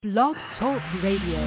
Blog Talk Radio.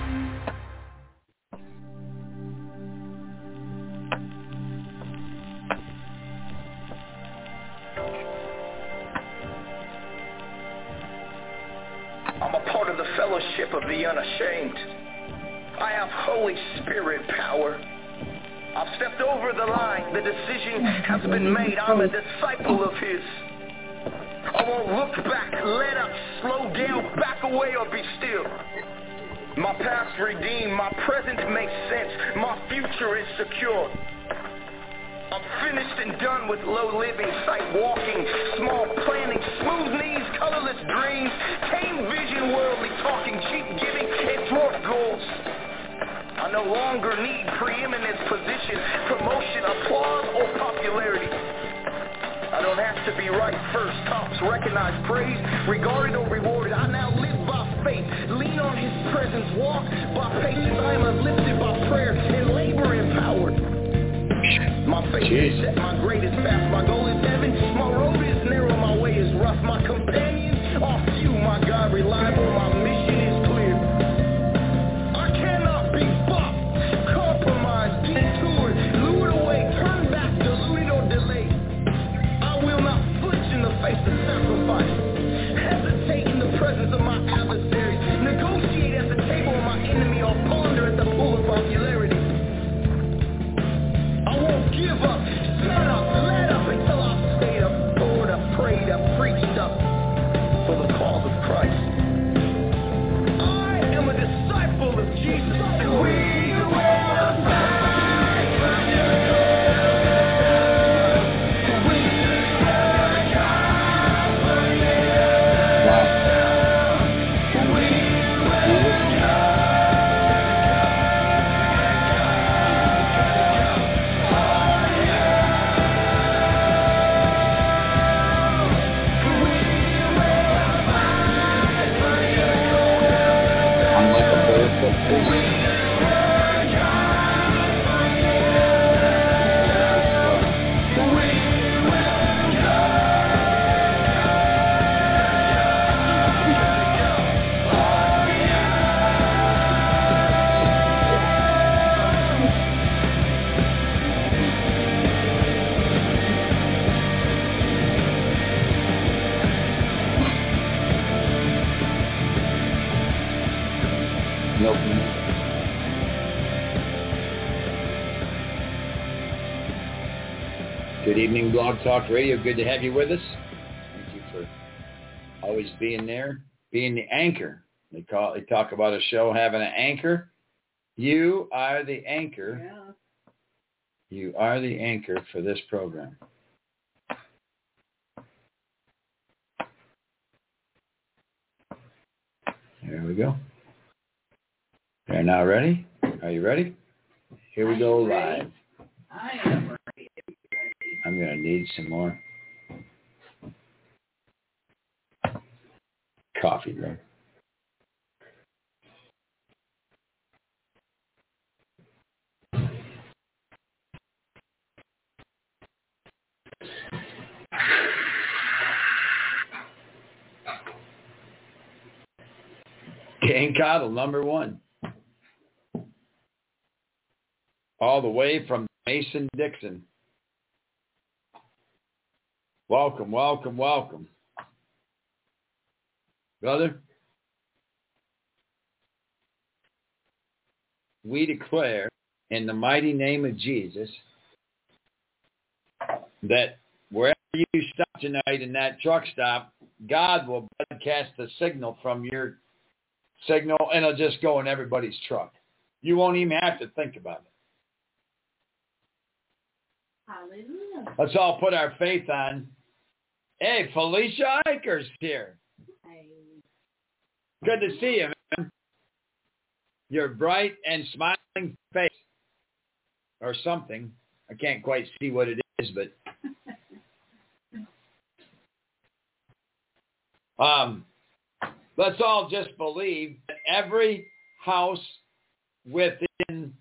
I'm a part of the fellowship of the unashamed. I have Holy Spirit power. I've stepped over the line. The decision has been made. I'm a disciple of His. I won't look back, let up, slow down, back away, or be still. My past redeemed, my present makes sense, my future is secure. I'm finished and done with low living, sight walking, small planning, smooth knees, colorless dreams, tame vision, worldly talking, cheap giving, and dwarf goals. I no longer need preeminence, position, promotion, applause, or popularity. I don't have to be right first, tops, recognized, praised, regarded, or rewarded. I now live by faith, lean on His presence, walk by patience. I am uplifted by prayer and labor empowered. My faith is set, my greatest path. My goal is heaven, my road is narrow, my way is rough. My companions are few, my God reliable, my mission is clear. I cannot be bought, compromised, detoured, lured away, turned back, deluded, or delayed. I will not flinch in the face of sacrifice, hesitate in the presence of my adversaries, negotiate at the table of my enemy, or ponder at the pool of popularity. I won't give up, shut up, let up until I've stayed up, poured up, prayed up, preached up for the cause of Christ. I am a disciple of Jesus. We will fight for you. We will die for you. We will Good evening, Blog Talk Radio. Good to have you with us. Thank you for always being there, being the anchor. They talk about a show having an anchor. You are the anchor. Yeah. You are the anchor for this program. There we go. They're now ready. Are you ready? Here we go live. I am ready. I'm going to need some more coffee, bro. Kane Cottle, number one. All the way from Mason-Dixon. Welcome, welcome, welcome. Brother, we declare in the mighty name of Jesus that wherever you stop tonight in that truck stop, God will broadcast the signal from your signal, and it'll just go in everybody's truck. You won't even have to think about it. Hallelujah. Let's all put our faith on. Hey, Felicia Eicher's here. Hey. Good to see you, man. Your bright and smiling face. Or something. I can't quite see what it is, but... let's all just believe that every house within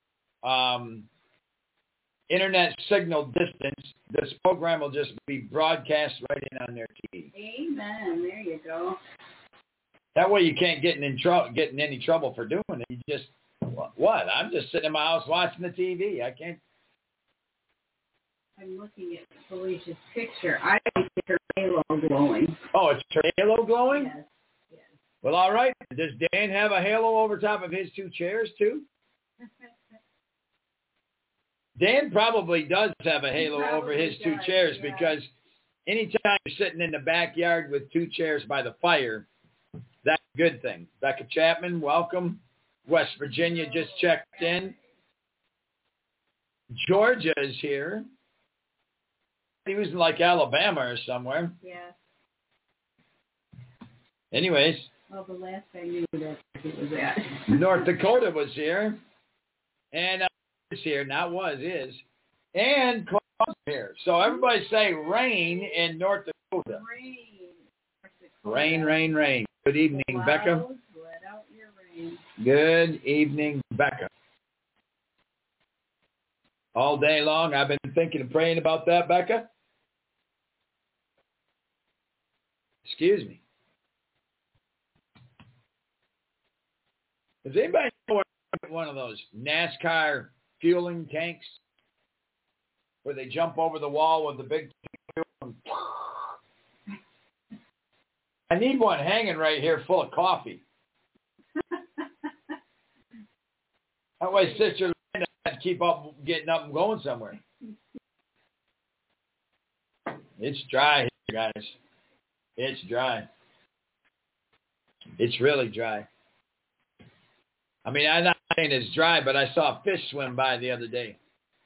internet signal distance, this program will just be broadcast right in on their TV. Amen. There you go. That way you can't get in any trouble for doing it. You just, what? I'm just sitting in my house watching the TV. I can't. I'm looking at Felicia's picture. I think her halo glowing. Oh, it's her halo glowing? Yes. Yes. Well, all right. Does Dan have a halo over top of his two chairs, too? Dan probably does have a halo over his two chairs because anytime you're sitting in the backyard with two chairs by the fire, that's a good thing. Becca Chapman, welcome. West Virginia just checked in. Georgia is here. He was in like Alabama or somewhere. Yeah. Anyways. Well, the last I knew that he was at. North Dakota was here. And is here, not was, is. And Claus here. So everybody say rain in North Dakota. Rain, rain, rain. Good evening, Becca. Let out your rain. Good evening, Becca. All day long, I've been thinking and praying about that, Becca. Excuse me. Does anybody know one of those NASCAR fueling tanks where they jump over the wall with the big fuel? I need one hanging right here full of coffee. That way Sister Linda has to keep up, getting up and going somewhere. It's dry here, guys. It's dry. It's really dry. I mean, I'm not saying it's dry, but I saw a fish swim by the other day.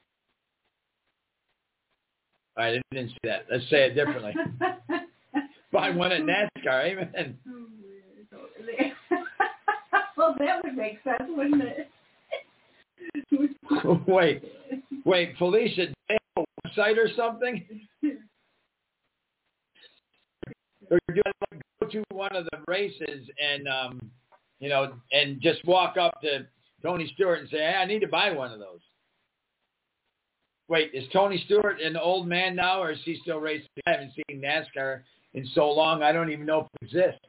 All right, I didn't see that. Let's say it differently. Find one at NASCAR, amen. Well, that would make sense, wouldn't it? Wait, Felicia, do they have a website or something? Or do I go to one of the races and, and just walk up to Tony Stewart and say, hey, I need to buy one of those? Wait, is Tony Stewart an old man now, or is he still racing? I haven't seen NASCAR in so long, I don't even know if it exists.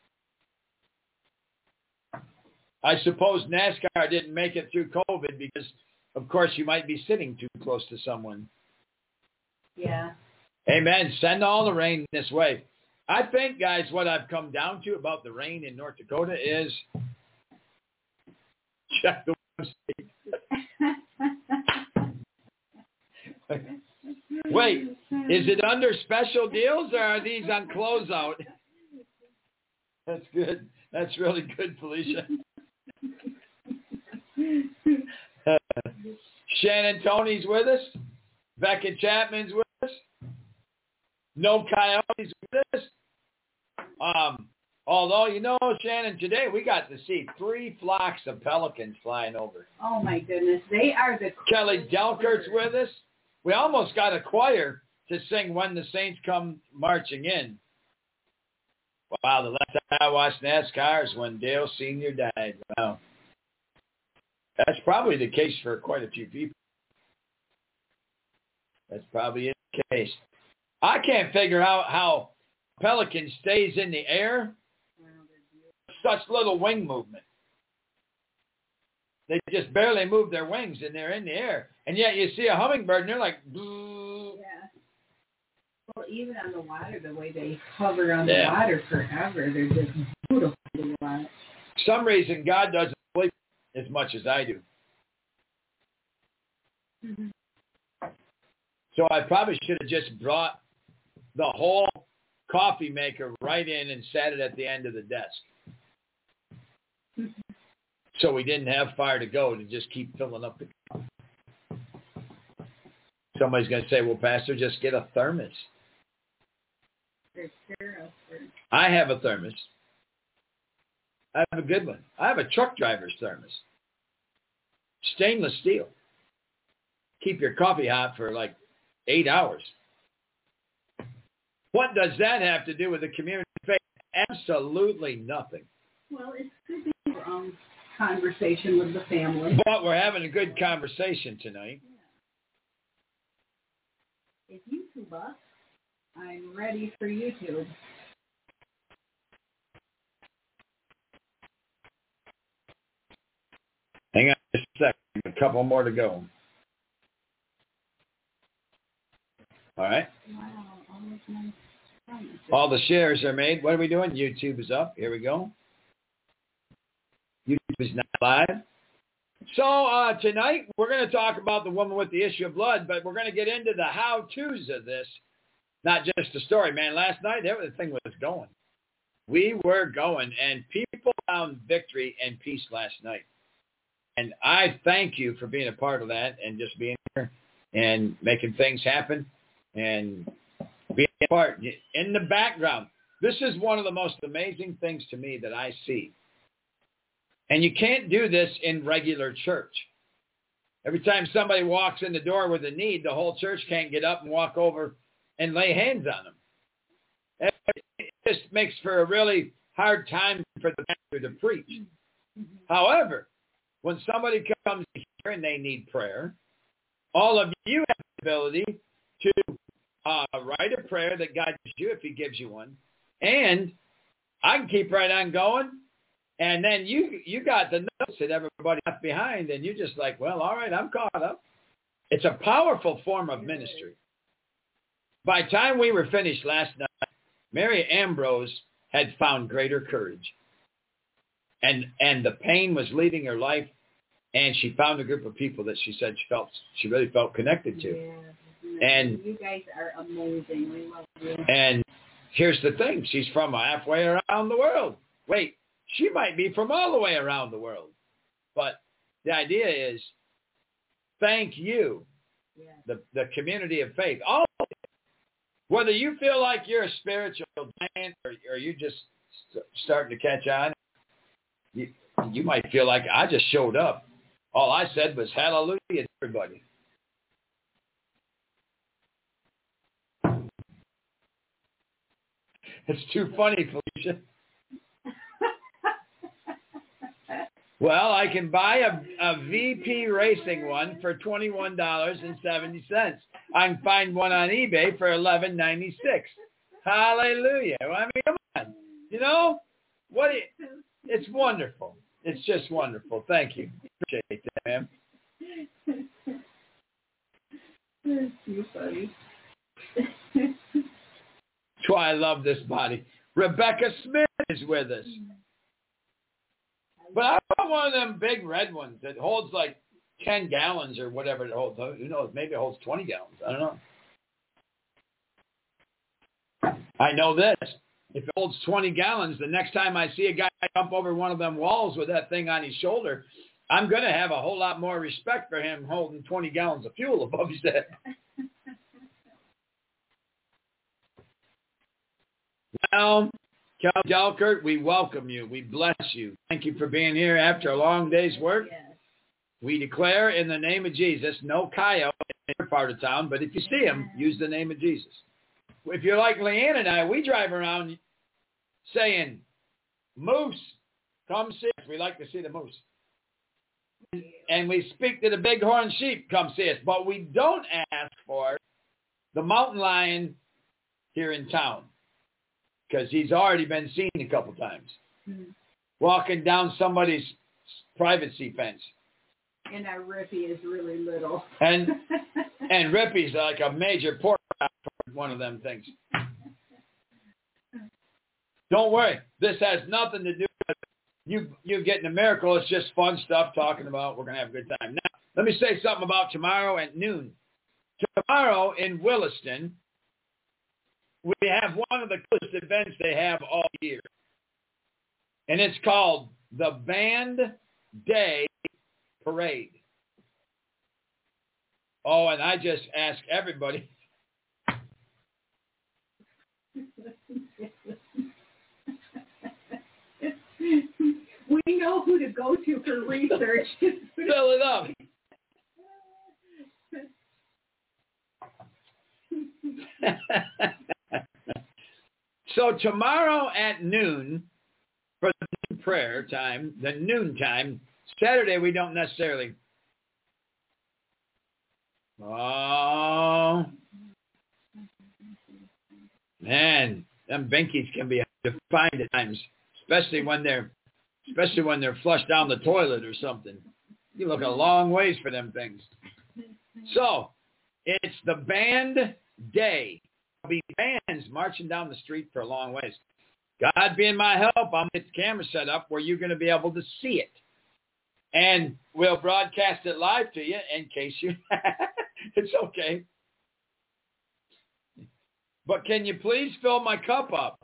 I suppose NASCAR didn't make it through COVID because, of course, you might be sitting too close to someone. Yeah. Amen. Send all the rain this way. I think, guys, what I've come down to about the rain in North Dakota is check the website. Wait, is it under special deals or are these on closeout? That's good. That's really good, Felicia. Shannon Tony's with us. Becca Chapman's with us. No Coyotes with us. Although, Shannon, today we got to see 3 flocks of pelicans flying over. Oh, my goodness. They are the Kelly Delkert's with us. We almost got a choir to sing When the Saints Come Marching In. Wow, the last time I watched NASCAR is when Dale Sr. died. Wow. That's probably the case for quite a few people. That's probably the case. I can't figure out how pelican stays in the air. Such little wing movement. They just barely move their wings and they're in the air. And yet you see a hummingbird and they're like, boo. Yeah. Well, even on the water, the way they hover on the water forever, they're just beautiful to watch. For some reason, God doesn't sleep as much as I do. Mm-hmm. So I probably should have just brought the whole coffee maker right in and sat it at the end of the desk. Mm-hmm. So we didn't have fire to go to just keep filling up the coffee. Somebody's going to say, well, Pastor, just get a thermos. I have a thermos. I have a good one. I have a truck driver's thermos. Stainless steel. Keep your coffee hot for like 8 hours. What does that have to do with the community faith? Absolutely nothing. Well, it's good to have conversation with the family. But we're having a good conversation tonight. Yeah. If YouTube up, I'm ready for YouTube. A couple more to go. All right. All the shares are made. What are we doing? YouTube is up. Here we go. YouTube is now live. So tonight we're going to talk about the woman with the issue of blood, but we're going to get into the how-tos of this, not just the story. Man, last night everything was going. We were going, and people found victory and peace last night. And I thank you for being a part of that and just being here and making things happen and being a part in the background. This is one of the most amazing things to me that I see. And you can't do this in regular church. Every time somebody walks in the door with a need, the whole church can't get up and walk over and lay hands on them. It just makes for a really hard time for the pastor to preach. However, when somebody comes here and they need prayer, all of you have the ability to write a prayer that God gives you if he gives you one. And I can keep right on going. And then you got the notes that everybody left behind, and you're just like, well, all right, I'm caught up. It's a powerful form of ministry. By the time we were finished last night, Mary Ambrose had found greater courage. And the pain was leaving her life, and she found a group of people that she said she really felt connected to. Yeah. And you guys are amazing. We love you. And here's the thing. She's from halfway around the world. Wait. She might be from all the way around the world. But the idea is, thank you, the community of faith. All of it. Whether you feel like you're a spiritual giant or you just starting to catch on, you might feel like I just showed up. All I said was hallelujah to everybody. It's too funny, Felicia. Well, I can buy a VP Racing one for $21.70. I can find one on eBay for $11.96. Hallelujah. Well, I mean, come on. You know, it's wonderful. It's just wonderful. Thank you. Appreciate that, ma'am. That's too funny. That's why I love this body. Rebecca Smith is with us. But I want one of them big red ones that holds like 10 gallons or whatever it holds. Who knows? Maybe it holds 20 gallons. I don't know. I know this. If it holds 20 gallons, the next time I see a guy jump over one of them walls with that thing on his shoulder, I'm going to have a whole lot more respect for him holding 20 gallons of fuel above his head. Well, Cal Delkert, we welcome you. We bless you. Thank you for being here after a long day's work. Yes. We declare in the name of Jesus, no coyote in your part of town, but if you see him, use the name of Jesus. If you're like Leanne and I, we drive around saying, moose, come see us. We like to see the moose. And we speak to the bighorn sheep, come see us. But we don't ask for the mountain lion here in town, because he's already been seen a couple times, walking down somebody's privacy fence. And our Rippy is really little. And Rippy's like a major pork chop for one of them things. Don't worry. This has nothing to do with you getting a miracle. It's just fun stuff talking about. We're going to have a good time. Now, let me say something about tomorrow at noon. Tomorrow in Williston, we have one of the coolest events they have all year. And it's called the Band Day Parade. Oh, and I just ask everybody. We know who to go to for research. Fill it up. So tomorrow at noon, for the noon prayer time, the noon time, Saturday we don't necessarily. Oh, man, them binkies can be hard to find at times, especially when they're flushed down the toilet or something. You look a long ways for them things. So, it's the band day. There'll be bands marching down the street for a long ways. God being my help, I'm going to get the camera set up where you're going to be able to see it. And we'll broadcast it live to you in case you... It's okay. But can you please fill my cup up?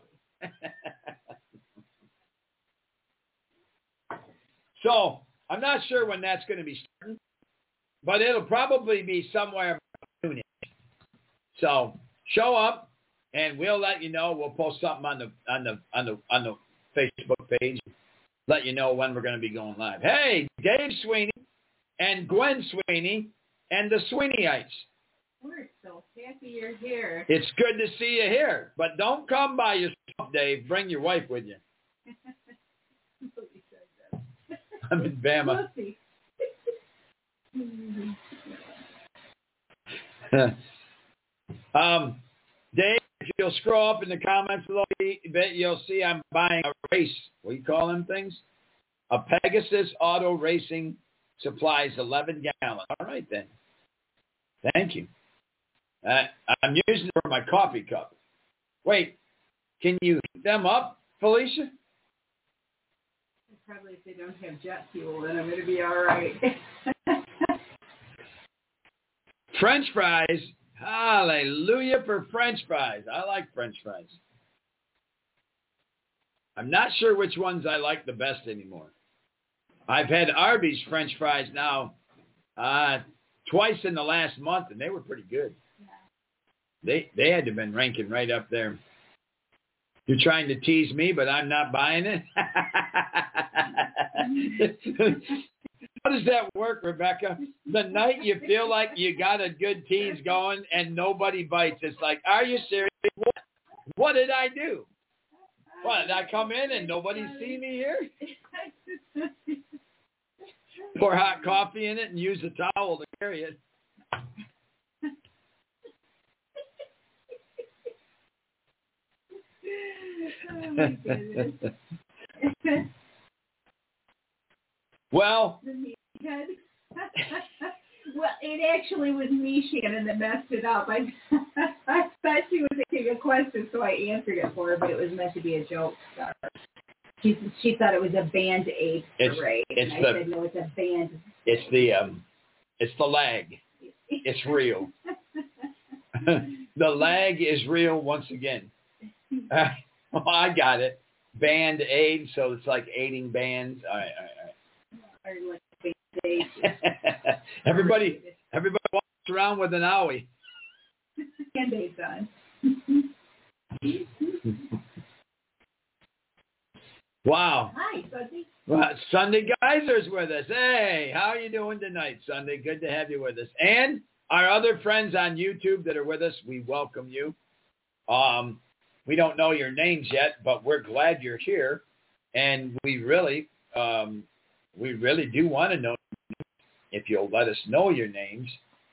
So, I'm not sure when that's going to be starting, but it'll probably be somewhere soon. So, show up, and we'll let you know. We'll post something on the Facebook page. Let you know when we're going to be going live. Hey, Dave Sweeney and Gwen Sweeney and the Sweeneyites. We're so happy you're here. It's good to see you here, but don't come by yourself, Dave. Bring your wife with you. I'm in Bama. Dave, if you'll scroll up in the comments a little bit, you'll see I'm buying a race. What do you call them things? A Pegasus Auto Racing Supplies 11 gallon. All right, then. Thank you. I'm using it for my coffee cup. Wait, can you heat them up, Felicia? Probably if they don't have jet fuel, then I'm going to be all right. French fries. Hallelujah for French fries. I like French fries. I'm not sure which ones I like the best anymore. I've had Arby's French fries now twice in the last month, and they were pretty good. Yeah. They had to have been ranking right up there. You're trying to tease me, but I'm not buying it? How does that work, Rebecca? The night you feel like you got a good tease going and nobody bites, it's like, are you serious? What did I do? What, did I come in and nobody see me here? Pour hot coffee in it and use a towel to carry it. Oh my goodness. Well, well, it actually was me, Shannon, that messed it up. I thought she was asking a question, so I answered it for her, but it was meant to be a joke. She thought it was a Band-Aid parade, and I said, no, it's a band. It's the lag. It's real. The lag is real once again. Well, I got it. Band-Aid, so it's like aiding bands. All right. Like Band-Aid. Everybody walks around with an owie. Band-Aid done. Wow. Hi, Sunday. Well, Sunday Geyser's with us. Hey, how are you doing tonight, Sunday? Good to have you with us. And our other friends on YouTube that are with us, we welcome you. We don't know your names yet, but we're glad you're here. And we really do want to know if you'll let us know your names.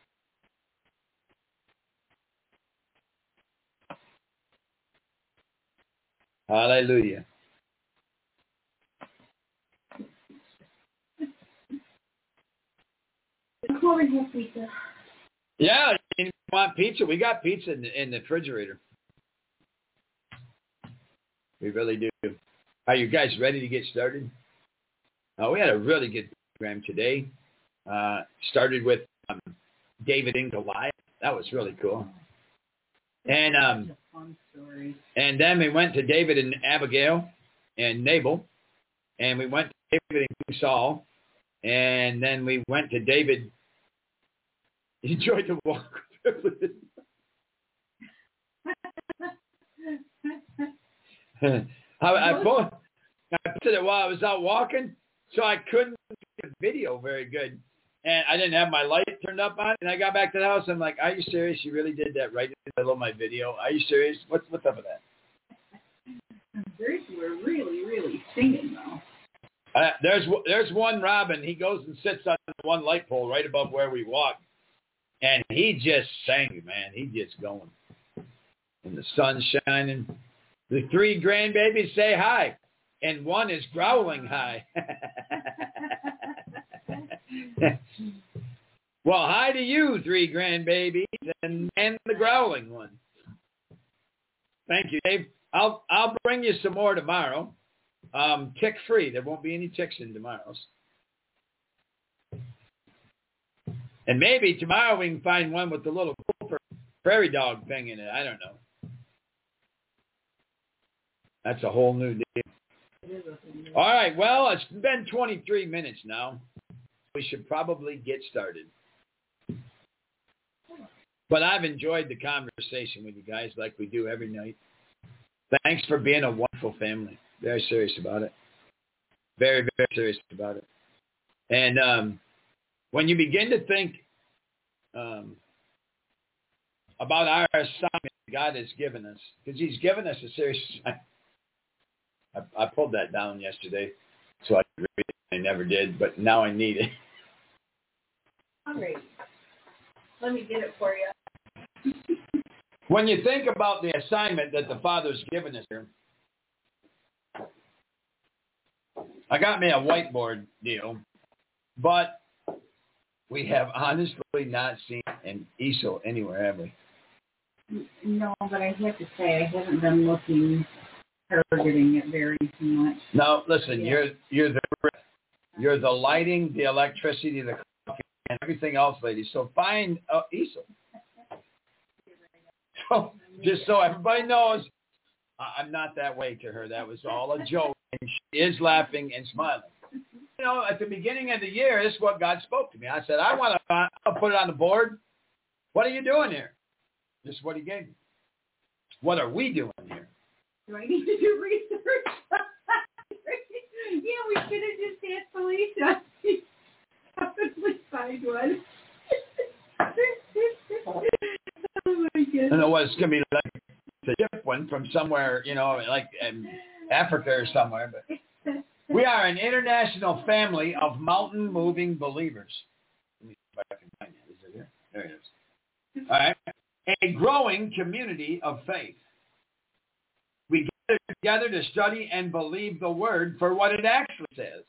Hallelujah. Pizza. Yeah, you want pizza? We got pizza in the refrigerator. We really do. Are you guys ready to get started? We had a really good program today. Started with David and Goliath. That was really cool. And a fun story. And then we went to David and Abigail and Nabal. And we went to David and King Saul. And then we went to David. He enjoyed the walk. I posted it while I was out walking, so I couldn't see the video very good. And I didn't have my light turned up on it. And I got back to the house. I'm like, are you serious? You really did that right in the middle of my video? Are you serious? What's up with that? We're really, really singing, though. There's one Robin. He goes and sits on one light pole right above where we walk. And he just sang, man. He gets going. And the sun's shining. The 3 grandbabies say hi. And one is growling hi. Well, hi to you, 3 grandbabies, and the growling one. Thank you, Dave. I'll bring you some more tomorrow. Tick free. There won't be any ticks in tomorrow's. And maybe tomorrow we can find one with the little prairie dog thing in it. I don't know. That's a whole new deal. All right. Well, it's been 23 minutes now. We should probably get started. But I've enjoyed the conversation with you guys like we do every night. Thanks for being a wonderful family. Very serious about it. Very, very serious about it. And when you begin to think about our assignment God has given us, because he's given us a serious assignment. I pulled that down yesterday, so I could read it. I never did, but now I need it. All right. Let me get it for you. When you think about the assignment that the Father's given us here, I got me a whiteboard deal, but we have honestly not seen an easel anywhere, have we? No, but I have to say I haven't been looking, targeting it very much. No, listen, yeah. you're the lighting, the electricity, the coffee, and everything else, ladies. So find an easel. So, just so everybody knows, I'm not that way to her. That was all a joke, and she is laughing and smiling. You know, at the beginning of the year, this is what God spoke to me. I said, I'll put it on the board. What are you doing here? This is what he gave me. What are we doing here? Do I need to do research? Yeah, we should have just asked Felicia. Probably find one. Oh my goodness. I know what it's going to be like to ship one from somewhere, you know, like in Africa or somewhere. But we are an international family of mountain-moving believers. Let me see if I can find it. Is it here? There it is. All right. A growing community of faith. We gather together to study and believe the Word for what it actually says.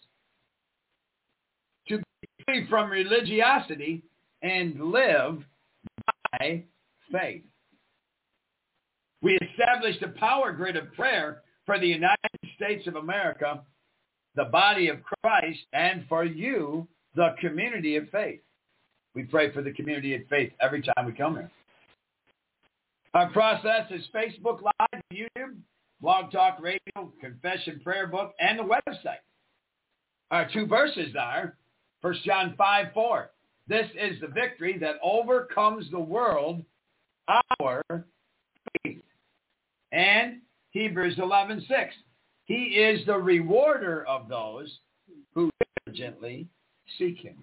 To be free from religiosity and live by faith. We established a power grid of prayer for the United States of America, the body of Christ, and for you, the community of faith. We pray for the community of faith every time we come here. Our process is Facebook Live, YouTube, Blog Talk Radio, Confession Prayer Book, and the website. Our 2 verses are 1 John 5:4. This is the victory that overcomes the world, our faith. And Hebrews 11:6. He is the rewarder of those who diligently seek him.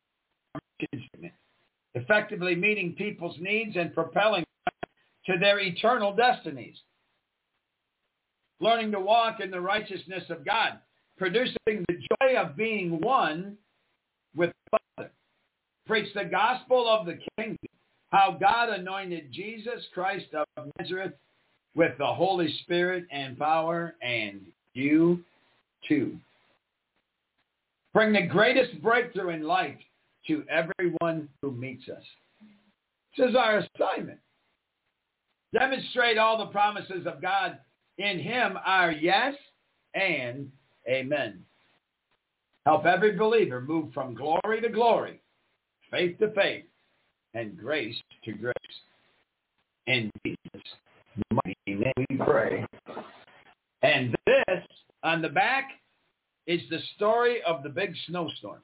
Effectively meeting people's needs and propelling them to their eternal destinies. Learning to walk in the righteousness of God. Producing the joy of being one with the Father. Preach the gospel of the kingdom. How God anointed Jesus Christ of Nazareth with the Holy Spirit and power, and you too. Bring the greatest breakthrough in life to everyone who meets us. This is our assignment. Demonstrate all the promises of God in him are yes and amen. Help every believer move from glory to glory, faith to faith, and grace to grace. In Jesus' mighty name we pray. And this, on the back, is the story of the big snowstorm.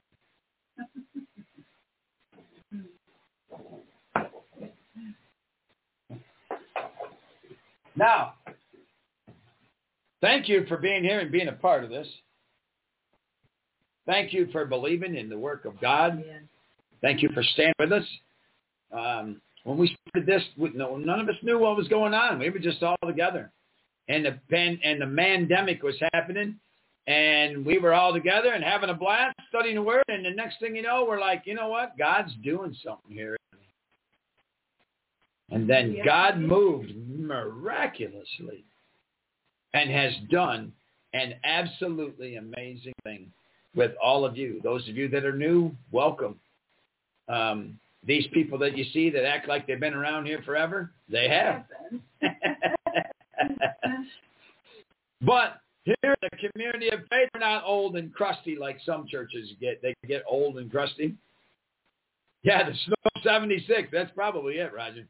Now, thank you for being here and being a part of this. Thank you for believing in the work of God. Yeah. Thank you for standing with us. When we started this, none of us knew what was going on. We were just all together. And the pandemic was happening. And we were all together and having a blast, studying the Word. And the next thing you know, we're like, you know what? God's doing something here. And then God moved miraculously and has done an absolutely amazing thing. with all of you. Those of you that are new, welcome. These people that you see that act like they've been around here forever, they have. But here in the community of faith, we're not old and crusty like some churches get. They get old and crusty. Yeah, the snow 76. That's probably it, Roger.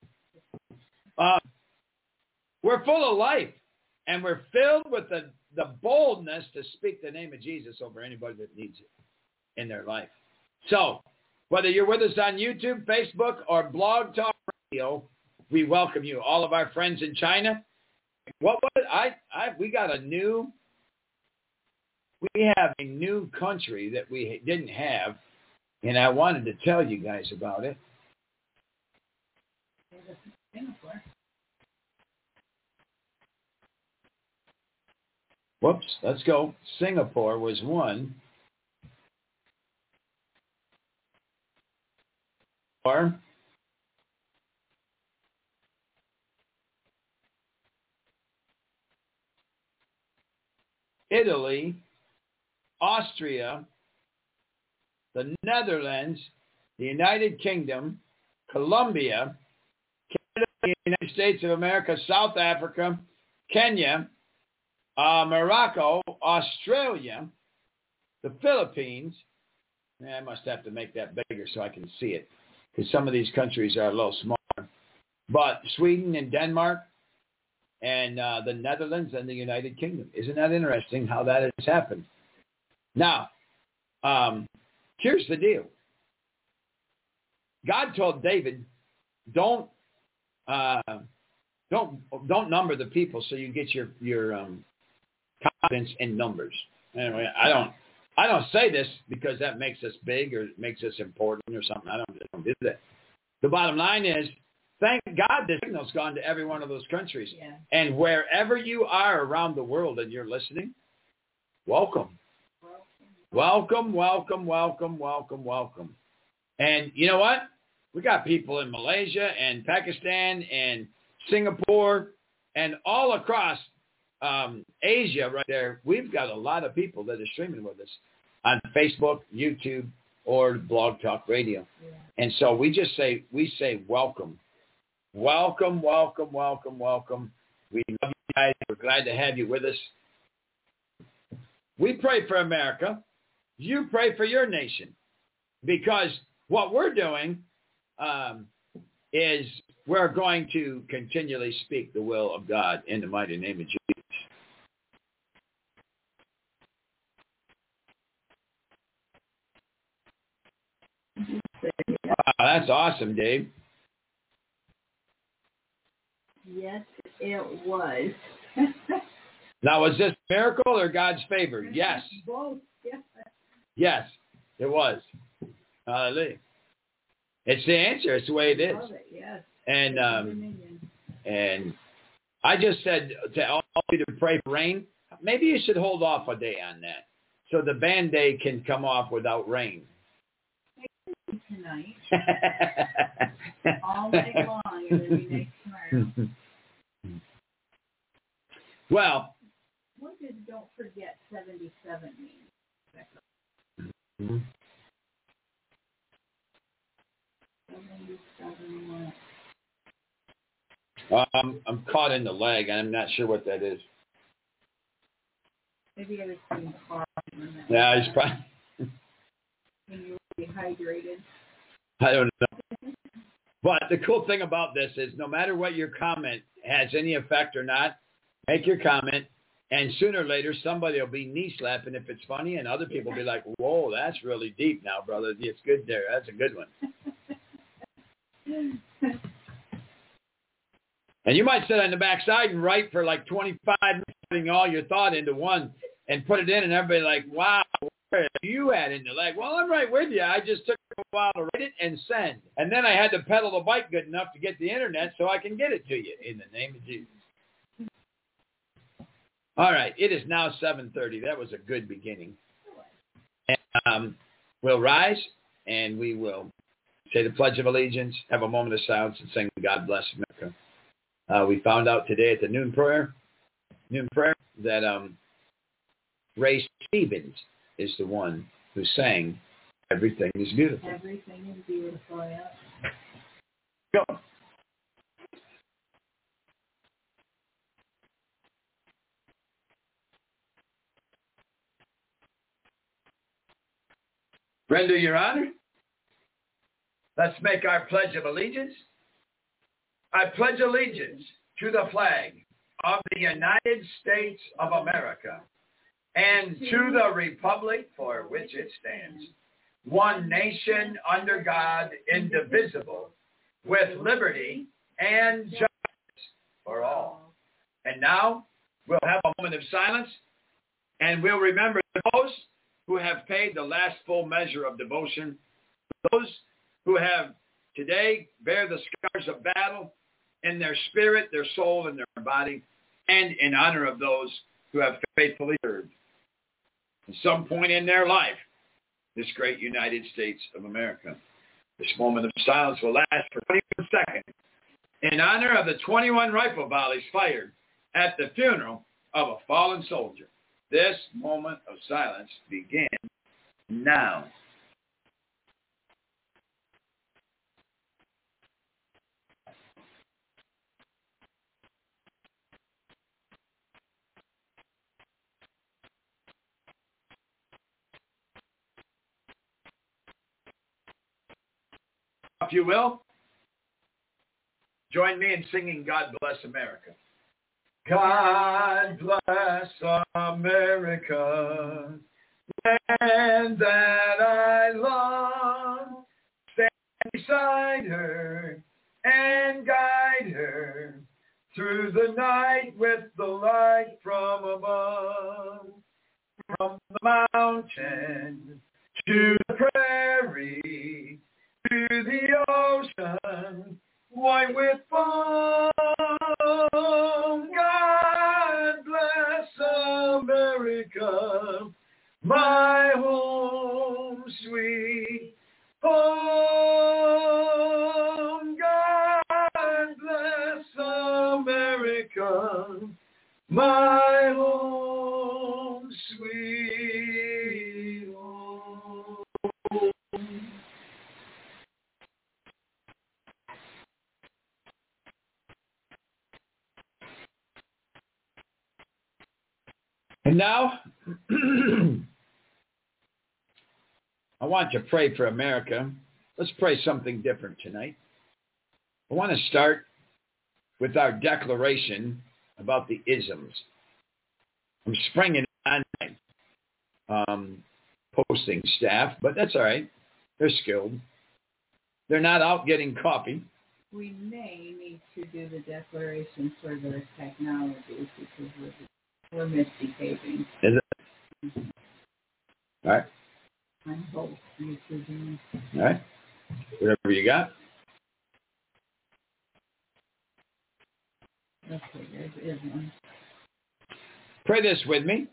We're full of life, and we're filled with the boldness to speak the name of Jesus over anybody that needs it in their life. So, whether you're with us on YouTube, Facebook, or Blog Talk Radio, we welcome you. All of our friends in China. What was it? We have a new country that we didn't have, and I wanted to tell you guys about it. Whoops, let's go. Singapore was one. Or Italy, Austria, the Netherlands, the United Kingdom, Colombia, Canada, the United States of America, South Africa, Kenya, Morocco, Australia, the Philippines. I must have to make that bigger so I can see it, because some of these countries are a little smaller. But Sweden and Denmark and the Netherlands and the United Kingdom. Isn't that interesting how that has happened? Now, here's the deal. God told David, don't number the people so you get your confidence in numbers. Anyway, I don't say this because that makes us big or makes us important or something. I don't do that. The bottom line is, thank God this signal's gone to every one of those countries. Yeah. And wherever you are around the world and you're listening, welcome. Welcome, welcome, welcome, welcome, welcome. And you know what? We got people in Malaysia and Pakistan and Singapore and all across Asia right there. We've got a lot of people that are streaming with us on Facebook, YouTube, or Blog Talk Radio. Yeah. And so we say welcome. Welcome, welcome, welcome, welcome. We love you guys. We're glad to have you with us. We pray for America. You pray for your nation. Because what we're doing is we're going to continually speak the will of God in the mighty name of Jesus. Wow, that's awesome, Dave. Yes, it was. Now, was this a miracle or God's favor? Yes. Both. Yes. Yes, it was. Hallelujah. It's the answer. It's the way it is. Love it, yes. And I just said to all of you to pray for rain. Maybe you should hold off a day on that so the Band-Aid can come off without rain. Tonight. All night long, and then we make tomorrow. Well. What did "don't forget" 77 mean? Mm-hmm. 77 what? I'm caught in the leg, and I'm not sure what that is. Maybe I was being hard. Yeah, it's probably. When you were dehydrated. I don't know. But the cool thing about this is no matter what your comment has any effect or not, make your comment, and sooner or later somebody will be knee slapping if it's funny, and other people will be like, whoa, that's really deep now, brother. It's good there. That's a good one. And you might sit on the backside and write for like 25 minutes, putting all your thought into one and put it in, and everybody like, wow, where are you at in the leg? Well, I'm right with you. I just took a while to write it and send. And then I had to pedal the bike good enough to get the internet so I can get it to you in the name of Jesus. All right. It is now 7:30. That was a good beginning. And, we'll rise and we will say the Pledge of Allegiance, have a moment of silence, and sing God Bless America. We found out today at the noon prayer that Ray Stevens is the one who sang, "Everything is Beautiful." Everything is beautiful, yeah. Go. Render your honor. Let's make our pledge of allegiance. I pledge allegiance to the flag of the United States of America and to the republic for which it stands, one nation under God, indivisible, with liberty and justice for all. And now we'll have a moment of silence, and we'll remember those who have paid the last full measure of devotion, those who have today bear the scars of battle in their spirit, their soul, and their body, and in honor of those who have faithfully served at some point in their life this great United States of America. This moment of silence will last for 21 seconds in honor of the 21 rifle volleys fired at the funeral of a fallen soldier. This moment of silence begins now. If you will, join me in singing "God Bless America." God bless America, land that I love. Stand beside her and guide her through the night with the light from above. From the mountain to the prairie, to the ocean, white with foam. God bless America, my home, sweet home. God bless America, my home, sweet home. And now, I want to pray for America. Let's pray something different tonight. I want to start with our declaration about the isms. I'm springing on my posting staff, but that's all right. They're skilled. They're not out getting coffee. We may need to do the declaration for the technologies because we're misbehaving. Is it? All right. I'm both misbehaving. All right. Whatever you got. Okay, there is one. Pray this with me.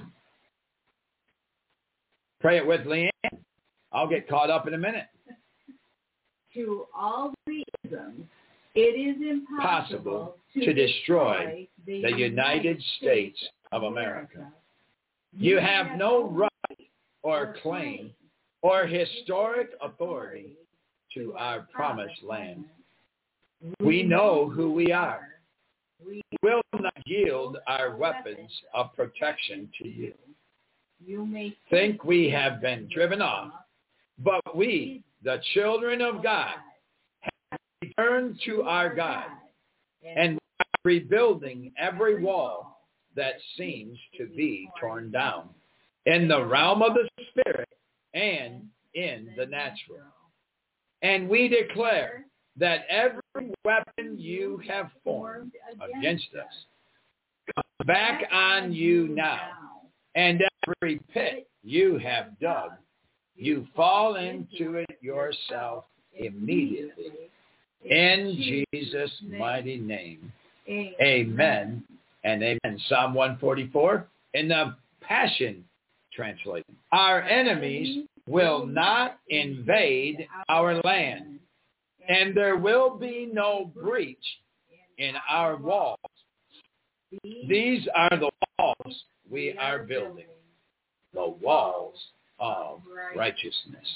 Pray it with Leanne. I'll get caught up in a minute. To all the isms, it is impossible to destroy the United States of America. You have no right or claim or historic authority to our promised land. We know who we are. We will not yield our weapons of protection to you. You may think we have been driven off, but we, the children of God, have returned to our God and are rebuilding every wall that seems to be torn down in the realm of the Spirit and in the natural. And we declare that every weapon you have formed against us comes back on you now, and every pit you have dug, you fall into it yourself immediately. In Jesus' mighty name, amen and amen. Psalm 144 in the Passion Translation. Our enemies will not invade our land, and there will be no breach in our walls. These are the walls we are building. the walls of righteousness.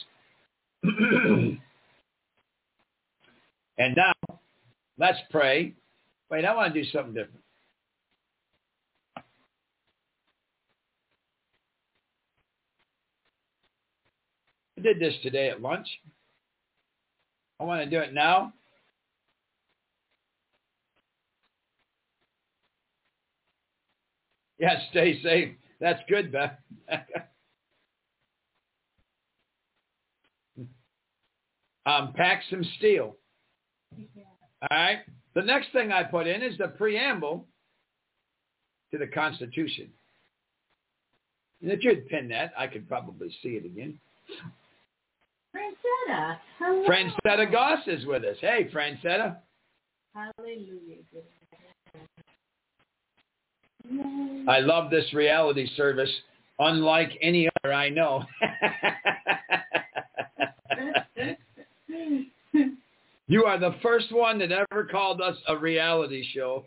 And now, let's pray. Wait, I want to do something different. I did this today at lunch. I want to do it now. Yeah, stay safe. That's good, Beth. Pack some steel. All right. The next thing I put in is the preamble to the Constitution. And if you'd pin that, I could probably see it again. Francetta. Hello. Francetta Goss is with us. Hey, Francetta. Hallelujah. I love this reality service, unlike any other I know. You are the first one that ever called us a reality show.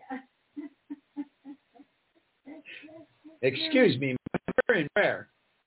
Excuse me, where and where?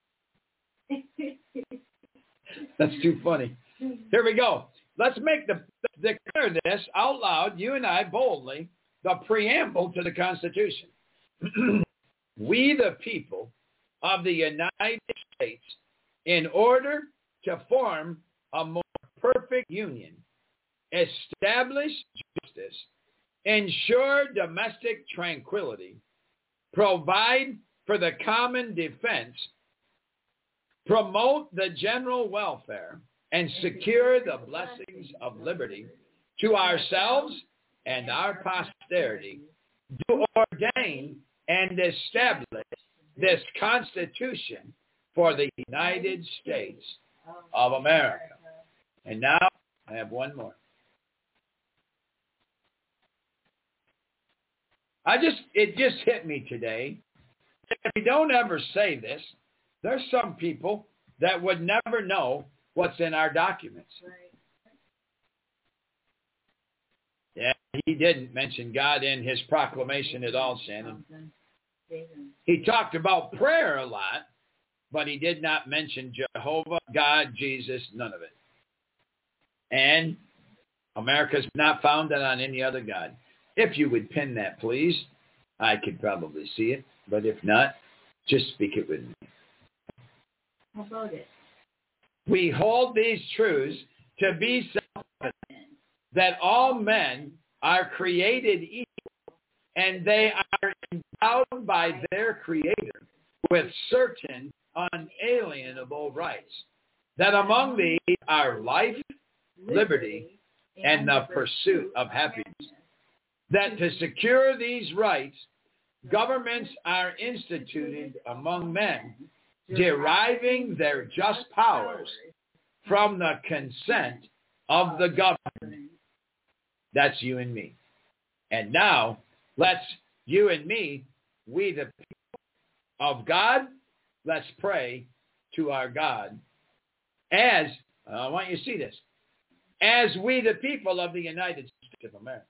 That's too funny. Here we go. Let's declare this out loud, you and I boldly, the preamble to the Constitution. We, the people of the United States, in order to form a more perfect union, establish justice, ensure domestic tranquility, provide for the common defense, promote the general welfare, and secure the blessings of liberty to ourselves and our posterity, do ordain and establish this Constitution for the United States of America. And now I have one more. It just hit me today. If we don't ever say this, there's some people that would never know what's in our documents. Yeah, he didn't mention God in his proclamation at all, Shannon. He talked about prayer a lot, but he did not mention Jehovah, God, Jesus, none of it. And America's not founded on any other God. If you would pin that, please, I could probably see it. But if not, just speak it with me. How about it? We hold these truths to be self-evident, that all men are created equal, and they are endowed by their Creator with certain unalienable rights, that among these are life, liberty, and the pursuit of happiness. That to secure these rights, governments are instituted among men, deriving their just powers from the consent of the government. That's you and me. And now, let's, you and me, we the people of God, let's pray to our God as, I want you to see this, as we the people of the United States of America.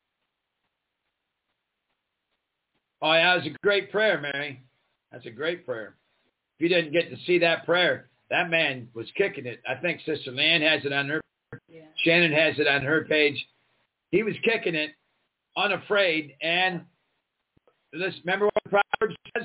Oh, yeah, that was a great prayer, Mary. That's a great prayer. If you didn't get to see that prayer, that man was kicking it. I think Sister Lan has it on her. Yeah. Shannon has it on her page. He was kicking it, unafraid. And let's remember what the Proverbs says?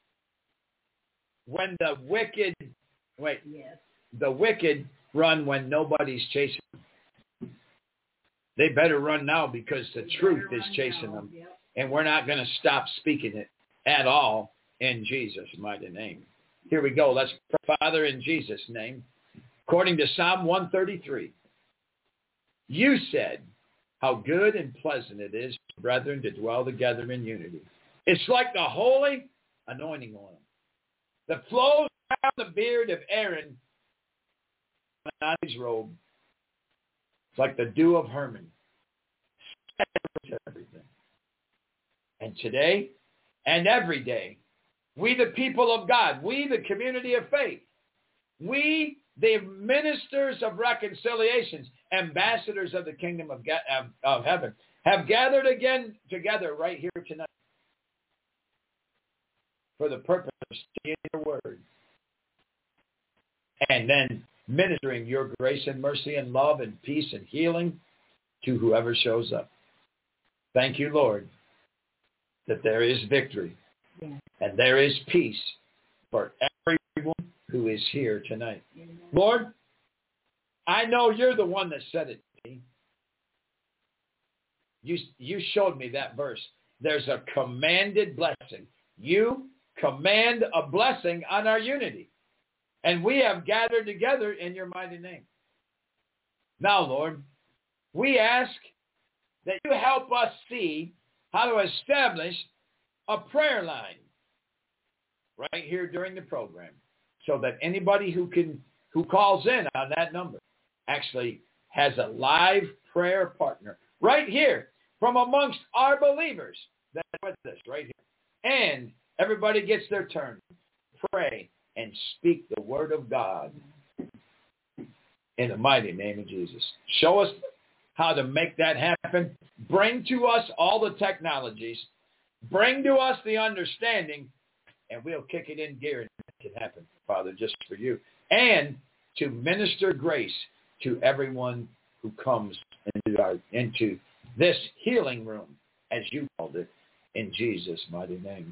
When the wicked, the wicked run when nobody's chasing them. They better run now because the truth is chasing them. Yep. And we're not going to stop speaking it at all in Jesus' mighty name. Here we go. Let's pray. Father, in Jesus' name, according to Psalm 133, you said how good and pleasant it is for brethren to dwell together in unity. It's like the holy anointing oil that flows down the beard of Aaron on his robe. It's like the dew of Hermon. Everything. And today and every day, we the people of God, we the community of faith, we the ministers of reconciliations, ambassadors of the kingdom of heaven, have gathered again together right here tonight for the purpose of studying your word and then ministering your grace and mercy and love and peace and healing to whoever shows up. Thank you, Lord, that there is victory and there is peace for everyone who is here tonight. Amen. Lord, I know you're the one that said it to me. You showed me that verse. There's a commanded blessing. You command a blessing on our unity. And we have gathered together in your mighty name. Now, Lord, we ask that you help us see how to establish a prayer line right here during the program so that anybody who calls in on that number actually has a live prayer partner right here from amongst our believers that are with us right here. And everybody gets their turn to pray and speak the word of God in the mighty name of Jesus. Show us how to make that happen. Bring to us all the technologies. Bring to us the understanding, and we'll kick it in gear and make it happen, Father, just for you. And to minister grace to everyone who comes into this healing room, as you called it, in Jesus' mighty name.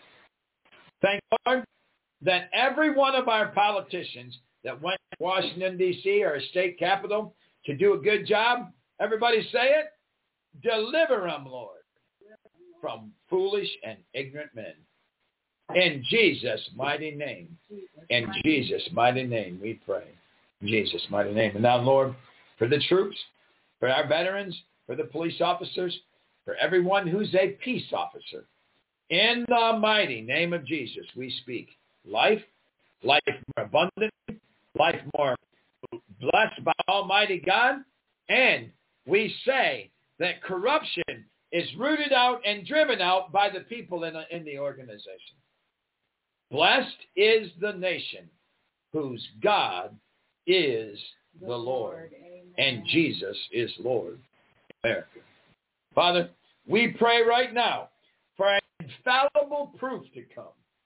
Thank Lord that every one of our politicians that went to Washington, D.C., or a state capital to do a good job, everybody say it, deliver them, Lord, from foolish and ignorant men. In Jesus' mighty name. In Jesus' mighty name we pray. In Jesus' mighty name. And now, Lord, for the troops, for our veterans, for the police officers, for everyone who's a peace officer, in the mighty name of Jesus, we speak life, life more abundant, life more blessed by Almighty God, and we say that corruption is rooted out and driven out by the people in the organization. Blessed is the nation whose God is the Lord, and Jesus is Lord in America. Father, we pray right now for an infallible proof to come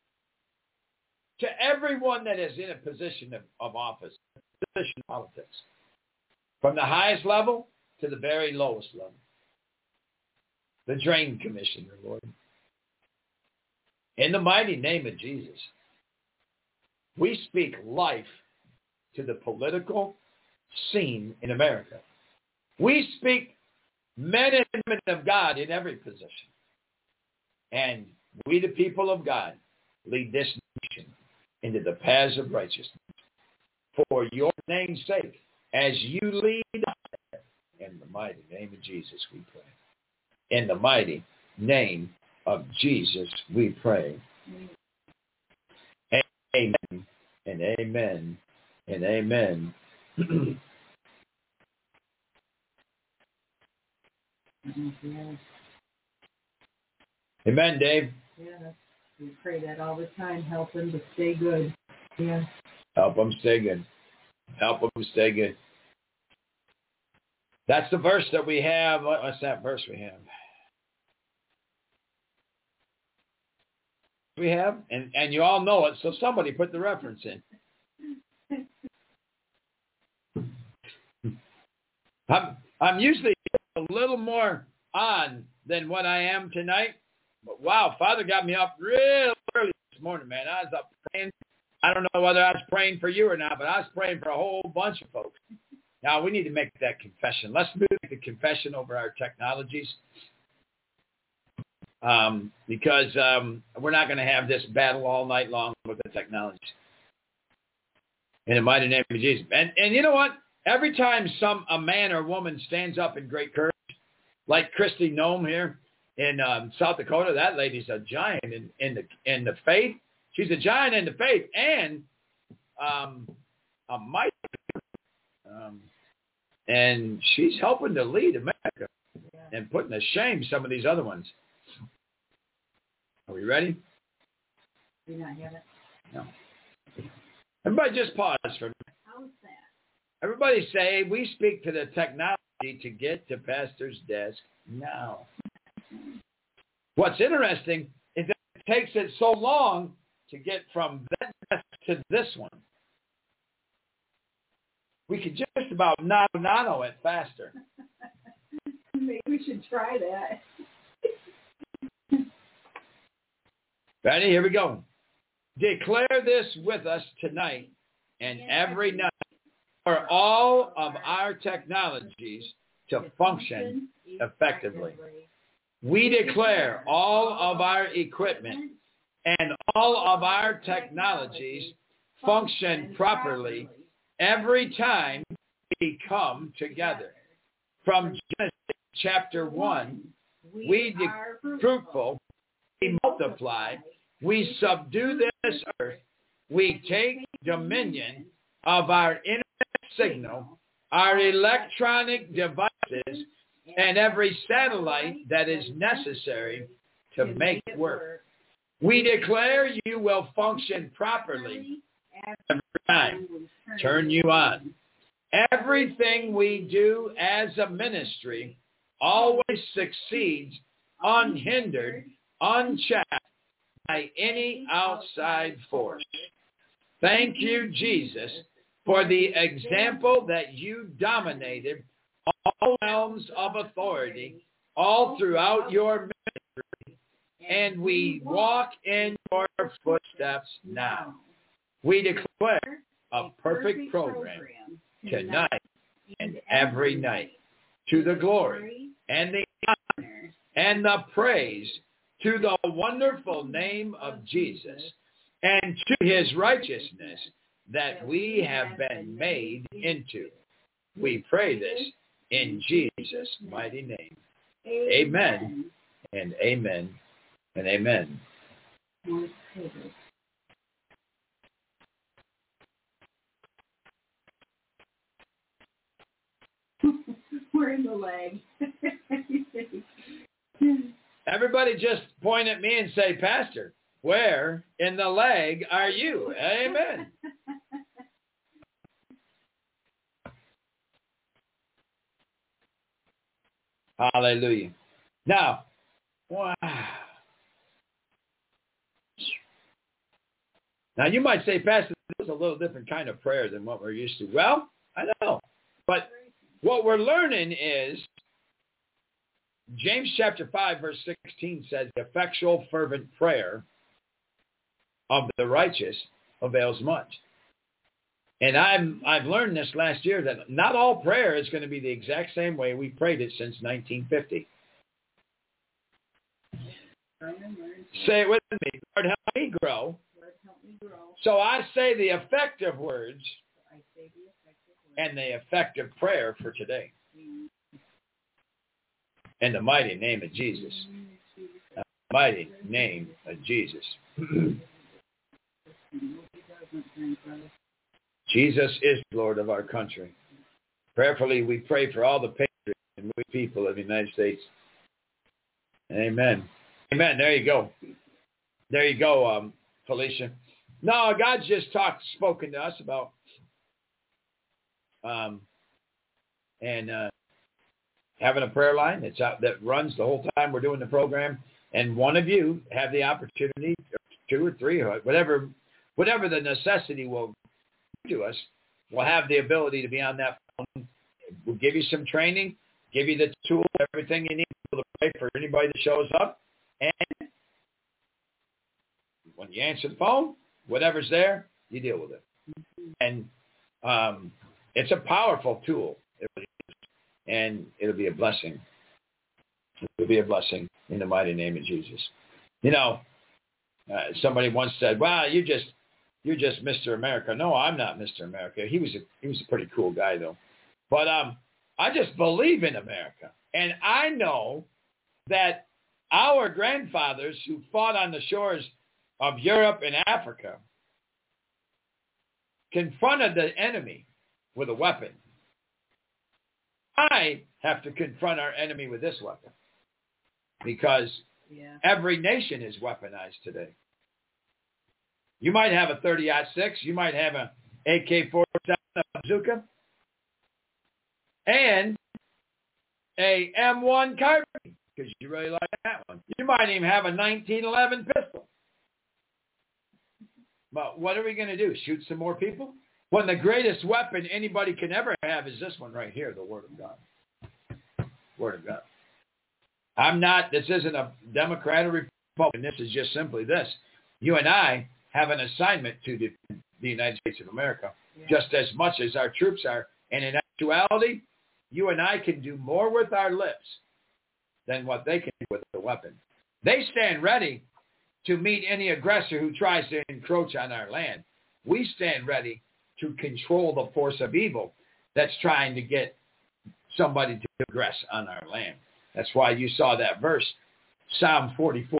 to everyone that is in a position of office, position of politics, from the highest level to the very lowest level. The Drain Commissioner, Lord. In the mighty name of Jesus, we speak life to the political scene in America. We speak men and women of God in every position. And we, the people of God, lead this nation into the paths of righteousness. For your name's sake, as you lead us, in the mighty name of Jesus we pray. In the mighty name of Jesus we pray. Amen and amen and amen. Amen, Dave. Yeah, we pray that all the time. Help them to stay good. Yeah. Help them stay good. Help them stay good. That's the verse that we have. What's that verse we have? We have, and you all know it, so somebody put the reference in. I'm usually a little more on than what I am tonight. But wow, Father got me up real early this morning, man. I was up praying. I don't know whether I was praying for you or not, but I was praying for a whole bunch of folks. Now, we need to make that confession. Let's move the confession over our technologies. Because we're not going to have this battle all night long with the technology. In the mighty name of Jesus. And you know what? Every time a man or woman stands up in great courage, like Christy Nome here in South Dakota, that lady's a giant in the faith. She's a giant in the faith and a mighty. And she's helping to lead America and putting to shame some of these other ones. Are we ready? Do not have it. No. Everybody just pause for a minute. How's that? Everybody say, we speak to the technology to get to Pastor's desk now. What's interesting is that it takes it so long to get from that desk to this one. We could just about nano it faster. Maybe we should try that. Ready? Here we go. Declare this with us tonight and every night for all of our technologies to function effectively. We declare all of our equipment and all of our technologies function properly every time we come together. From Genesis chapter 1, we are fruitful, we multiply, we subdue this earth, we take dominion of our internet signal, our electronic devices, and every satellite that is necessary to make it work. We declare you will function properly every time. Turn you on. Everything we do as a ministry always succeeds unhindered, unchecked by any outside force. Thank you, Jesus, for the example that you dominated all realms of authority all throughout your ministry, and we walk in your footsteps now. We declare a perfect program tonight and every night, to the glory and the honor and the praise to the wonderful name of Jesus and to his righteousness that we have been made into. We pray this in Jesus' mighty name. Amen and amen and amen. We're in the leg. Everybody just point at me and say, Pastor, where in the leg are you? Amen. Hallelujah. Now, wow. Now you might say, Pastor, this is a little different kind of prayer than what we're used to. Well, I know. But what we're learning is James chapter 5, verse 16 says, the effectual fervent prayer of the righteous avails much. And I've learned this last year that not all prayer is going to be the exact same way we prayed it since 1950. Say it with me. Lord, help me grow. So I say the effective words and the effective prayer for today. In the mighty name of Jesus. The mighty name of Jesus. Jesus is Lord of our country. Prayerfully, we pray for all the patriots and people of the United States. Amen. Amen. There you go. There you go, Felicia. No, God's just spoken to us about having a prayer line that's out, that runs the whole time we're doing the program. And one of you have the opportunity, 2 or 3, or whatever the necessity will to us, will have the ability to be on that phone. We'll give you some training, give you the tools, everything you need to pray for anybody that shows up. And when you answer the phone, whatever's there, you deal with it. And it's a powerful tool. It really is. And it'll be a blessing. It'll be a blessing in the mighty name of Jesus. You know, somebody once said, "Wow, you're just Mr. America." No, I'm not Mr. America. He was a pretty cool guy though. But I just believe in America, and I know that our grandfathers who fought on the shores of Europe and Africa confronted the enemy with a weapon. I have to confront our enemy with this weapon because every nation is weaponized today. You might have a 30-06. You might have an AK-47 bazooka and a M1 carbine because you really like that one. You might even have a 1911 pistol. But what are we going to do? Shoot some more people? when the greatest weapon anybody can ever have is this one right here, the Word of God. Word of God. This isn't a Democrat or Republican. This is just simply this. You and I have an assignment to defend the United States of America, just as much as our troops are. And in actuality, you and I can do more with our lips than what they can do with the weapon. They stand ready to meet any aggressor who tries to encroach on our land. We stand ready to control the force of evil that's trying to get somebody to aggress on our land. That's why you saw that verse, Psalm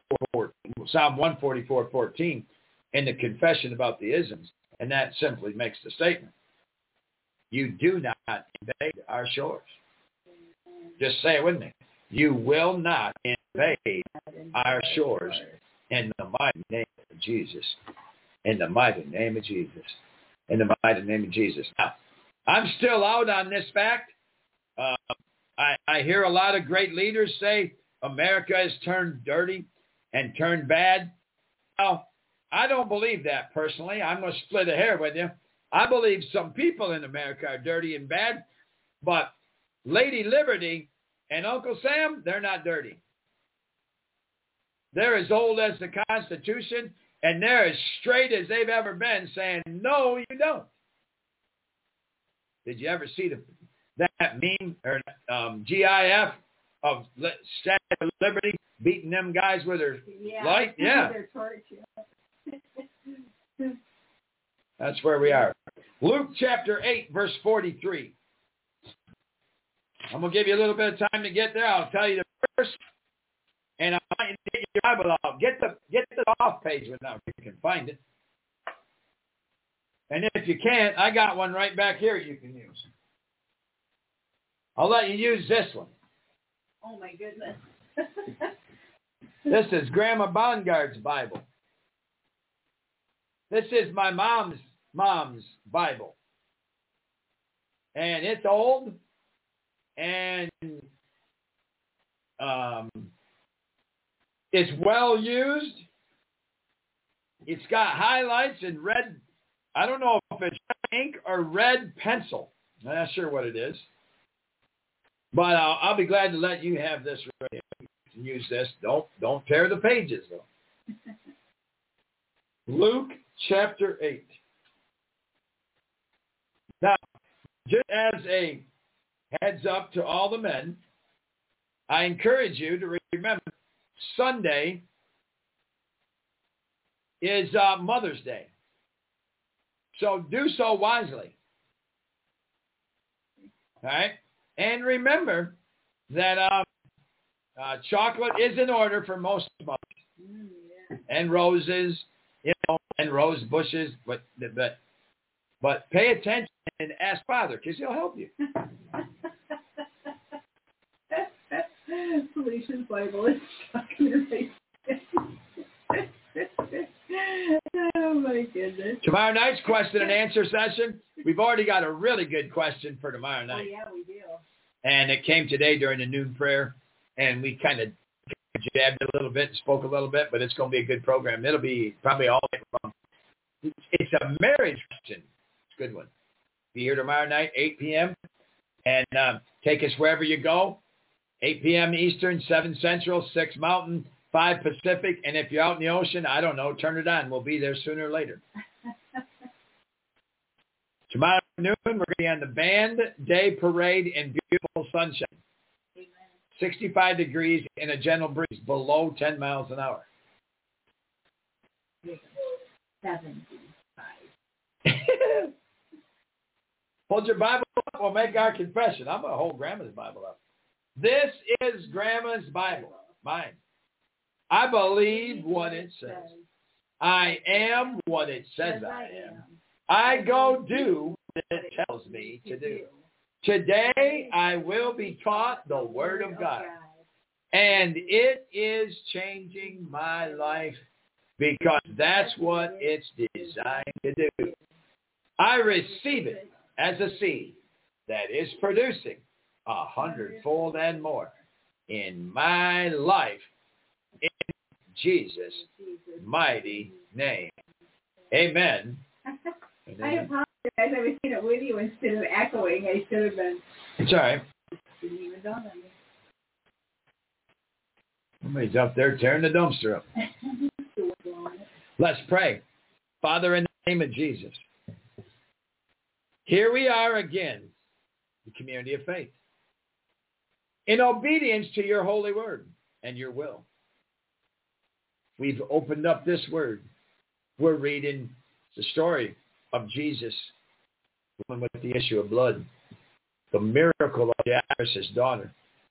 144:14, in the confession about the isms. And that simply makes the statement. You do not invade our shores. Just say it with me. You will not invade our shores in the mighty name of Jesus. In the mighty name of Jesus. In the mighty name of Jesus. Now, I'm still out on this fact. I hear a lot of great leaders say America has turned dirty and turned bad. Now, I don't believe that personally. I'm going to split a hair with you. I believe some people in America are dirty and bad, but Lady Liberty and Uncle Sam, they're not dirty. They're as old as the Constitution, and they're as straight as they've ever been, saying, no, you don't. Did you ever see that meme or GIF of Statue of Liberty beating them guys with her light? Yeah. Their torch, That's where we are. Luke chapter 8, verse 43. I'm going to give you a little bit of time to get there. I'll tell you the verse. And I want you to get your Bible out. Get the off page now if you can find it. And if you can't, I got one right back here you can use. I'll let you use this one. Oh, my goodness. This is Grandma Bongard's Bible. This is my mom's Bible. And it's old. And it's well used. It's got highlights in red. I don't know if it's ink or red pencil. I'm not sure what it is. But I'll be glad to let you have this right here. You can use this. Don't tear the pages, though. Luke chapter 8. Now, just as a heads up to all the men, I encourage you to remember Sunday is Mother's Day. So do so wisely. All right? And remember that chocolate is in order for most mothers. And roses, and rose bushes, but pay attention and ask Father, because he'll help you. Felicia's Bible is stuck in her face. Oh, my goodness. Tomorrow night's question and answer session. We've already got a really good question for tomorrow night. Oh, yeah, we do. And it came today during the noon prayer, and we kind of jabbed a little bit and spoke a little bit, but it's going to be a good program. It'll be probably all from. It's a marriage question. It's a good one. Be here tomorrow night, 8 p.m., and take us wherever you go. 8 p.m. Eastern, 7 Central, 6 Mountain, 5 Pacific, and if you're out in the ocean, I don't know, turn it on. We'll be there sooner or later. Tomorrow noon, we're going to be on the Band Day Parade in beautiful sunshine. Amen. 65 degrees and a gentle breeze below 10 miles an hour. 75. Hold your Bible up. We'll make our confession. I'm going to hold Grandma's Bible up. This is Grandma's Bible, mine. I believe what it says. I am what it says I am. I go do what it tells me to do. Today I will be taught the Word of God. And it is changing my life because that's what it's designed to do. I receive it as a seed that is producing 100-fold and more in my life in Jesus' mighty name. Amen. I apologize. As I was saying it with you instead of echoing, I should have been. It's all right. Didn't even dawn on me. Somebody's up there tearing the dumpster up. Let's pray. Father, in the name of Jesus, here we are again, the community of faith, in obedience to your holy word and your will. We've opened up this word. We're reading the story of Jesus, the woman with the issue of blood, the miracle of Jairus' daughter.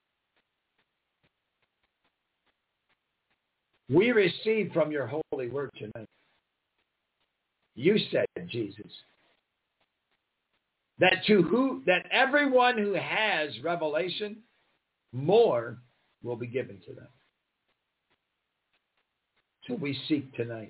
We receive from your holy word tonight. You said, Jesus, that everyone who has revelation, more will be given to them. So we seek tonight.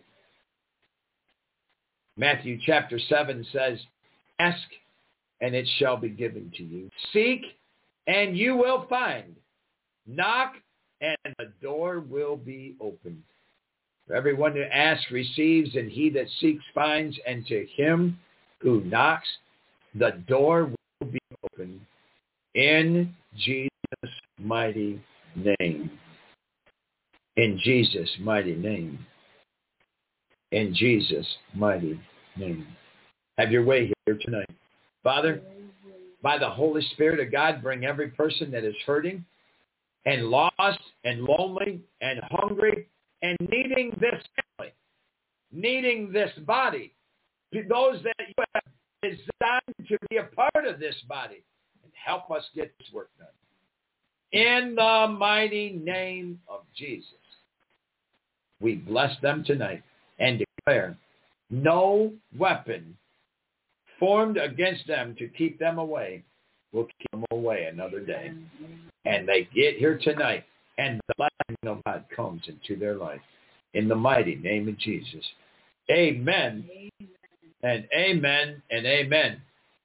Matthew chapter 7 says, ask and it shall be given to you. Seek and you will find. Knock and the door will be opened. For everyone who asks receives, and he that seeks finds, and to him who knocks, the door will be opened. In Jesus' mighty name. In Jesus' mighty name. In Jesus' mighty name. Have your way here tonight. Father, by the Holy Spirit of God, bring every person that is hurting and lost and lonely and hungry and needing this family, needing this body, those that you have designed to be a part of this body, and help us get this work done. In the mighty name of Jesus, we bless them tonight and declare no weapon formed against them to keep them away will keep them away another day. And they get here tonight, and the blessing of God comes into their life. In the mighty name of Jesus. Amen. And amen and amen.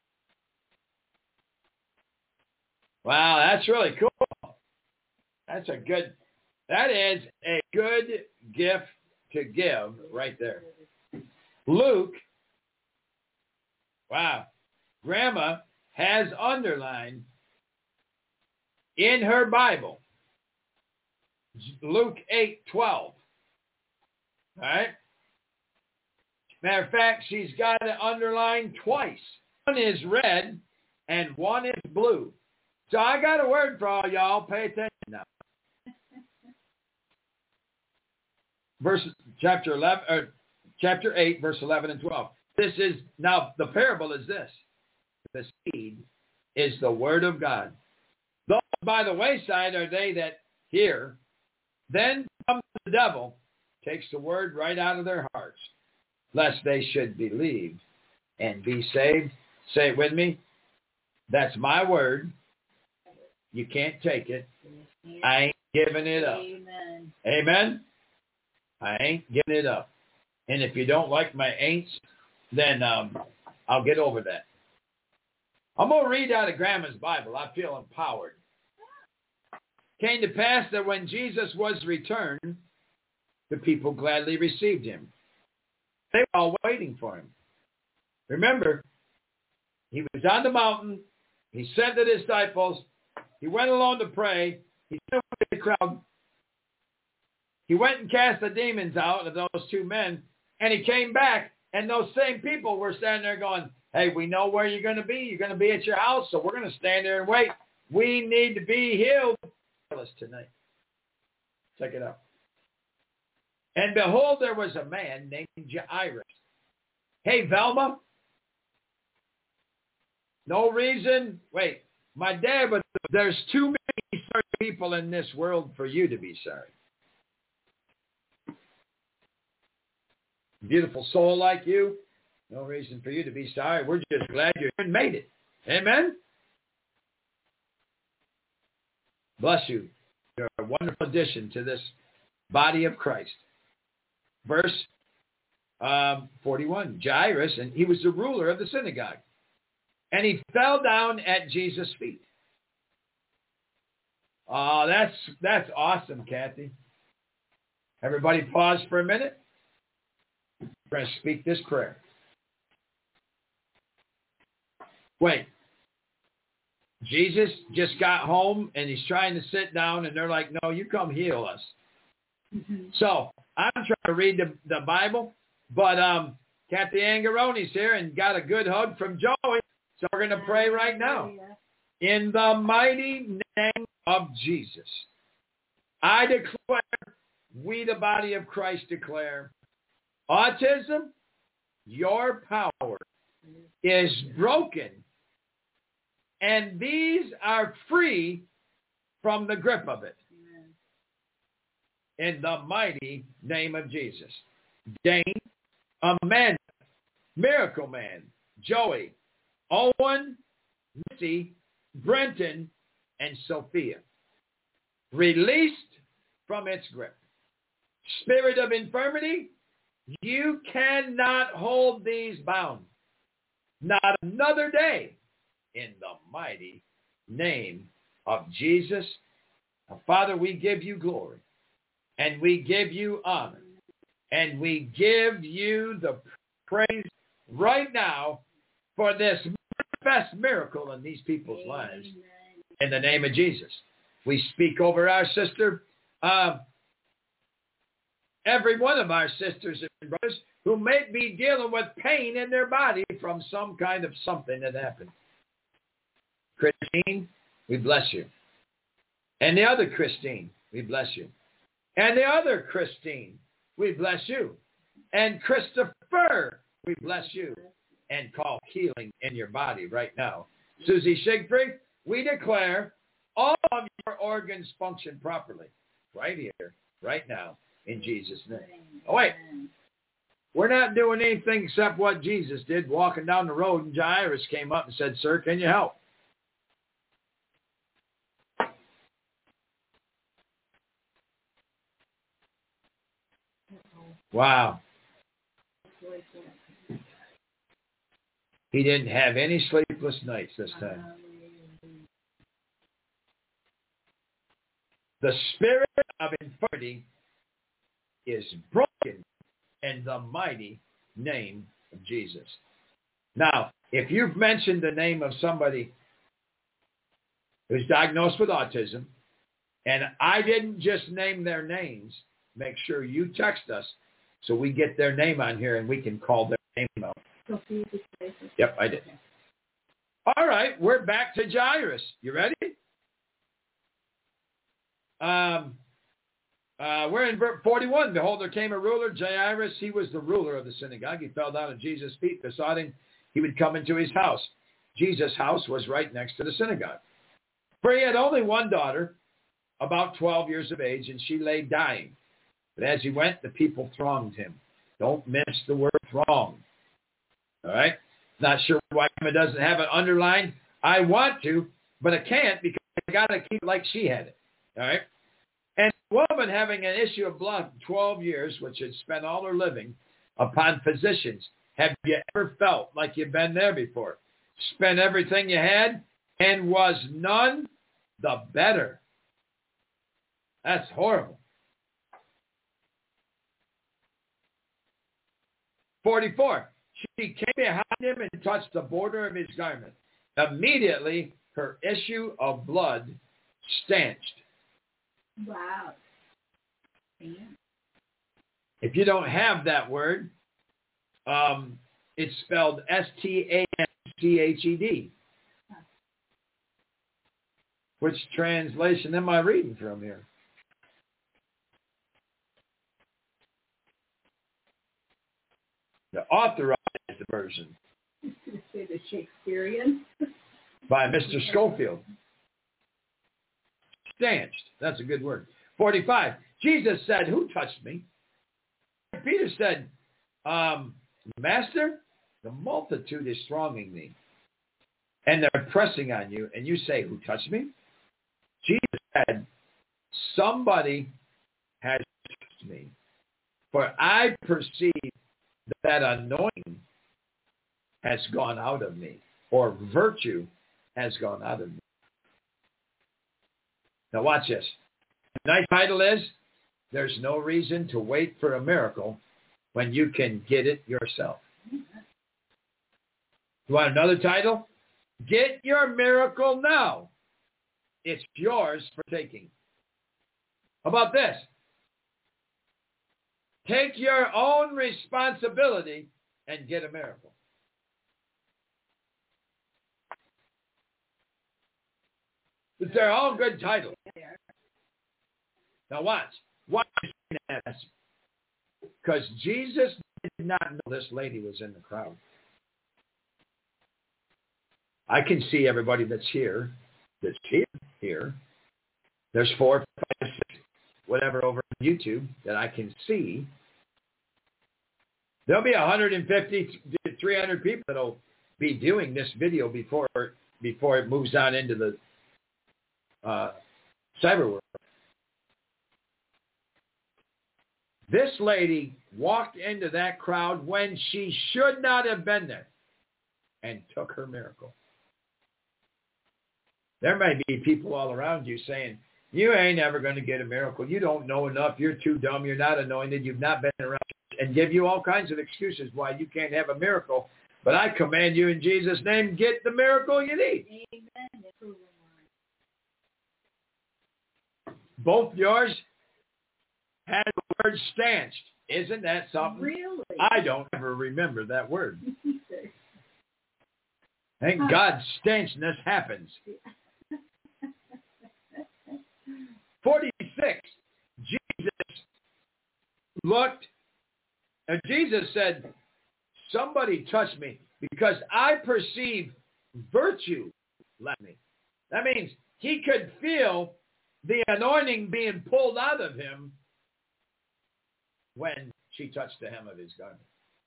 Wow, that's really cool. That is a good gift to give right there. Luke, wow, Grandma has underlined in her Bible, Luke 8:12. All right? Matter of fact, she's got it underlined twice. One is red and one is blue. So I got a word for all y'all. Pay attention now. Chapter 8, verse 11 and 12. This is, now the parable is this. The seed is the word of God. Those by the wayside are they that hear. Then comes the devil, takes the word right out of their hearts, lest they should believe and be saved. Say it with me. That's my word. You can't take it. I ain't giving it up. Amen. Amen? I ain't giving it up. And if you don't like my ain'ts, then I'll get over that. I'm going to read out of Grandma's Bible. I feel empowered. Came to pass that when Jesus was returned, the people gladly received him. They were all waiting for him. Remember, he was on the mountain. He sent the disciples. He went alone to pray. He sent the crowd. He went and cast the demons out of those two men. And he came back. And those same people were standing there going, hey, we know where you're going to be. You're going to be at your house, so we're going to stand there and wait. We need to be healed. Tell us tonight. Check it out. And behold, there was a man named Jairus. Hey, Velma. No reason. Wait, my dad, but there's too many sorry people in this world for you to be sorry. Beautiful soul like you, no reason for you to be sorry. We're just glad you made it. Amen? Bless you. You're a wonderful addition to this body of Christ. Verse 41. Jairus, and he was the ruler of the synagogue. And he fell down at Jesus' feet. Oh, that's awesome, Kathy. Everybody pause for a minute. We're going to speak this prayer. Wait. Jesus just got home and he's trying to sit down and they're like, no, you come heal us. Mm-hmm. So I'm trying to read the Bible, but Kathy Angaroni's here and got a good hug from Joey. So we're going to pray right now. In the mighty name of Jesus, I declare, we the body of Christ declare, autism, your power is broken. And these are free from the grip of it. Amen. In the mighty name of Jesus. Dane, Amanda, Miracle Man, Joey, Owen, Missy, Brenton, and Sophia. Released from its grip. Spirit of infirmity, you cannot hold these bound. Not another day. In the mighty name of Jesus. Father, we give you glory, and we give you honor, and we give you the praise right now for this manifest miracle in these people's lives. In the name of Jesus. We speak over our sister, every one of our sisters and brothers who may be dealing with pain in their body from some kind of something that happened. Christine, we bless you. And the other Christine, we bless you. And the other Christine, we bless you. And Christopher, we bless you. And call healing in your body right now. Susie Siegfried, we declare all of your organs function properly. Right here, right now, in Jesus' name. Oh, wait. We're not doing anything except what Jesus did, walking down the road, and Jairus came up and said, sir, can you help? Wow. He didn't have any sleepless nights this time. The spirit of infirmity is broken in the mighty name of Jesus. Now, if you've mentioned the name of somebody who's diagnosed with autism, and I didn't just name their names, make sure you text us so we get their name on here and we can call their name out. Yep, I did. All right, we're back to Jairus. You ready? We're in verse 41. Behold, there came a ruler, Jairus. He was the ruler of the synagogue. He fell down at Jesus' feet, besought him he would come into his house. Jesus' house was right next to the synagogue. For he had only one daughter, about 12 years of age, and she lay dying. But as he went, the people thronged him. Don't miss the word throng. All right? Not sure why it doesn't have it underlined. I want to, but I can't because I got to keep it like she had it. All right? And a woman having an issue of blood 12 years, which had spent all her living upon physicians. Have you ever felt like you've been there before? Spent everything you had and was none the better. That's horrible. 44. She came behind him and touched the border of his garment. Immediately, her issue of blood stanched. Wow. Yeah. If you don't have that word, it's spelled S-T-A-N-C-H-E-D. Which translation am I reading from here? The authorized version. Say the Shakespearean. By Mr. Schofield. Stanched. That's a good word. 45. Jesus said, who touched me? Peter said, Master, the multitude is thronging me. And they're pressing on you. And you say, who touched me? Jesus said, somebody has touched me. For I perceive that anointing has gone out of me, or virtue has gone out of me. Now watch this. The nice title is, There's No Reason to Wait for a Miracle When You Can Get It Yourself. You want another title? Get your miracle now. It's yours for taking. How about this? Take your own responsibility and get a miracle. But they're all good titles. Now watch. Why is that? Because Jesus did not know this lady was in the crowd. I can see everybody that's here. Here. There's 4, 5, 6, whatever over on YouTube that I can see. There'll be 150 to 300 people that'll be doing this video before it moves on into the cyber world. This lady walked into that crowd when she should not have been there and took her miracle. There may be people all around you saying, you ain't ever going to get a miracle. You don't know enough. You're too dumb. You're not anointed. You've not been around. And give you all kinds of excuses why you can't have a miracle. But I command you in Jesus' name, get the miracle you need. Amen. Both yours had the word stanched. Isn't that something? Really? I don't ever remember that word. Thank God stanchedness happens. 46. Jesus looked, and Jesus said, somebody touched me because I perceive virtue left me. That means he could feel the anointing being pulled out of him when she touched the hem of his garment.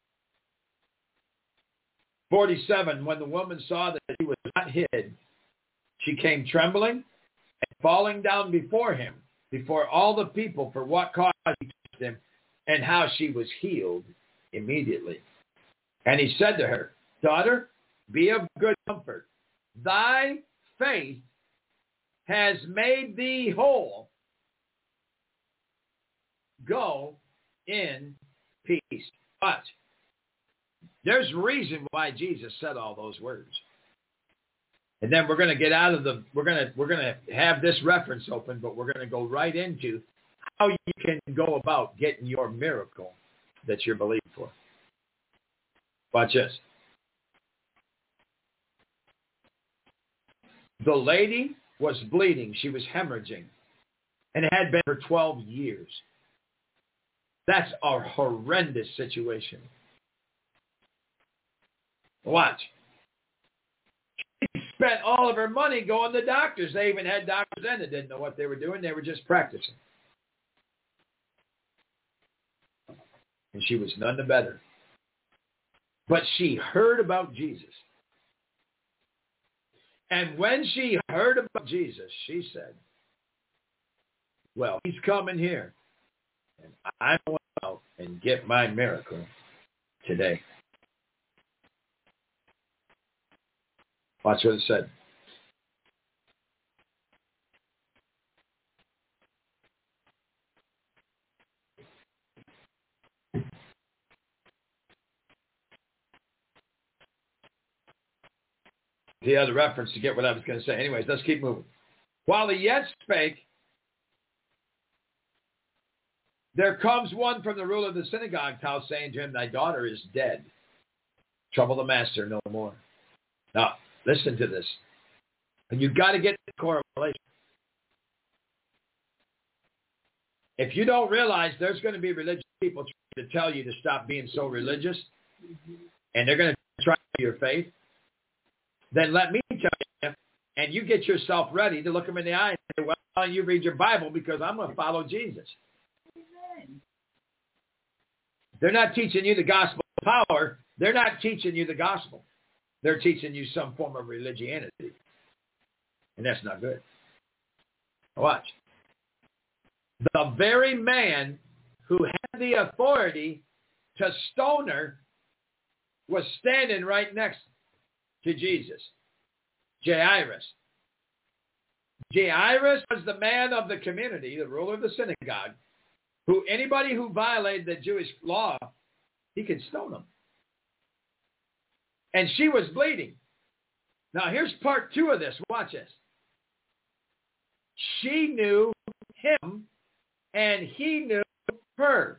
47, when the woman saw that he was not hid, she came trembling and falling down before him, before all the people, for what cause he touched him, and how she was healed immediately. And he said to her, daughter, be of good comfort. Thy faith has made thee whole. Go in peace. But there's a reason why Jesus said all those words. And then we're going to get out of we're going to have this reference open, but we're going to go right into how you can go about getting your miracle that you're believing for. Watch this. The lady was bleeding. She was hemorrhaging. And it had been for 12 years. That's a horrendous situation. Watch. She spent all of her money going to doctors. They even had doctors then that didn't know what they were doing. They were just practicing. And she was none the better. But she heard about Jesus. And when she heard about Jesus, she said, well, he's coming here. And I want to go and get my miracle today. Watch what it said. The other reference to get what I was going to say. Anyways, let's keep moving. While he yet spake, there comes one from the ruler of the synagogue's house, saying to him, thy daughter is dead. Trouble the master no more. Now, listen to this. And you've got to get the correlation. If you don't realize there's going to be religious people trying to tell you to stop being so religious, and they're going to try your faith, then let me tell you, and you get yourself ready to look them in the eye and say, well, you read your Bible because I'm going to follow Jesus. Amen. They're not teaching you the gospel of power. They're not teaching you the gospel. They're teaching you some form of religiosity. And that's not good. Watch. The very man who had the authority to stone her was standing right next to Jesus. Jairus. Jairus was the man of the community, the ruler of the synagogue, who anybody who violated the Jewish law, he could stone them. And she was bleeding. Now, here's part 2 of this. Watch this. She knew him, and he knew her.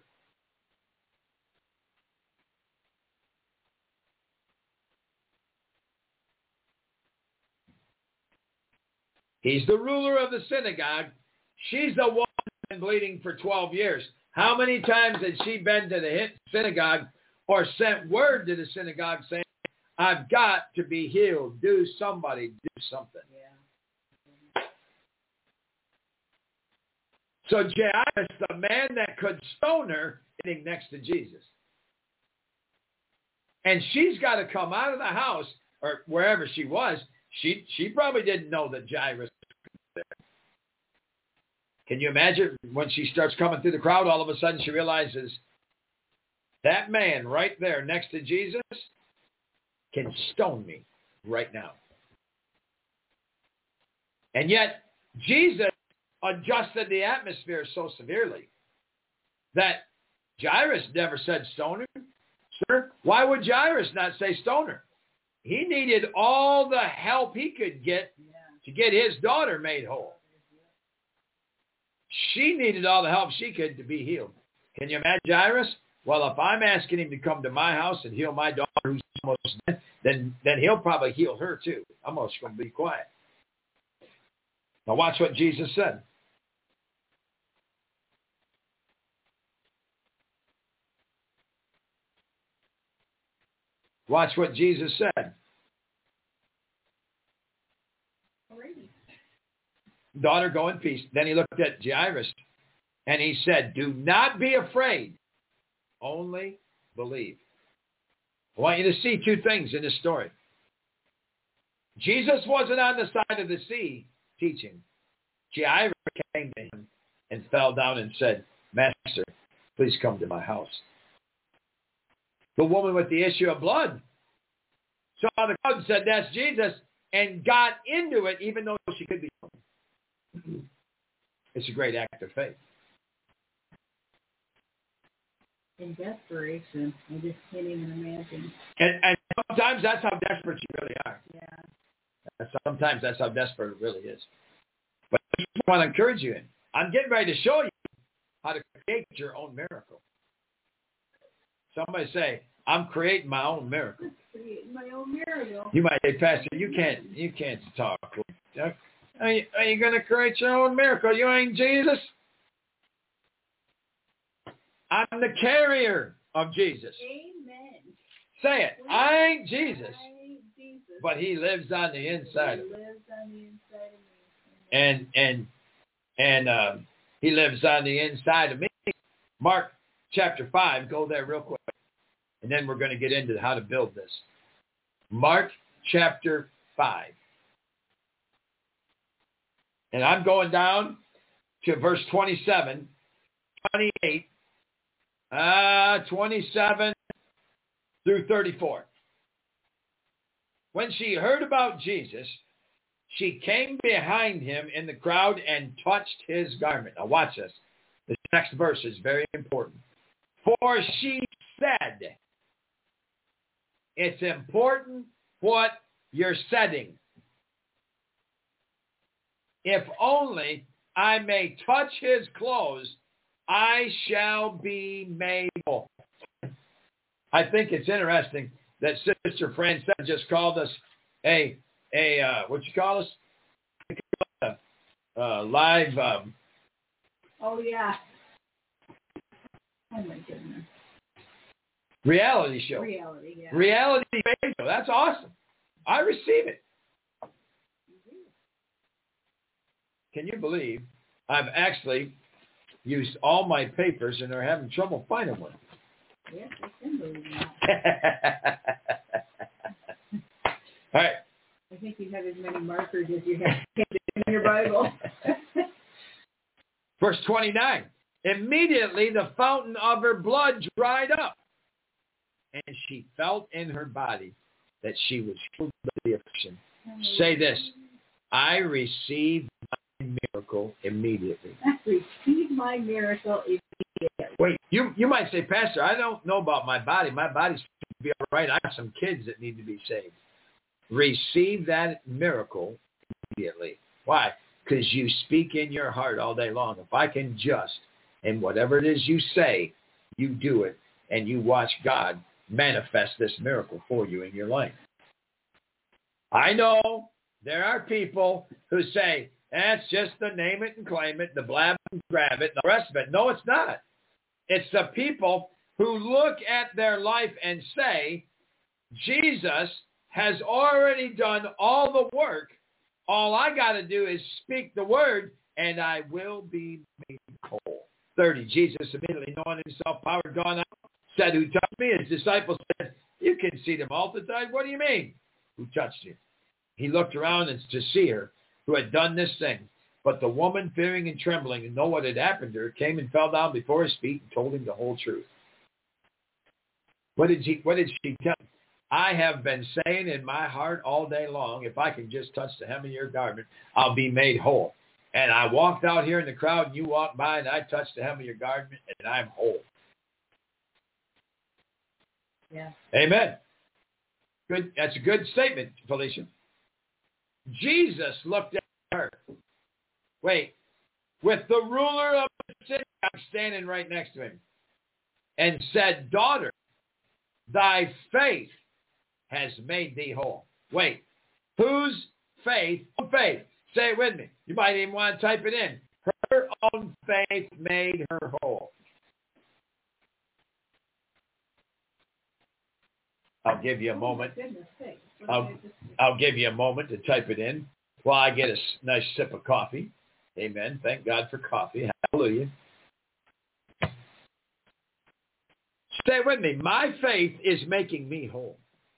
He's the ruler of the synagogue. She's the one who's been bleeding for 12 years. How many times had she been to the synagogue or sent word to the synagogue saying, I've got to be healed. Do somebody do something. Yeah. So Jairus, the man that could stone her, sitting next to Jesus. And she's got to come out of the house or wherever she was. She probably didn't know that Jairus was there. Can you imagine when she starts coming through the crowd, all of a sudden she realizes that man right there next to Jesus can stone me right now. And yet Jesus adjusted the atmosphere so severely that Jairus never said stone her. Sir, why would Jairus not say stone her? He needed all the help he could get to get his daughter made whole. She needed all the help she could to be healed. Can you imagine Jairus? Well, if I'm asking him to come to my house and heal my daughter who's almost dead, then he'll probably heal her too. I'm just going to be quiet. Now watch what Jesus said. Watch what Jesus said. Daughter, go in peace. Then he looked at Jairus and he said, do not be afraid. Only believe. I want you to see 2 things in this story. Jesus wasn't on the side of the sea teaching. Jairus came to him and fell down and said, Master, please come to my house. The woman with the issue of blood saw the crowd and said, that's Jesus, and got into it even though she could be. It's a great act of faith. In desperation, I just can't even imagine. And sometimes that's how desperate you really are. Yeah. Sometimes that's how desperate it really is. But I just want to encourage you. I'm getting ready to show you how to create your own miracle. Somebody say, I'm creating my own miracle. Creating my own miracle. You might say, Pastor, you can't talk. Are you going to create your own miracle? You ain't Jesus. I'm the carrier of Jesus. Amen. Say it. I ain't Jesus. But he lives on the inside of me. And he lives on the inside of me. Mark chapter 5. Go there real quick. And then we're going to get into how to build this. Mark chapter 5. And I'm going down to verse 27, 28, 27 through 34. When she heard about Jesus, she came behind him in the crowd and touched his garment. Now watch this. This next verse is very important. For she said, it's important what you're setting. If only I may touch his clothes, I shall be made whole. I think it's interesting that Sister Francine just called us what you call us? Live. Oh, yeah. Oh, my goodness. Reality show. Reality, yeah. Reality show. That's awesome. I receive it. Can you believe I've actually used all my papers and they're having trouble finding one? Yes, I can believe that. All right. I think you have as many markers as you have in your Bible. Verse 29. Immediately the fountain of her blood dried up, and she felt in her body that she was healed of the affliction. Say this, I received my miracle immediately. I received my miracle immediately. Wait, you might say, Pastor, I don't know about my body. My body's to be all right. I have some kids that need to be saved. receive that miracle immediately. Why? Because you speak in your heart all day long. If I can just, and whatever it is you say, you do it, and you watch God manifest this miracle for you in your life. I know there are people who say, that's just the name it and claim it, the blab and grab it, and the rest of it. No, it's not. It's the people who look at their life and say, Jesus has already done all the work. All I got to do is speak the word, and I will be made whole. 30, Jesus immediately knowing himself, power gone out, said, who touched me? His disciples said, you can see the multitude. What do you mean? Who touched you? He looked around and to see her who had done this thing. But the woman, fearing and trembling and know what had happened to her, came and fell down before his feet and told him the whole truth. What did she tell him? I have been saying in my heart all day long, if I can just touch the hem of your garment, I'll be made whole. And I walked out here in the crowd, and you walked by, and I touched the hem of your garment, and I'm whole. Yeah. Amen. Good. That's a good statement, Felicia. Jesus looked at her. Wait. With the ruler of the city, I'm standing right next to him, and said, daughter, thy faith has made thee whole. Wait. Whose faith? Faith. Say it with me. You might even want to type it in. Her own faith made her whole. I'll give you a moment. I'll give you a moment to type it in while I get a nice sip of coffee. Amen. Thank God for coffee. Hallelujah. Stay with me. My faith is making me whole.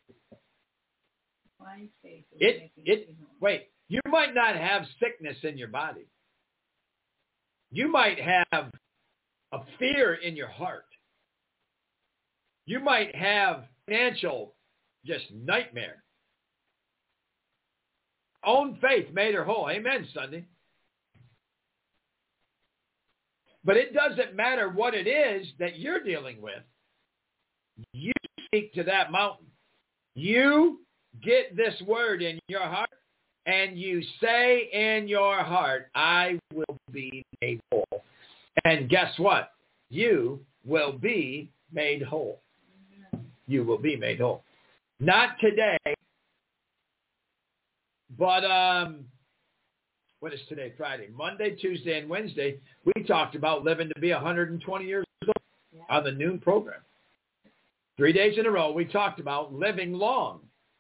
My faith is making me whole. Wait. You might not have sickness in your body. You might have a fear in your heart. You might have financial just nightmare. Own faith made her whole. Amen, Sunday. But it doesn't matter what it is that you're dealing with. You speak to that mountain. You get this word in your heart, and you say in your heart, I will be made whole. And guess what? You will be made whole. You will be made whole. Not today, but what is today? Friday. Monday, Tuesday, and Wednesday, we talked about living to be 120 years old on the noon program. 3 days in a row, we talked about living long.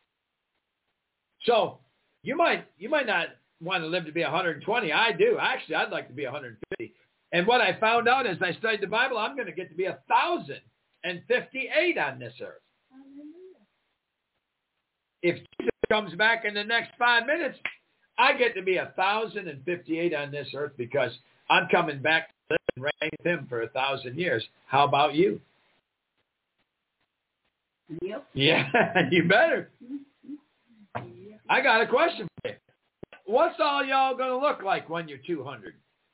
So you might not want to live to be 120. I do. Actually, I'd like to be 150. And what I found out as I studied the Bible, I'm going to get to be 1,058 on this earth. If Jesus comes back in the next 5 minutes, I get to be 1,058 on this earth because I'm coming back to live and reign with him for 1,000 years. How about you? Yep. Yeah, you better. I got a question for you. What's all y'all going to look like when you're 200?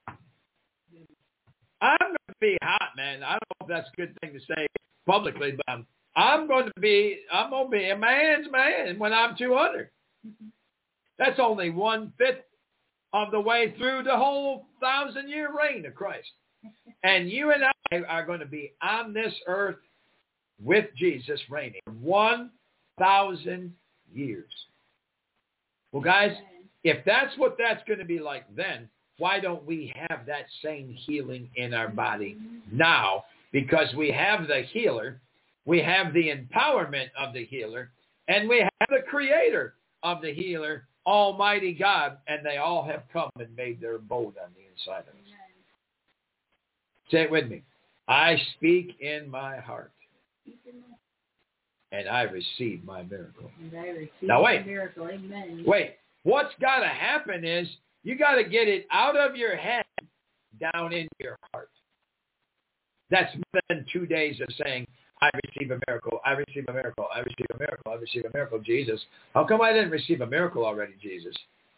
I'm going to be hot, man. I don't know if that's a good thing to say publicly, but I'm going to be a man's man when I'm 200. That's only 1/5 of the way through the whole 1,000-year reign of Christ. And you and I are going to be on this earth with Jesus reigning 1,000 years. Well, guys, if that's what that's going to be like then, why don't we have that same healing in our body now? Because we have the healer, we have the empowerment of the healer, and we have the creator of the healer, Almighty God, and they all have come and made their abode on the inside of us. Say it with me. I speak in my heart, and I receive my miracle. Now wait. Miracle. Amen. Wait. What's got to happen is you got to get it out of your head down into your heart. That's more than 2 days of saying, I receive a miracle, I receive a miracle, I receive a miracle, I receive a miracle, Jesus. How come I didn't receive a miracle already, Jesus?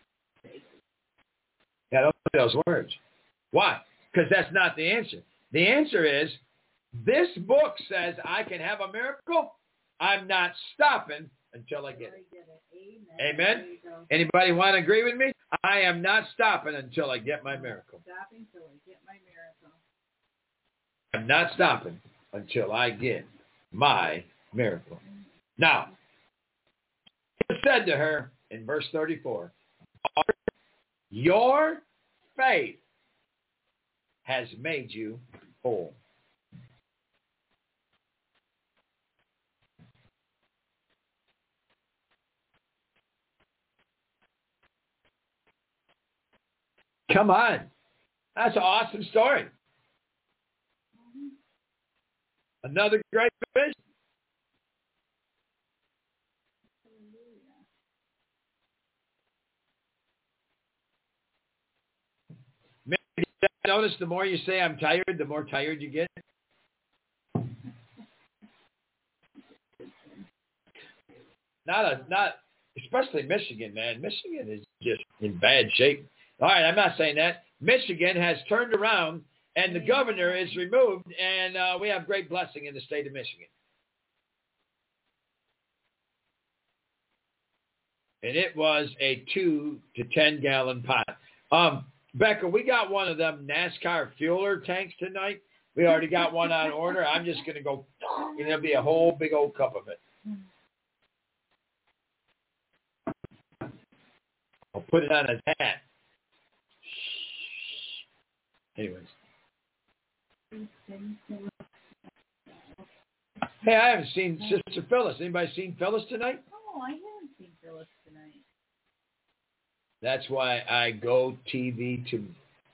Yeah, don't put those words. Why? Because that's not the answer. The answer is, this book says I can have a miracle. I'm not stopping until I get it. Amen. Amen? Anybody want to agree with me? I am not stopping until I get my miracle. Stopping till I get my miracle. I'm not stopping until I get my miracle. Now, he said to her in verse 34, your faith has made you whole. Come on. That's an awesome story. Another great vision. Maybe you notice the more you say I'm tired, the more tired you get. Not especially Michigan, man. Michigan is just in bad shape. All right, I'm not saying that. Michigan has turned around, and the governor is removed, and we have great blessing in the state of Michigan. And it was a 2 to 10 gallon pot. Becca, we got one of them NASCAR fueler tanks tonight. We already got one on order. I'm just going to go, and there'll be a whole big old cup of it. I'll put it on his hat. Anyways. Hey, I haven't seen Sister Phyllis. Anybody seen Phyllis tonight? Oh, I haven't seen Phyllis tonight. That's why I go TV to.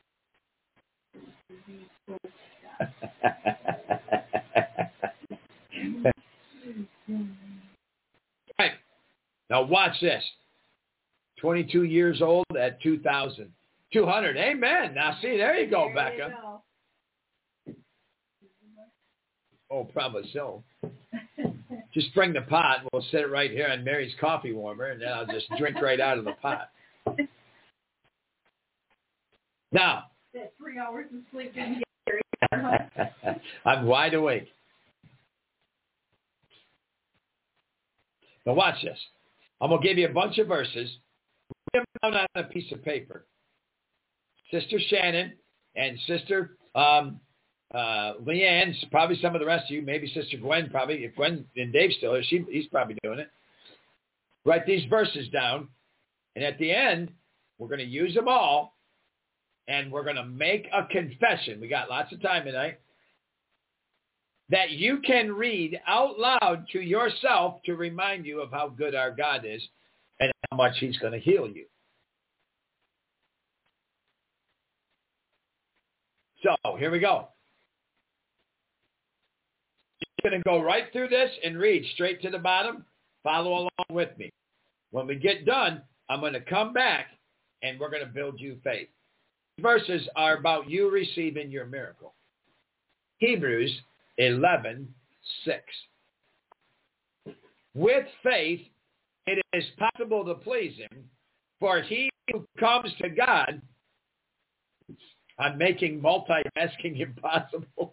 Right. Now watch this. 22 years old at 2,000. 200. Amen. Now see, there you go, Becca. Oh, probably so. Just bring the pot. We'll set it right here on Mary's coffee warmer, and then I'll just drink right out of the pot. Now. That 3 hours of sleep didn't get I'm wide awake. Now watch this. I'm going to give you a bunch of verses. Write them down on a piece of paper. Sister Shannon and Sister Leanne, probably some of the rest of you, maybe Sister Gwen, probably. If Gwen and Dave's still here, he's probably doing it. Write these verses down, and at the end, we're going to use them all, and we're going to make a confession. We got lots of time tonight. That you can read out loud to yourself to remind you of how good our God is and how much he's going to heal you. So, here we go. You're going to go right through this and read straight to the bottom. Follow along with me. When we get done, I'm going to come back and we're going to build you faith. Verses are about you receiving your miracle. Hebrews 11:6. With faith, it is possible to please him, for he who comes to God, I'm making multitasking impossible.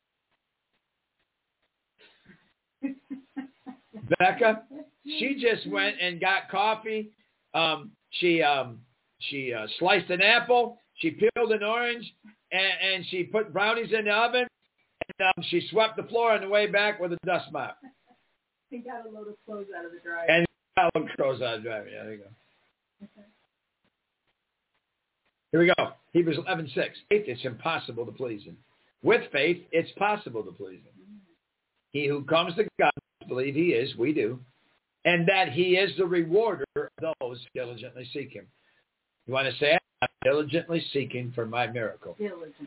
Becca, she just went and got coffee. She sliced an apple. She peeled an orange, and she put brownies in the oven. And she swept the floor on the way back with a dust mop. He got a load of clothes out of the dryer. And got a load of clothes out of the dryer. Yeah, there you go. Okay. Here we go. Hebrews 11:6. Faith, it's impossible to please him. With faith, it's possible to please him. He who comes to God must believe he is, we do, and that he is the rewarder of those who diligently seek him. You want to say it? I'm diligently seeking for my miracle. Diligently.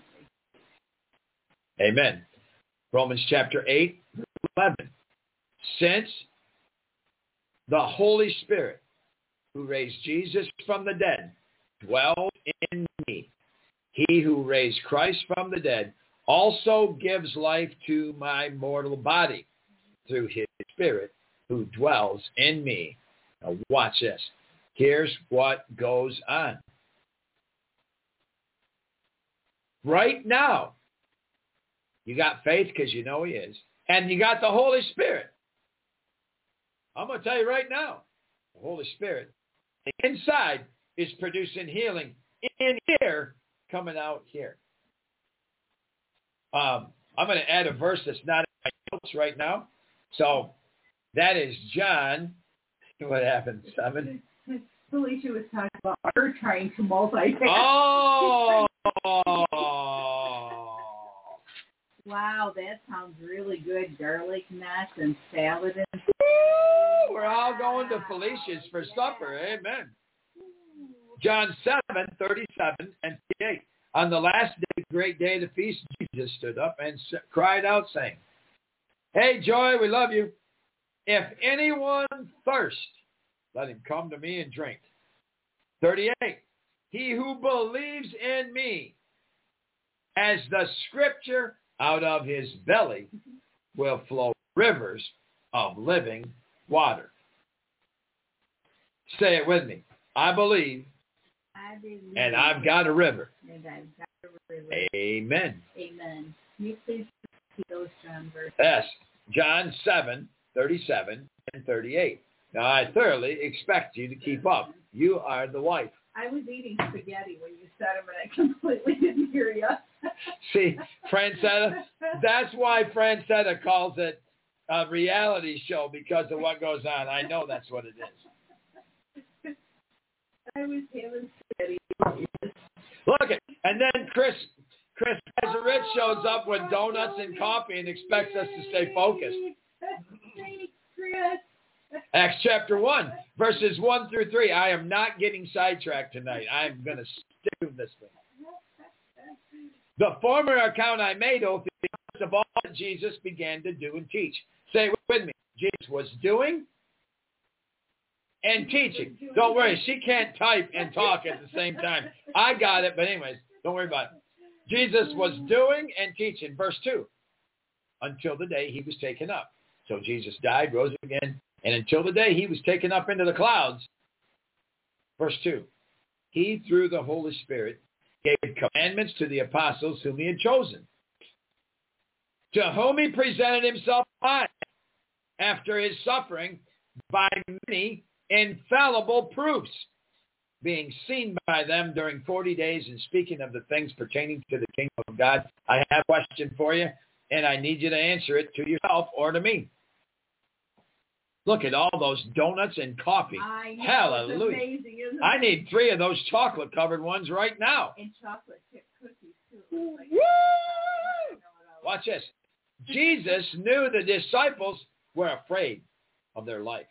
Amen. Romans chapter 8:11. Since the Holy Spirit, who raised Jesus from the dead, dwells in me, he who raised Christ from the dead also gives life to my mortal body through his Spirit who dwells in me. Now watch this. Here's what goes on. Right now, you got faith because you know he is. And you got the Holy Spirit. I'm going to tell you right now, the Holy Spirit, the inside is producing healing in here, coming out here. I'm going to add a verse that's not in my notes right now. So that is John. What happened, 7? Felicia was talking about her trying to multitask. Oh! Wow, that sounds really good. Garlic nuts and salad. And We're all going to Felicia's for supper. Amen. John 7:37 and 38. On the last day, great day of the feast, Jesus stood up and cried out, saying, Hey, Joy, we love you. If anyone thirst, let him come to me and drink. 38. He who believes in me, as the scripture out of his belly will flow rivers of living water. Say it with me. I believe. And I've got a river. And I've got a river. Amen. Amen. Can you please repeat those John verses? Yes. John 7:37 and 38. Now, I thoroughly expect you to keep up. You are the wife. I was eating spaghetti when you said them, and I completely didn't hear you. See, Francetta, that's why Francetta calls it a reality show, because of what goes on. I know that's what it is. I was having spaghetti. Look it, and then Chris Rich shows up with donuts and coffee and expects us to stay focused. Acts chapter 1, verses 1 through 3. I am not getting sidetracked tonight. I'm going to stick with this thing. The former account I made, O because of all that Jesus began to do and teach. Say it with me. Jesus was doing and teaching. Don't worry, she can't type and talk at the same time. I got it, but anyways, don't worry about it. Jesus was doing and teaching. Verse 2, until the day he was taken up. So Jesus died, rose again, and until the day he was taken up into the clouds. Verse 2, he, through the Holy Spirit, gave commandments to the apostles whom he had chosen, to whom he presented himself alive after his suffering by many infallible proofs, being seen by them during 40 days and speaking of the things pertaining to the kingdom of God. I have a question for you, and I need you to answer it to yourself or to me. Look at all those donuts and coffee. I know, Hallelujah. it's amazing, isn't it? I need 3 of those chocolate-covered ones right now. And chocolate chip cookies, too. Like, Woo! Watch this. Jesus knew the disciples were afraid of their life.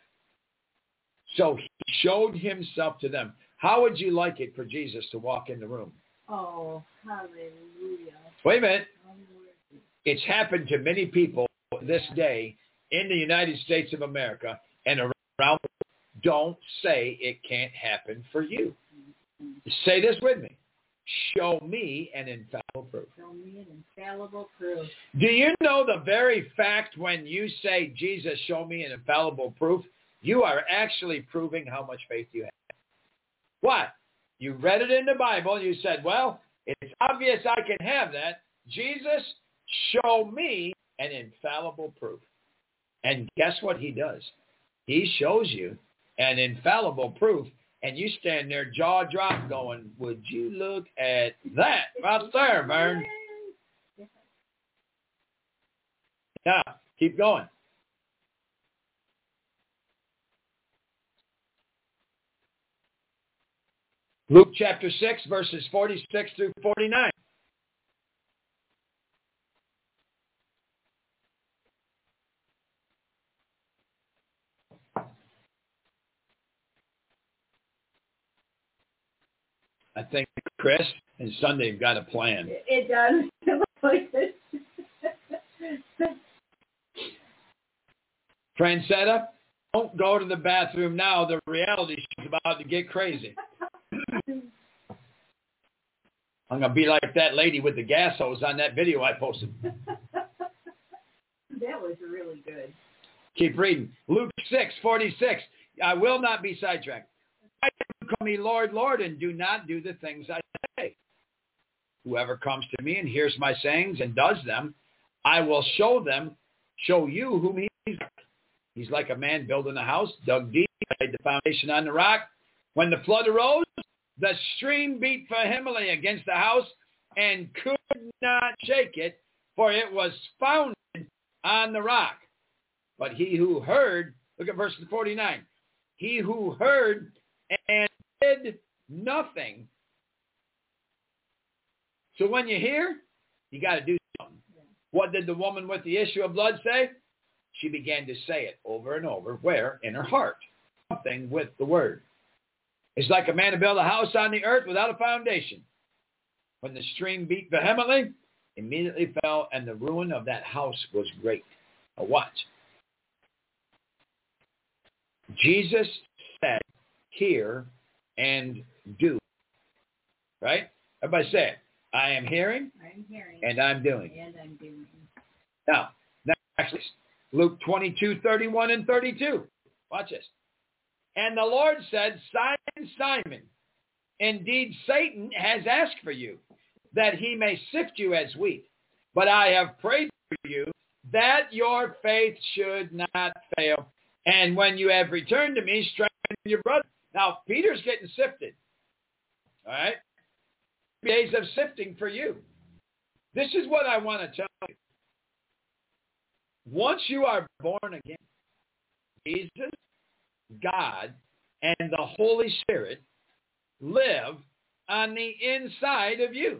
So he showed himself to them. How would you like it for Jesus to walk in the room? Oh, hallelujah. Wait a minute. It's happened to many people this day in the United States of America and around the world. Don't say it can't happen for you. Say this with me. Show me an infallible proof. Show me an infallible proof. Do you know the very fact when you say, Jesus, show me an infallible proof, you are actually proving how much faith you have? What? You read it in the Bible. You said, well, it's obvious I can have that. Jesus, show me an infallible proof. And guess what he does? He shows you an infallible proof, and you stand there jaw dropped going, would you look at that right there, Vern? Now, keep going. Luke chapter 6, verses 46 through 49. I think Chris and Sunday have got a plan. It does. It looks like this. Francetta, don't go to the bathroom now. The reality is about to get crazy. I'm going to be like that lady with the gas hose on that video I posted. That was really good. Keep reading. Luke 6:46. I will not be sidetracked. Why do you call me Lord, Lord, and do not do the things I say? Whoever comes to me and hears my sayings and does them, I will show you whom he is. He's like a man building a house, dug deep, laid the foundation on the rock. When the flood arose, the stream beat vehemently against the house and could not shake it, for it was founded on the rock. But he who heard, look at verse 49, he who heard and did nothing. So when you hear, you got to do something. What did the woman with the issue of blood say? She began to say it over and over. Where? In her heart. Something with the word. It's like a man to build a house on the earth without a foundation. When the stream beat vehemently, immediately fell, and the ruin of that house was great. Now watch. Jesus said, hear and do. Right? Everybody say it. I am hearing, and I'm doing. Now, next, Luke 22:31 and 32. Watch this. And the Lord said, Simon, Simon, indeed Satan has asked for you, that he may sift you as wheat. But I have prayed for you, that your faith should not fail. And when you have returned to me, strengthen your brother. Now, Peter's getting sifted. All right? Days of sifting for you. This is what I want to tell you. Once you are born again, Jesus, God, and the Holy Spirit live on the inside of you.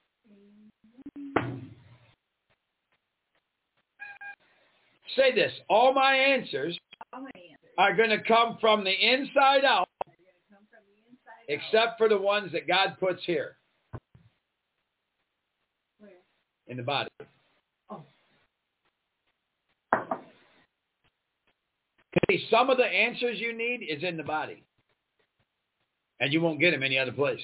Say this. All my answers are going to come from the inside out, except for the ones that God puts here. In the body. See, some of the answers you need is in the body. And you won't get them any other place.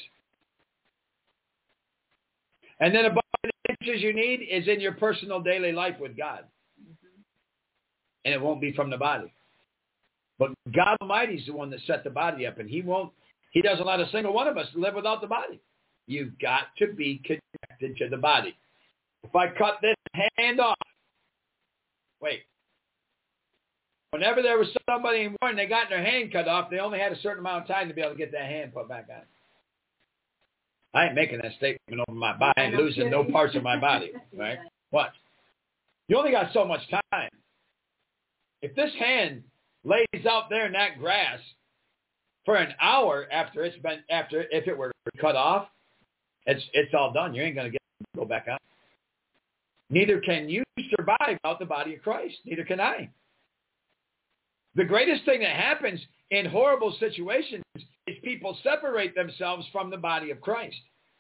And then a bunch of the answers you need is in your personal daily life with God. And it won't be from the body. But God Almighty is the one that set the body up. And He doesn't let a single one of us live without the body. You've got to be connected to the body. If I cut this hand off, wait. Whenever there was somebody in war and they got their hand cut off, they only had a certain amount of time to be able to get that hand put back on. I ain't making that statement over my body. I ain't losing no parts of my body, right? What? You only got so much time. If this hand lays out there in that grass for an hour after if it were cut off, it's all done. You ain't going to go back on. Neither can you survive without the body of Christ. Neither can I. The greatest thing that happens in horrible situations is people separate themselves from the body of Christ.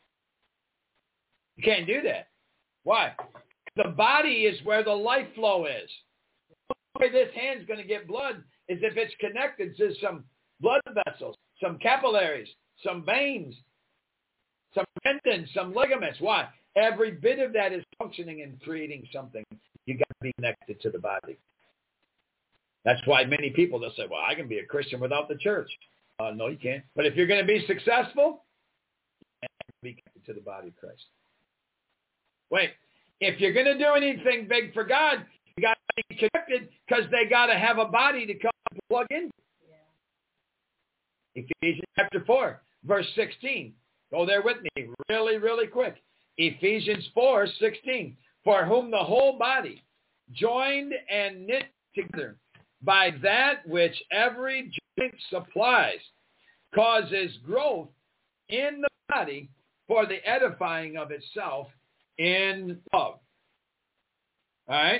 You can't do that. Why? The body is where the life flow is. The way this hand's going to get blood is if it's connected to some blood vessels, some capillaries, some veins, some tendons, some ligaments. Why? Every bit of that is functioning and creating something. You got to be connected to the body. That's why many people, they'll say, well, I can be a Christian without the church. No, you can't. But if you're going to be successful, you have to be connected to the body of Christ. Wait, if you're going to do anything big for God, you got to be connected because they got to have a body to come and plug in. Yeah. Ephesians chapter 4, verse 16. Go there with me really, really quick. Ephesians 4:16. For whom the whole body, joined and knit together by that which every joint supplies, causes growth in the body for the edifying of itself in love. All right?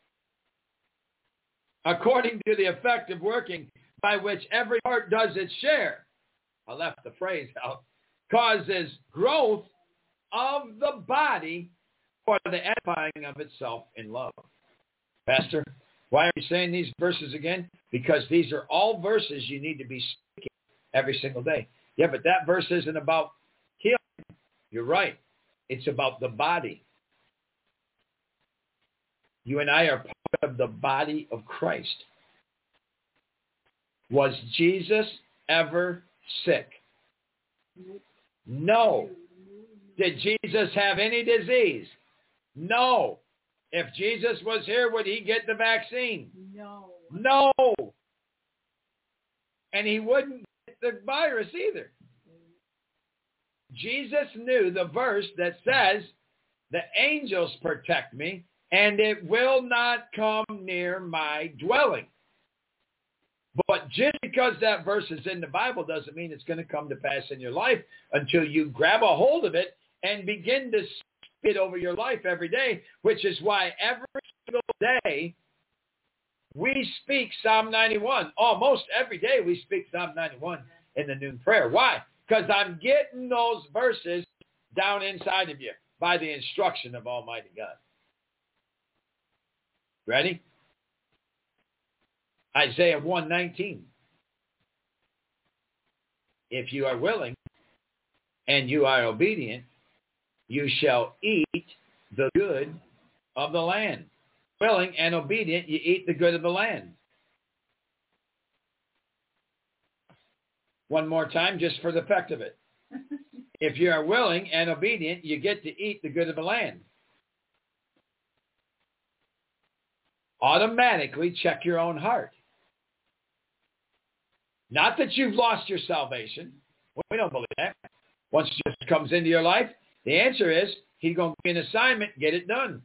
According to the effective working by which every part does its share, I left the phrase out, causes growth of the body for the edifying of itself in love. Pastor, why are you saying these verses again? Because these are all verses you need to be speaking every single day. Yeah, but that verse isn't about healing. You're right. It's about the body. You and I are part of the body of Christ. Was Jesus ever sick? No. Did Jesus have any disease? No. If Jesus was here, would he get the vaccine? No. No. And he wouldn't get the virus either. Jesus knew the verse that says, the angels protect me, and it will not come near my dwelling. But just because that verse is in the Bible doesn't mean it's going to come to pass in your life until you grab a hold of it and begin to speak it over your life every day, which is why every single day we speak Psalm 91. Almost every day we speak Psalm 91 in the noon prayer. Why? Because I'm getting those verses down inside of you by the instruction of Almighty God. Ready? Isaiah 1:19. If you are willing and you are obedient, you shall eat the good of the land. Willing and obedient, you eat the good of the land. One more time, just for the effect of it. If you are willing and obedient, you get to eat the good of the land. Automatically check your own heart. Not that you've lost your salvation. We don't believe that. Once Jesus comes into your life, the answer is he's going to give you an assignment, get it done.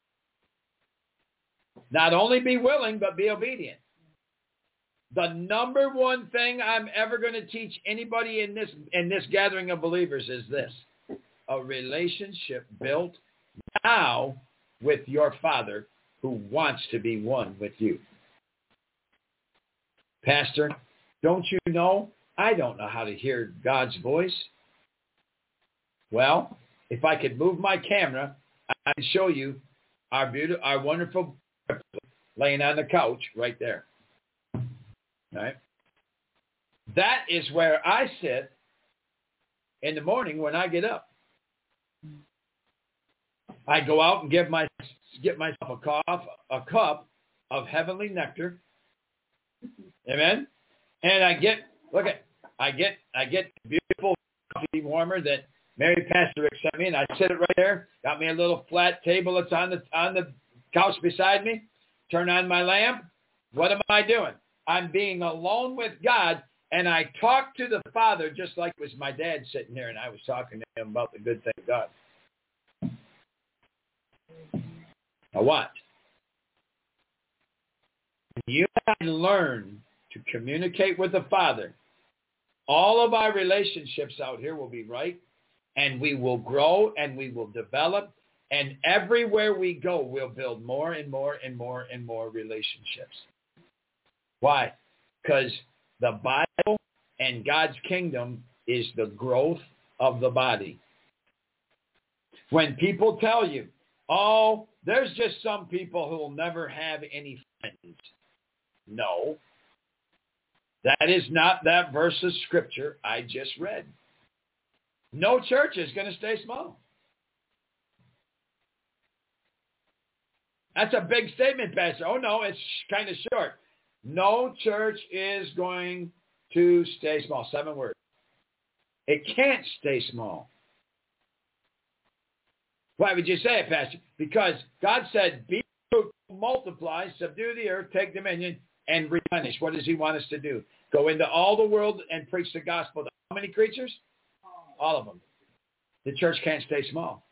Not only be willing, but be obedient. The number one thing I'm ever going to teach anybody in this gathering of believers is this: a relationship built now with your Father who wants to be one with you. Pastor, don't you know? I don't know how to hear God's voice. Well, if I could move my camera, I'd show you our wonderful laying on the couch right there. Right? That is where I sit in the morning when I get up. I go out and get myself a cup of heavenly nectar. Amen. And I get beautiful coffee warmer that Mary Pastor sent me, and I sit it right there. Got me a little flat table that's on the couch beside me. Turn on my lamp. What am I doing? I'm being alone with God, and I talk to the Father just like it was my dad sitting there, and I was talking to him about the good thing of God. Now what? When you and I learn to communicate with the Father, all of our relationships out here will be right, and we will grow, and we will develop, and everywhere we go, we'll build more and more and more and more relationships. Why? Because the Bible and God's kingdom is the growth of the body. When people tell you, oh, there's just some people who will never have any friends. No. That is not that verse of Scripture I just read. No church is going to stay small. That's a big statement, Pastor. Oh, no, it's kind of short. No church is going to stay small. 7 words. It can't stay small. Why would you say it, Pastor? Because God said, be fruitful, multiply, subdue the earth, take dominion, and replenish. What does he want us to do? Go into all the world and preach the gospel to how many creatures? All of them. The church can't stay small.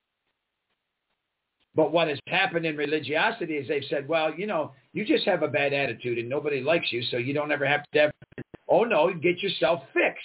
But what has happened in religiosity is they've said, well, you just have a bad attitude and nobody likes you, so you don't ever have to have. Oh, no, get yourself fixed.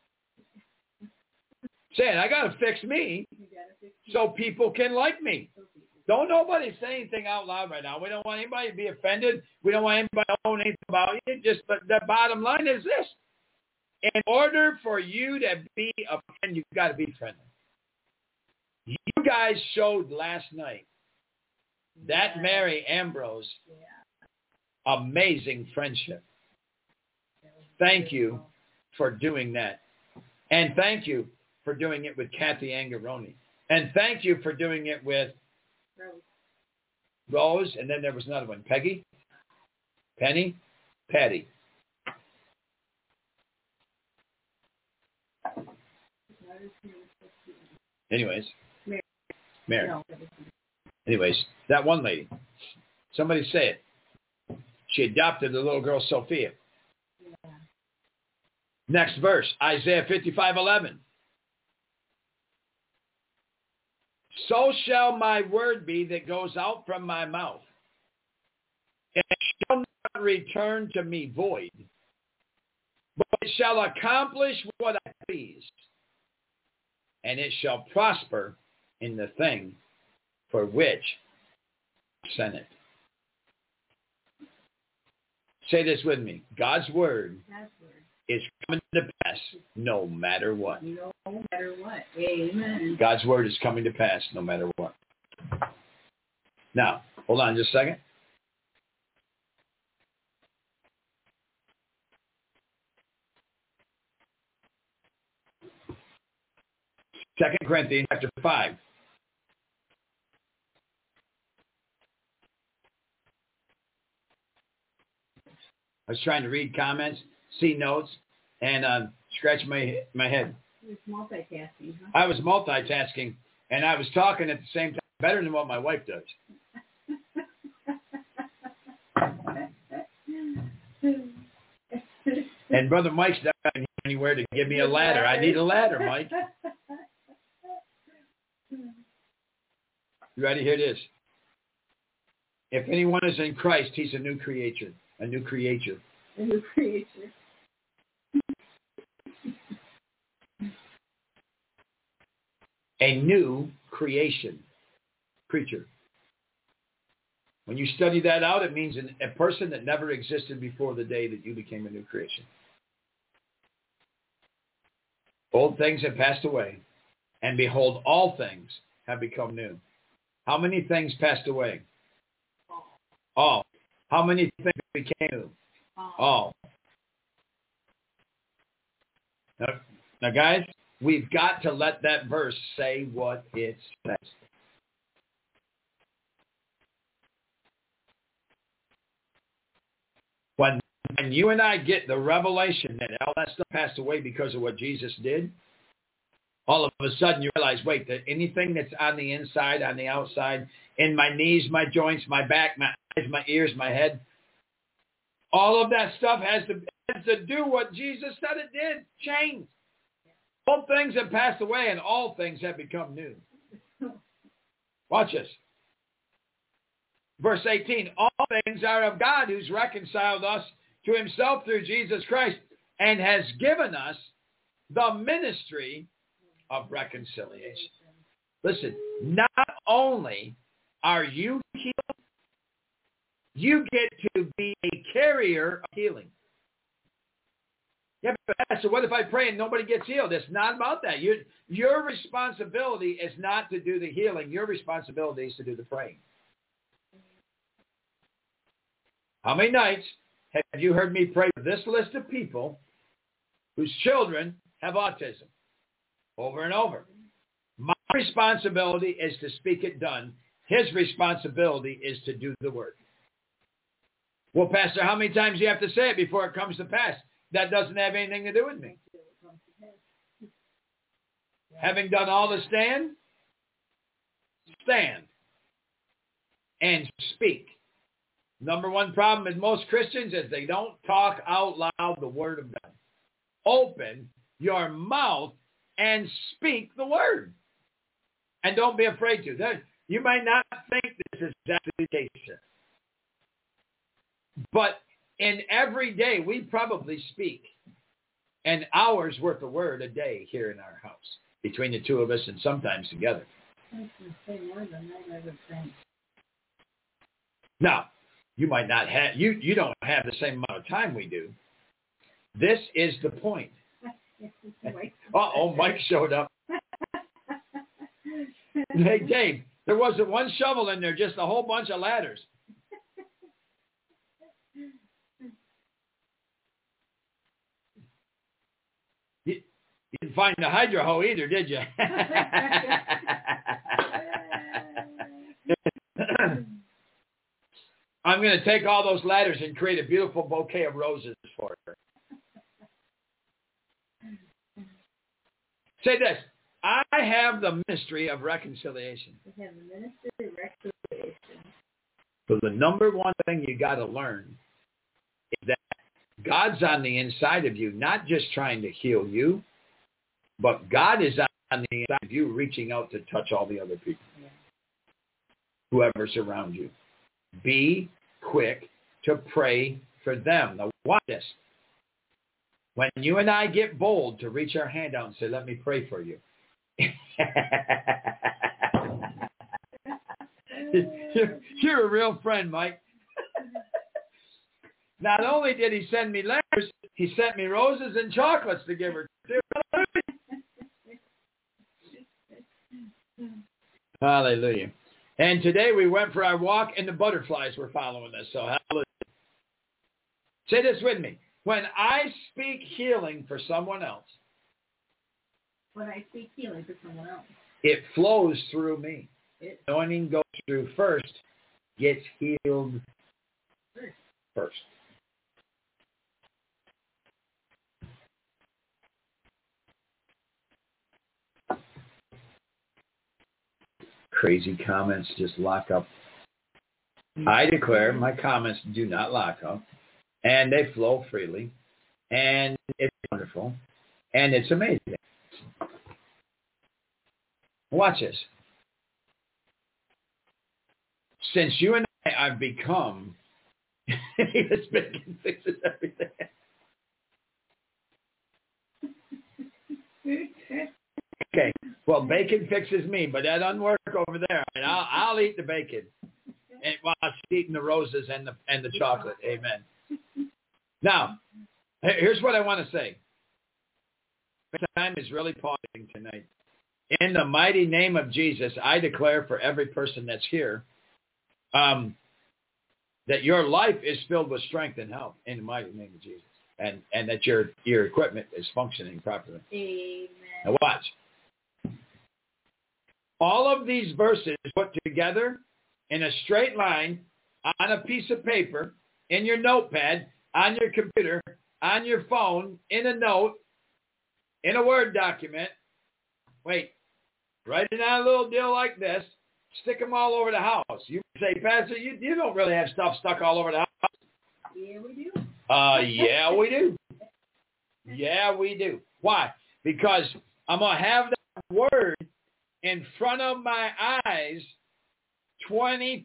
Saying, I got to fix me so people can like me. Don't nobody say anything out loud right now. We don't want anybody to be offended. We don't want anybody to know anything about it. But the bottom line is this. In order for you to be a friend, you've got to be friendly. You guys showed last night that Mary Ambrose amazing friendship. Thank you for doing that. And thank you for doing it with Kathy Angaroni. And thank you for doing it with Rose. And then there was another one. Peggy? Penny? Patty. Anyways. Mary. Anyways, that one lady. Somebody say it. She adopted the little girl Sophia. Yeah. Next verse, Isaiah 55:11. So shall my word be that goes out from my mouth. It shall not return to me void, but it shall accomplish what I please, and it shall prosper in the thing for which I sent it. Say this with me. God's word is coming to pass no matter what. No matter what. Amen. God's word is coming to pass no matter what. Now, hold on just a second. Second Corinthians chapter 5. I was trying to read comments, see notes, and scratch my head. You was multitasking, huh? I was multitasking, and I was talking at the same time better than what my wife does. And Brother Mike's not anywhere to give me a ladder. I need a ladder, Mike. You ready? Here it is. If anyone is in Christ, he's a new creature. A new creature. A new creature. A new creation. Creature. When you study that out, it means a person that never existed before the day that you became a new creation. Old things have passed away, and behold, all things have become new. How many things passed away? All. How many things became new? All. Now, guys, we've got to let that verse say what it says. When you and I get the revelation that all that stuff passed away because of what Jesus did, all of a sudden you realize, wait, that anything that's on the inside, on the outside, in my knees, my joints, my back, my eyes, my ears, my head, all of that stuff has to do what Jesus said it did, change. All things have passed away and all things have become new. Watch this. Verse 18, all things are of God who's reconciled us to himself through Jesus Christ and has given us the ministry of reconciliation. Listen, not only are you healed, you get to be a carrier of healing. Yeah, but so what if I pray and nobody gets healed? It's not about that. Your responsibility is not to do the healing. Your responsibility is to do the praying. How many nights have you heard me pray for this list of people whose children have autism? Over and over. My responsibility is to speak it done. His responsibility is to do the work. Well, Pastor, how many times do you have to say it before it comes to pass? That doesn't have anything to do with me. Having done all to stand and speak. Number one problem with most Christians is they don't talk out loud the word of God. Open your mouth and speak the word. And don't be afraid to. You might not think this is exactly the case, but in every day we probably speak an hour's worth of word a day here in our house, between the two of us and sometimes together. Now, you might not have, you don't have the same amount of time we do. This is the point. Uh-oh, Mike showed up. Hey, Dave, there wasn't one shovel in there, just a whole bunch of ladders. You didn't find the hydro hoe either, did you? I'm going to take all those ladders and create a beautiful bouquet of roses for her. Say this. I have the ministry of reconciliation. We have the ministry of reconciliation. So the number one thing you got to learn is that God's on the inside of you, not just trying to heal you, but God is on the inside of you reaching out to touch all the other people, whoever's around you. Be quick to pray for them. Now watch this. When you and I get bold to reach our hand out and say, let me pray for you. You're a real friend, Mike. Not only did he send me letters, he sent me roses and chocolates to give her too. Hallelujah. And today we went for our walk and the butterflies were following us. So hallelujah. Say this with me. When I speak healing for someone else. When I speak healing for someone else. It flows through me. Anointing goes through first, gets healed first. Crazy comments just lock up. I declare my comments do not lock up, and they flow freely, and it's wonderful, and it's amazing. Watch this. Since you and I have become, this bacon fixes everything. Okay, well, bacon fixes me, but that doesn't work over there. And I'll eat the bacon, and while I'm eating the roses and the chocolate. Amen. Now, here's what I want to say. Time is really pausing tonight. In the mighty name of Jesus, I declare for every person that's here that your life is filled with strength and health in the mighty name of Jesus, and that your equipment is functioning properly. Amen. Now watch. All of these verses put together in a straight line on a piece of paper, in your notepad, on your computer, on your phone, in a note, in a Word document. Wait, write it on a little deal like this. Stick them all over the house. You say, Pastor, you don't really have stuff stuck all over the house. Yeah, we do. Yeah, we do. Yeah, we do. Why? Because I'm going to have that word in front of my eyes 24/7,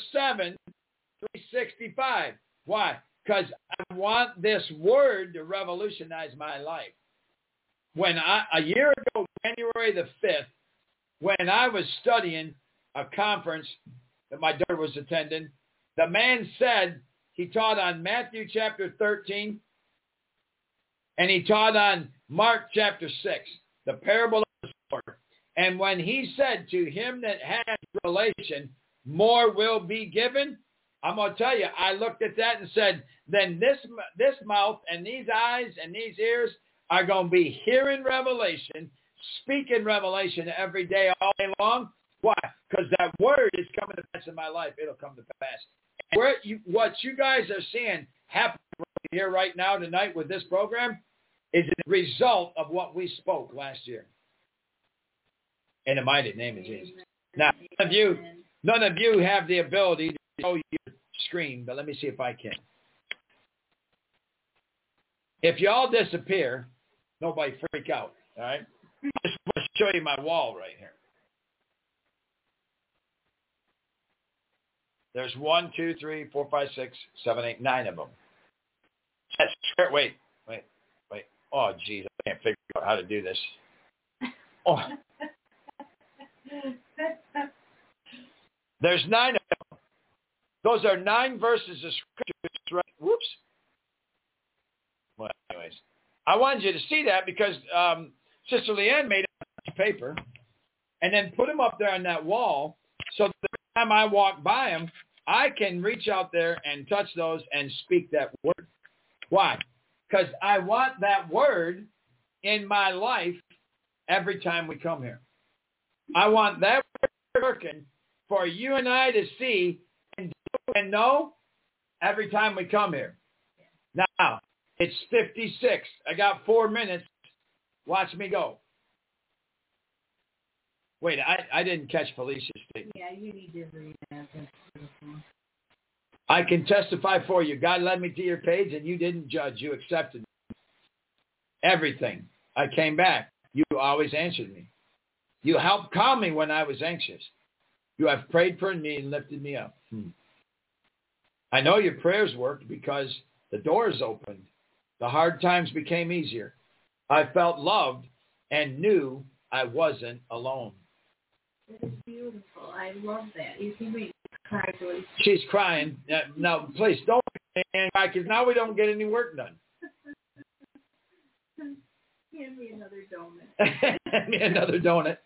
365. Why? Because I want this word to revolutionize my life. When a year ago, January the 5th, when I was studying a conference that my daughter was attending, the man said he taught on Matthew chapter 13, and he taught on Mark chapter 6, the parable of the sower. And when he said to him that has revelation, more will be given, I'm going to tell you, I looked at that and said, then this mouth and these eyes and these ears are going to be hearing revelation, speaking revelation every day, all day long. Why? Because that word is coming to pass in my life. It'll come to pass. And what you guys are seeing happen here right now tonight with this program is a result of what we spoke last year. In the mighty name of Jesus. Now, none of you have the ability to show your screen, but let me see if I can. If you all disappear, nobody freak out, all right? I just want to show you my wall right here. There's 1, 2, 3, 4, 5, 6, 7, 8, 9 of them. That's, wait. Oh, geez, I can't figure out how to do this. Oh. There's 9 of them. Those are 9 verses of scripture. Right? Whoops. Well, anyways, I wanted you to see that because Sister Leanne made a paper and then put them up there on that wall so that every time I walk by them, I can reach out there and touch those and speak that word. Why? Because I want that word in my life every time we come here. I want that word working for you and I to see and do and know every time we come here. Now, it's 56. I got 4 minutes. Watch me go. Wait, I didn't catch Felicia's statement. Yeah, you need to read that. I can testify for you. God led me to your page and you didn't judge. You accepted everything. I came back. You always answered me. You helped calm me when I was anxious. You have prayed for me and lifted me up. I know your prayers worked because the doors opened. The hard times became easier. I felt loved and knew I wasn't alone. That's beautiful. I love that. You can make me cry, Joyce. She's crying. Now, please don't cry because now we don't get any work done. Hand me another donut. Hand me another donut.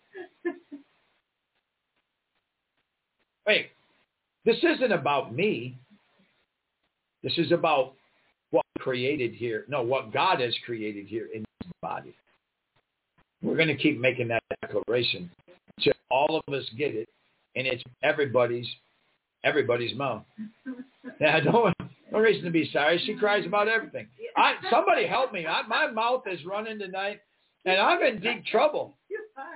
Wait, this isn't about me. This is about what created here. No, what God has created here in His body. We're going to keep making that declaration until all of us get it, and it's everybody's mouth. Yeah, no reason to be sorry. She cries about everything. Somebody help me. My mouth is running tonight, and I'm in deep trouble. You are.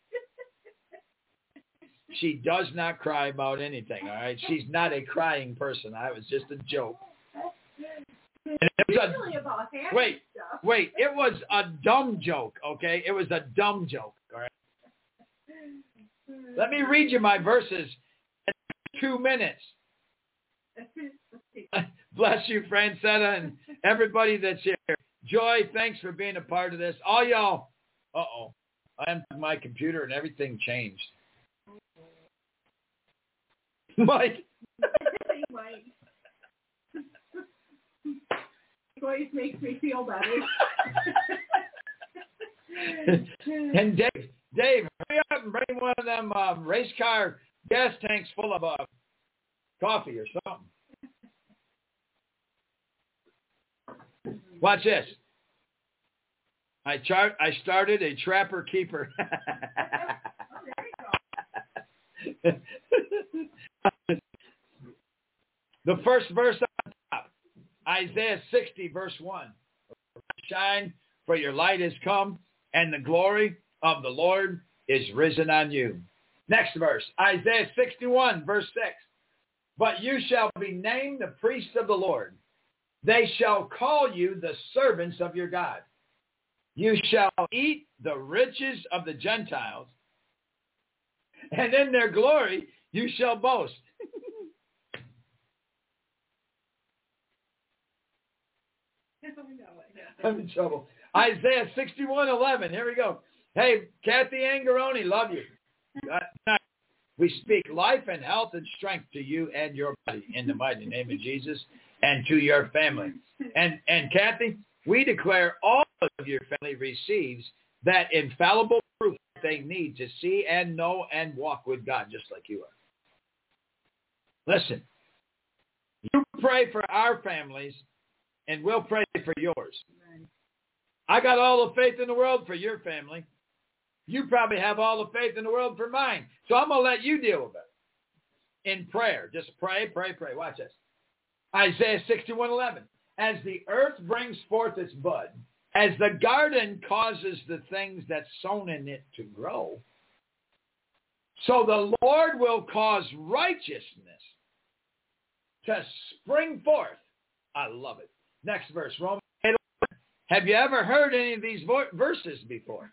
She does not cry about anything, all right? She's not a crying person. It was just a joke. And it was wait, it was a dumb joke, okay? It was a dumb joke, all right? Let me read you my verses in 2 minutes. Bless you, Francetta, and everybody that's here. Joy, thanks for being a part of this. All y'all, I unplugged my computer and everything changed. Mike. Mike. Always makes me feel better. And Dave, hurry up and bring one of them race car gas tanks full of coffee or something. Watch this. I started a trapper keeper. The first verse on top, Isaiah 60, verse 1. Shine, for your light has come, and the glory of the Lord is risen on you. Next verse, Isaiah 61, verse 6. But you shall be named the priests of the Lord. They shall call you the servants of your God. You shall eat the riches of the Gentiles, and in their glory you shall boast. I'm in trouble. Isaiah 61:11. Here we go. Hey, Kathy Angaroni, love you. We speak life and health and strength to you and your body in the mighty name of Jesus and to your family. And Kathy, we declare all of your family receives that infallible proof they need to see and know and walk with God just like you are. Listen, you pray for our families and we'll pray for yours. I got all the faith in the world for your family. You probably have all the faith in the world for mine. So I'm going to let you deal with it in prayer. Just pray, pray, pray. Watch this. Isaiah 61:11. As the earth brings forth its bud, as the garden causes the things that's sown in it to grow, so the Lord will cause righteousness to spring forth. I love it. Next verse, Romans 8:11. Have you ever heard any of these verses before?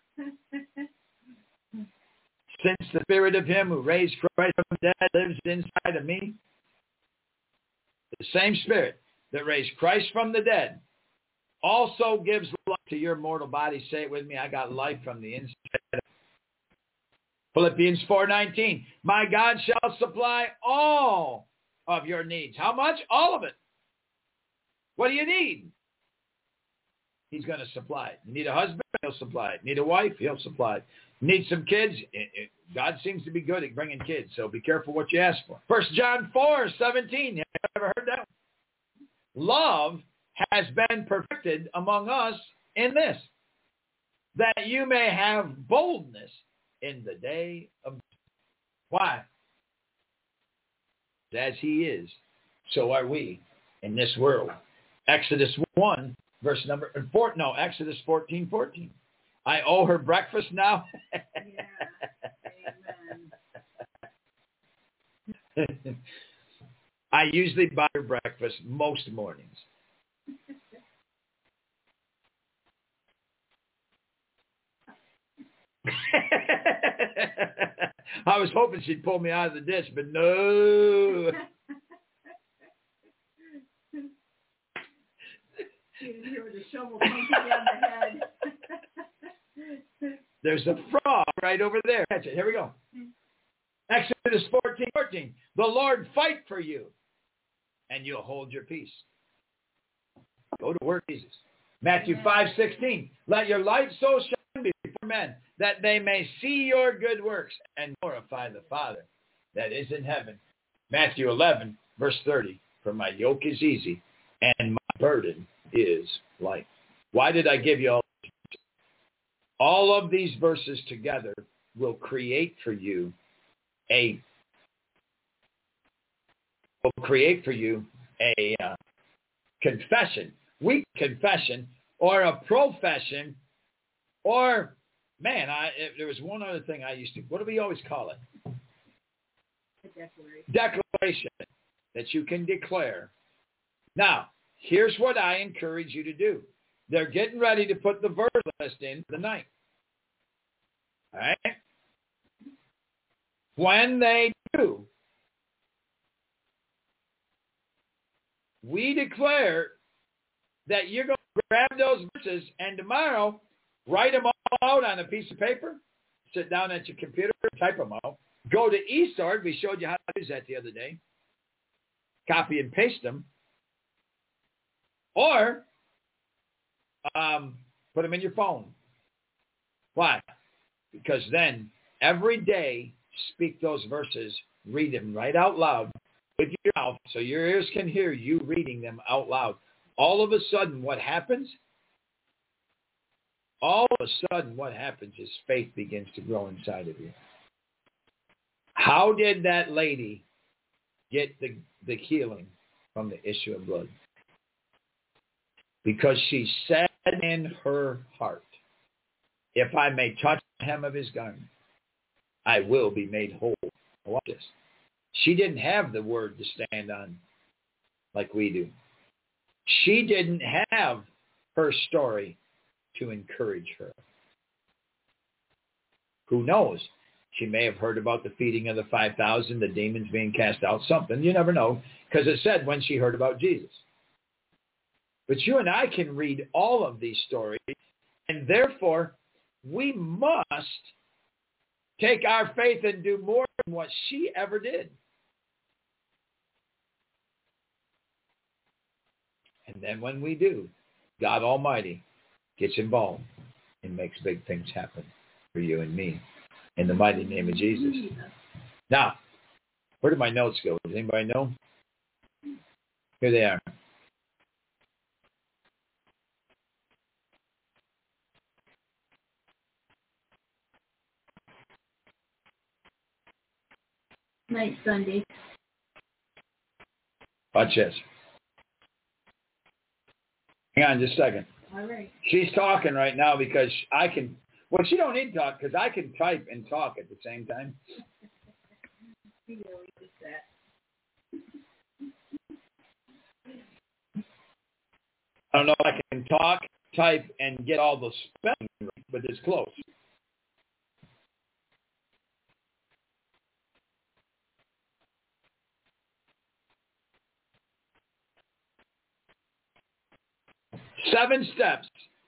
Since the spirit of him who raised Christ from the dead lives inside of me, the same spirit that raised Christ from the dead also gives life to your mortal body. Say it with me. I got life from the inside. Philippians 4:19. My God shall supply all of your needs. How much? All of it. What do you need? He's going to supply it. You need a husband? He'll supply it. Need a wife? He'll supply it. Need some kids? God seems to be good at bringing kids, so be careful what you ask for. 1 John 4:17. Have you ever heard that? Love has been perfected among us in this, that you may have boldness in the day of... Why? As he is, so are we in this world. Exodus 1, verse number 4. No, Exodus 14:14. I owe her breakfast now. Yeah. Amen. I usually buy her breakfast most mornings. I was hoping she'd pull me out of the dish, but no. She was here with a shovel punching down the head. There's a frog right over there. Catch it. Here we go. Exodus 14:14. The Lord fight for you, and you'll hold your peace. Go to work, Jesus. Matthew 5:16. Let your light so shine before men that they may see your good works and glorify the Father that is in heaven. Matthew 11:30. For my yoke is easy and my burden is light. Why did I give you all? All of these verses together will create for you a confession, weak confession, or a profession, or there was one other thing I used to. What do we always call it? Declaration that you can declare. Now, here's what I encourage you to do. They're getting ready to put the verse list in for the night. All right? When they do, we declare that you're going to grab those verses and tomorrow write them all out on a piece of paper, sit down at your computer, type them out, go to eSword. We showed you how to use that the other day. Copy and paste them. Or put them in your phone. Why? Because then every day speak those verses, read them right out loud with your mouth so your ears can hear you reading them out loud. All of a sudden what happens? All of a sudden what happens is faith begins to grow inside of you. How did that lady get the healing from the issue of blood? Because she said in her heart, if I may touch the hem of his garment, I will be made whole. Watch this. She didn't have the word to stand on like we do. She didn't have her story to encourage her. Who knows? She may have heard about the feeding of the 5,000, the demons being cast out, something. You never know, because it said when she heard about Jesus. But you and I can read all of these stories, and therefore we must take our faith and do more than what she ever did. And then when we do, God Almighty gets involved and makes big things happen for you and me in the mighty name of Jesus. Now, where did my notes go? Does anybody know? Here they are. Night Sunday. Watch this. Hang on just a second. All right. She's talking right now because I can, well, she don't need to talk because I can type and talk at the same time. I don't know if I can talk, type, and get all the spelling right, but it's close. Seven steps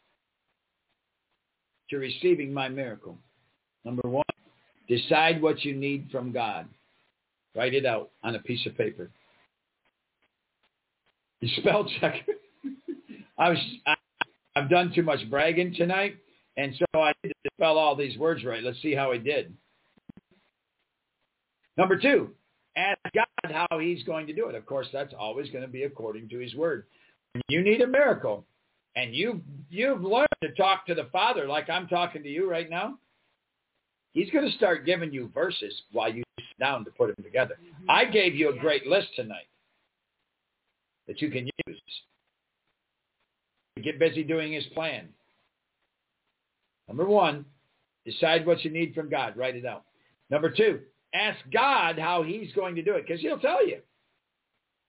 to receiving my miracle. Number one, decide what you need from God. Write it out on a piece of paper. You spell check. I've done too much bragging tonight, and so I need to spell all these words right. Let's see how I did. Number two, ask God how he's going to do it. Of course, that's always going to be according to his word. When you need a miracle, and you've learned to talk to the Father like I'm talking to you right now, he's going to start giving you verses while you sit down to put them together. Mm-hmm. I gave you a great list tonight that you can use. Get busy doing his plan. Number one, decide what you need from God. Write it out. Number two, ask God how he's going to do it, because he'll tell you.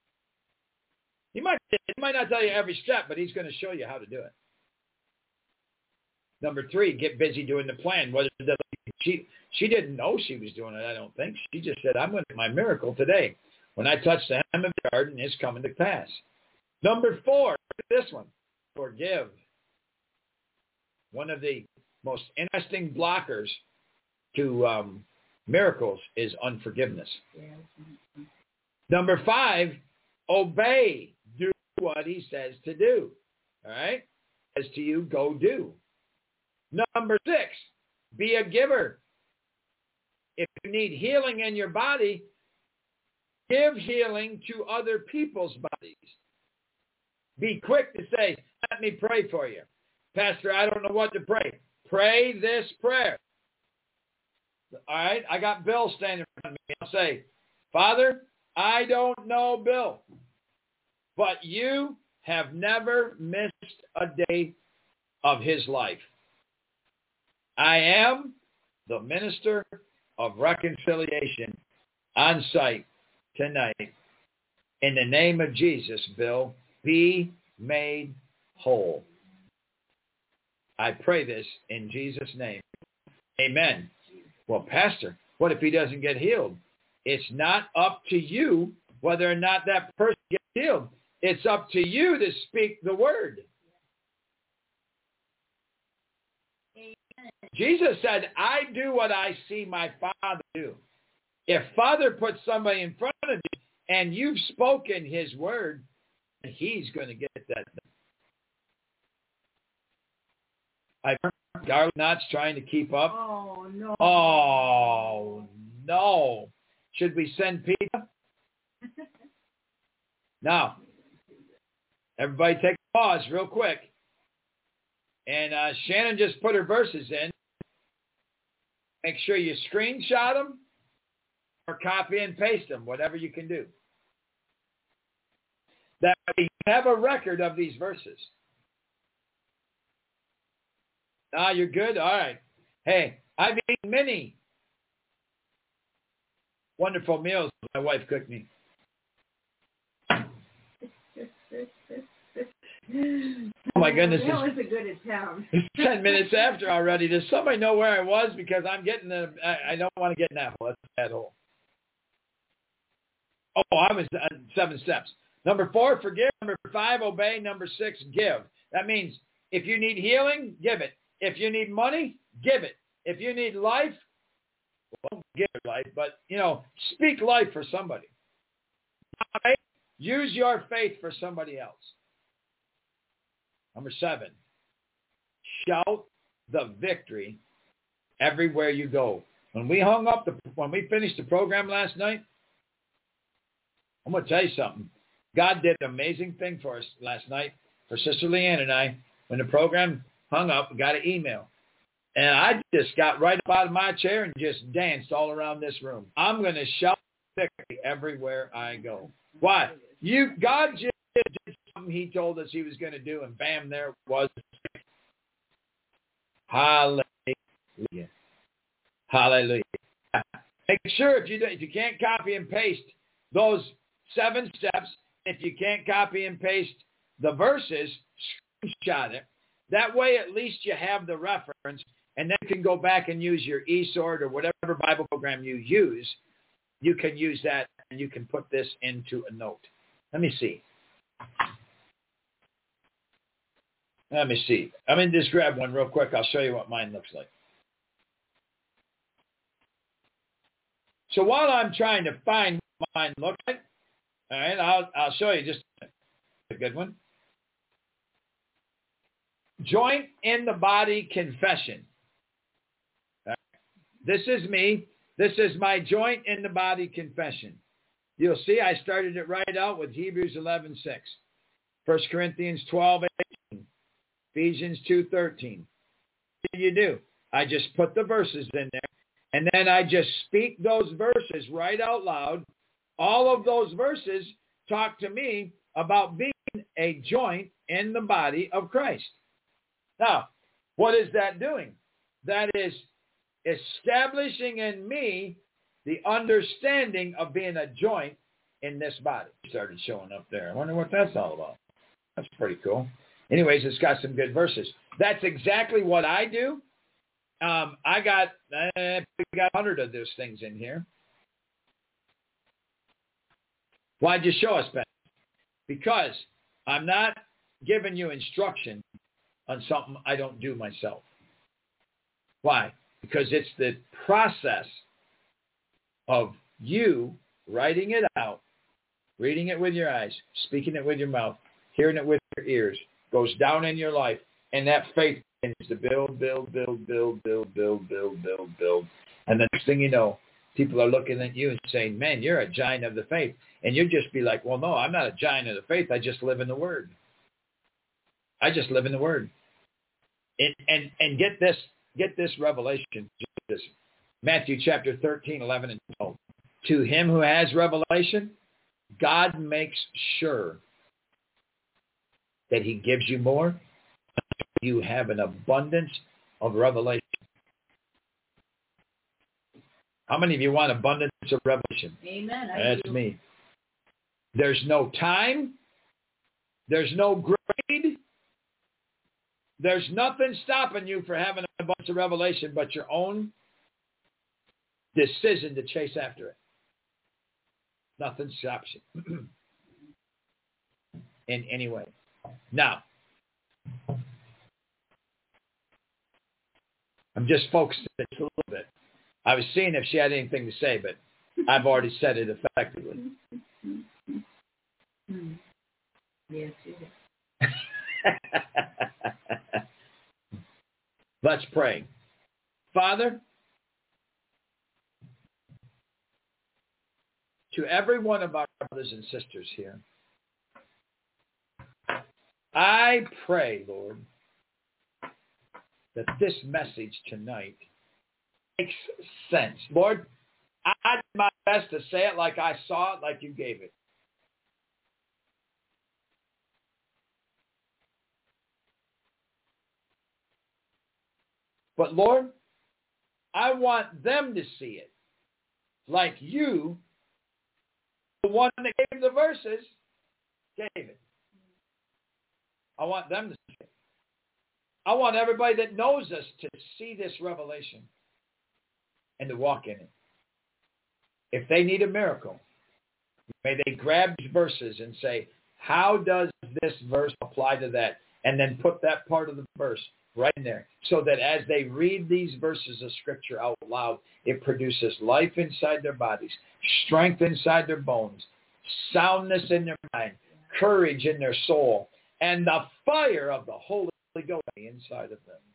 He might not tell you every step, but he's going to show you how to do it. Number 3, get busy doing the plan. She didn't know she was doing it, I don't think. She just said, I'm going to get my miracle today. When I touch the hem of the garden, it's coming to pass. Number 4, this one, forgive. One of the most interesting blockers to miracles is unforgiveness. Number 5, obey. Do what he says to do. All right? Says to you, go do. Number 6, be a giver. If you need healing in your body, give healing to other people's bodies. Be quick to say, let me pray for you. Pastor, I don't know what to pray. Pray this prayer. All right? I got Bill standing in front of me. I'll say, Father, I don't know Bill, but you have never missed a day of his life. I am the minister of reconciliation on site tonight. In the name of Jesus, Bill, be made whole. I pray this in Jesus' name. Amen. Well, Pastor, what if he doesn't get healed? It's not up to you whether or not that person gets healed. It's up to you to speak the word. Jesus said, I do what I see my Father do. If Father puts somebody in front of you and you've spoken his word, he's going to get that done. I heard Darla Knott's trying to keep up. Oh, no. Oh, no. Should we send pizza? Now, everybody take a pause real quick. And Shannon just put her verses in. Make sure you screenshot them or copy and paste them, whatever you can do. That way you have a record of these verses. Ah, you're good? All right. Hey, I've eaten many wonderful meals my wife cooked me. Oh, my goodness. That was a good attempt. It's 10 minutes after already. Does somebody know where I was? Because I'm getting I don't want to get in that hole. That's a bad hole. Oh, I was 7 steps. Number 4, forgive. Number 5, obey. Number 6, give. That means if you need healing, give it. If you need money, give it. If you need life, well, don't give life, but, speak life for somebody. Okay? Use your faith for somebody else. Number 7, shout the victory everywhere you go. When we finished the program last night, I'm going to tell you something. God did an amazing thing for us last night, for Sister Leanne and I. When the program hung up, we got an email. And I just got right up out of my chair and just danced all around this room. I'm going to shout victory everywhere I go. Why? God just did something he told us he was going to do, and bam, there it was. Hallelujah. Hallelujah. Make sure if you can't copy and paste those 7 steps, if you can't copy and paste the verses, screenshot it. That way, at least you have the reference, and then you can go back and use your eSword or whatever Bible program you use. You can use that, and you can put this into a note. Let me see. Let me see. I'm going to just grab one real quick. I'll show you what mine looks like. So while I'm trying to find what mine looks like, all right, I'll show you just a good one. Joint in the body confession. Right. This is me. This is my joint in the body confession. You'll see I started it right out with Hebrews 11:6, 1 Corinthians 12:18, Ephesians 2:13. What do you do? I just put the verses in there, and then I just speak those verses right out loud. All of those verses talk to me about being a joint in the body of Christ. Now, what is that doing? That is establishing in me the understanding of being a joint in this body. Started showing up there. I wonder what that's all about. That's pretty cool. Anyways, it's got some good verses. That's exactly what I do. I got 100 of those things in here. Why'd you show us, Ben? Because I'm not giving you instruction on something I don't do myself. Why? Because it's the process of you writing it out, reading it with your eyes, speaking it with your mouth, hearing it with your ears, goes down in your life, and that faith begins to build. And the next thing you know, people are looking at you and saying, man, you're a giant of the faith. And you'll just be like, well, no, I'm not a giant of the faith. I just live in the Word. I just live in the Word. And get this revelation. This Matthew chapter 13, 11, and 12. To him who has revelation, God makes sure that he gives you more. You have an abundance of revelation. How many of you want abundance of revelation? Amen. That's me. There's no time. There's no grade. There's nothing stopping you from having a bunch of revelation but your own decision to chase after it. Nothing stops you in any way. Now, I'm just focusing a little bit. I was seeing if she had anything to say, but I've already said it effectively. Yes, you did. Let's pray. Father, to every one of our brothers and sisters here, I pray, Lord, that this message tonight makes sense. Lord, I did my best to say it like I saw it, like you gave it. But Lord, I want them to see it like you, the one that gave the verses, gave it. I want them to see it. I want everybody that knows us to see this revelation and to walk in it. If they need a miracle, may they grab these verses and say, how does this verse apply to that? And then put that part of the verse right in there, so that as they read these verses of Scripture out loud, it produces life inside their bodies, strength inside their bones, soundness in their mind, courage in their soul, and the fire of the Holy Ghost inside of them.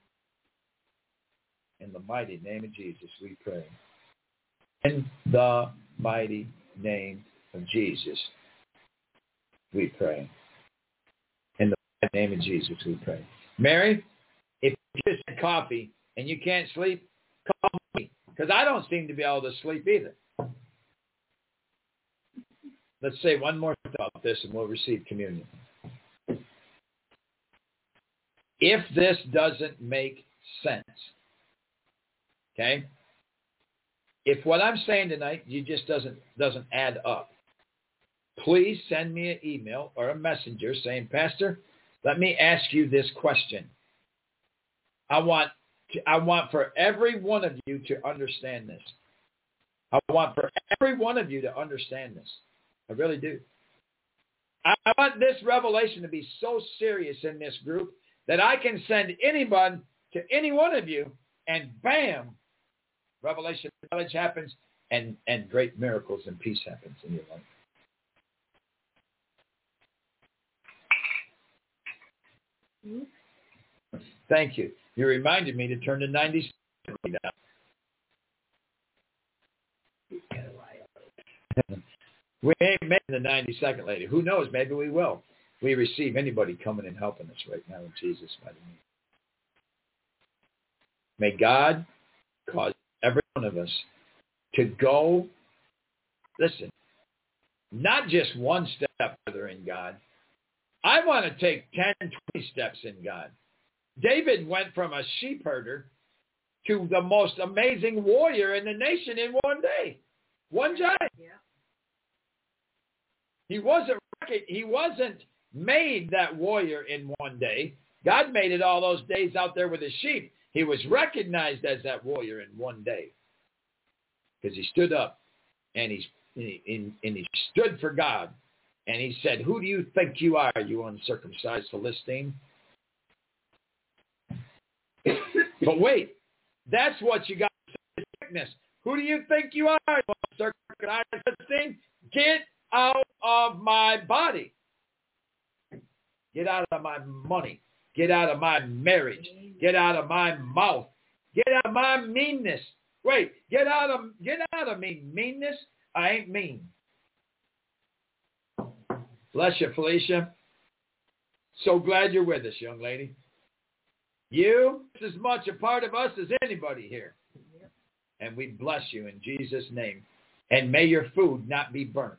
In the mighty name of Jesus, we pray. In the mighty name of Jesus, we pray. In the mighty name of Jesus, we pray. Mary, if you just had coffee and you can't sleep, call me, because I don't seem to be able to sleep either. Let's say one more thing about this and we'll receive communion. If this doesn't make sense, okay? If what I'm saying tonight you just doesn't add up, please send me an email or a messenger saying, Pastor, let me ask you this question. I want for every one of you to understand this. I want for every one of you to understand this. I really do. I want this revelation to be so serious in this group that I can send anyone to any one of you, and bam, revelation knowledge happens, and great miracles and peace happens in your life. Thank you. You reminded me to turn to 90 now. We ain't made the 92nd lady. Who knows? Maybe we will. We receive anybody coming and helping us right now in Jesus' mighty name. May God cause every one of us to go, listen, not just one step further in God. I want to take 10, 20 steps in God. David went from a sheep herder to the most amazing warrior in the nation in one day. One giant. Yeah. He wasn't made that warrior in one day. God made it all those days out there with his sheep. He was recognized as that warrior in one day because he stood up and he stood for God. And he said, who do you think you are, you uncircumcised Philistine? But wait, that's what you got to say, sickness. Who do you think you are, you uncircumcised Philistine? Get out of my body. Get out of my money. Get out of my marriage. Get out of my mouth. Get out of my meanness. Wait, get out of me, meanness. I ain't mean. Bless you, Felicia. So glad you're with us, young lady. You is as much a part of us as anybody here. And we bless you in Jesus' name. And may your food not be burnt.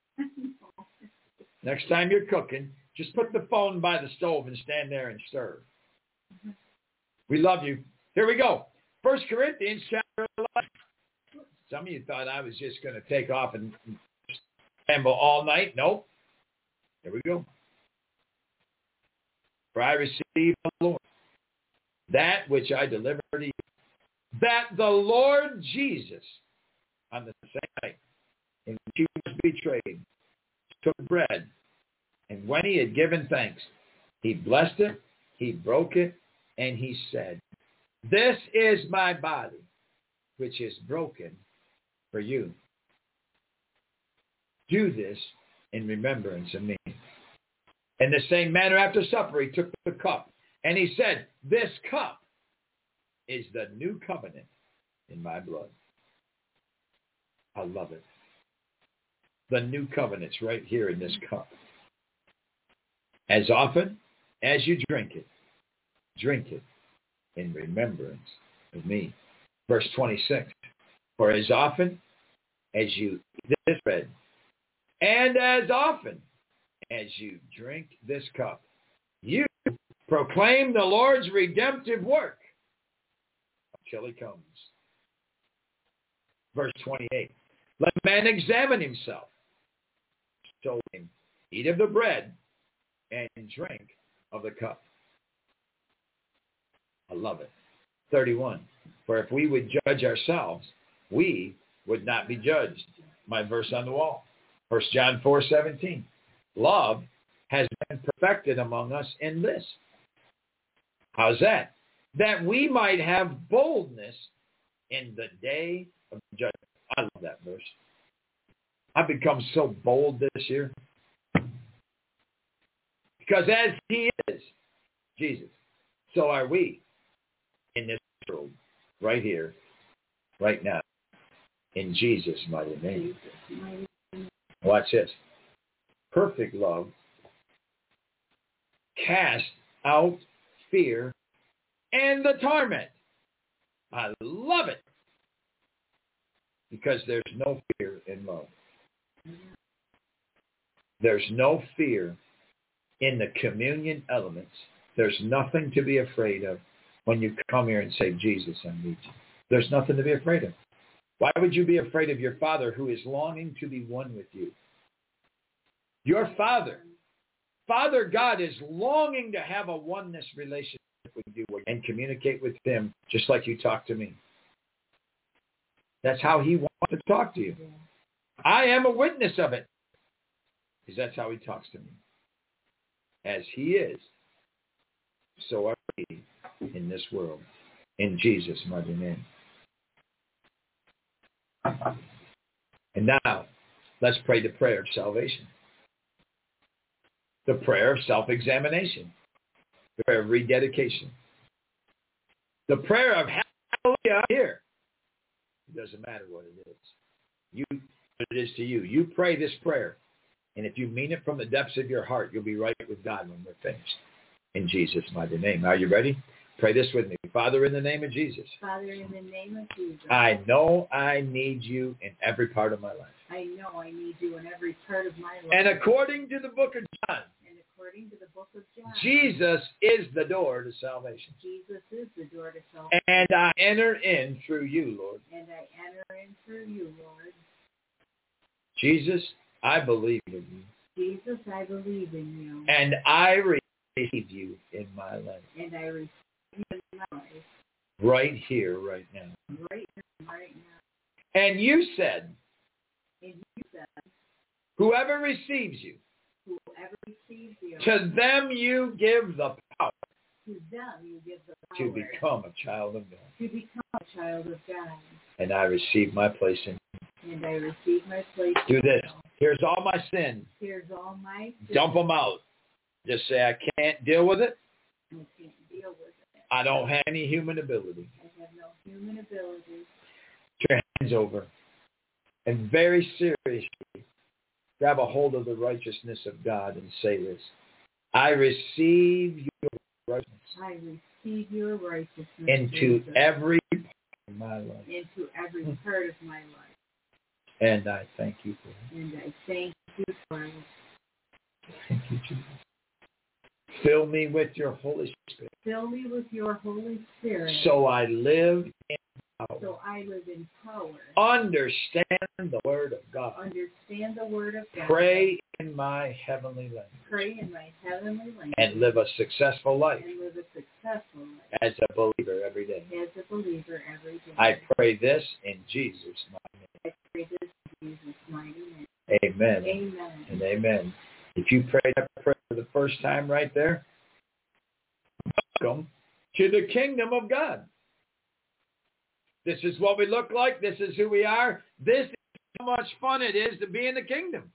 Next time you're cooking, just put the phone by the stove and stand there and stir. We love you. Here we go. 1 Corinthians chapter 11. Some of you thought I was just going to take off and ramble all night. Nope. Here we go. For I received the Lord that which I delivered to you, that the Lord Jesus, on the same night in which he was betrayed, took bread, and when he had given thanks, he blessed it, he broke it, and he said, this is my body, which is broken for you. Do this in remembrance of me. In the same manner after supper, he took the cup, and he said, this cup is the new covenant in my blood. I love it. The new covenant's right here in this cup. As often as you drink it in remembrance of me. Verse 26, for as often as you eat this bread, and as often as you drink this cup, you proclaim the Lord's redemptive work until he comes. Verse 28, let man examine himself. So eat of the bread and drink of the cup. I love it. 31, for if we would judge ourselves, we would not be judged. My verse on the wall. 1 John 4:17. Love has been perfected among us in this. How's that? That we might have boldness in the day of judgment. I love that verse. I've become so bold this year. Because as he is, Jesus, so are we in this world, right here, right now, in Jesus' mighty name. Watch this. Perfect love cast out fear and the torment. I love it. Because there's no fear in love. There's no fear in the communion elements. There's nothing to be afraid of when you come here and say, Jesus, I need you. There's nothing to be afraid of. Why would you be afraid of your Father who is longing to be one with you? Your Father, Father God, is longing to have a oneness relationship with you and communicate with him just like you talk to me. That's how he wants to talk to you. I am a witness of it. Because that's how he talks to me. As he is, so are we in this world. In Jesus' mighty name. And now, let's pray the prayer of salvation. The prayer of self-examination. The prayer of rededication. The prayer of hallelujah here. It doesn't matter what it is. What it is to you. You pray this prayer. And if you mean it from the depths of your heart, you'll be right with God when we're finished. In Jesus' mighty name. Are you ready? Pray this with me. Father, in the name of Jesus. Father, in the name of Jesus. I know I need you in every part of my life. I know I need you in every part of my life. And according to the book of John. And according to the book of John. Jesus is the door to salvation. Jesus is the door to salvation. And I enter in through you, Lord. And I enter in through you, Lord. Jesus, I believe in you. Jesus, I believe in you. And I receive you in my life. And I receive you in my life. Right here, right now. Right here, right now. And you said, whoever receives you, to them you give the power to become a child of God. To become a child of God. And I receive my place in you. And I receive my place. Do this. Here's all my sin. Here's all my sin. Dump them out. Just say, I can't deal with it. I can't deal with it. I don't have any human ability. I have no human ability. Put your hands over. And very seriously, grab a hold of the righteousness of God and say this. I receive your righteousness. I receive your righteousness. Into every part of my life. Into every part of my life. And I thank you for it. And I thank you for it. Thank you, Jesus. Fill me with your Holy Spirit. Fill me with your Holy Spirit. So I live in power. So I live in power. Understand the Word of God. Understand the Word of God. Pray in my heavenly language. Pray in my heavenly language. And live a successful life. And live a successful life. As a believer every day. As a believer every day. I pray this in Jesus' mighty name. I pray this in Jesus' mighty name. Amen. Amen. And amen. If you prayed that prayer for the first time right there, welcome to the kingdom of God. This is what we look like. This is who we are. This is how much fun it is to be in the kingdom.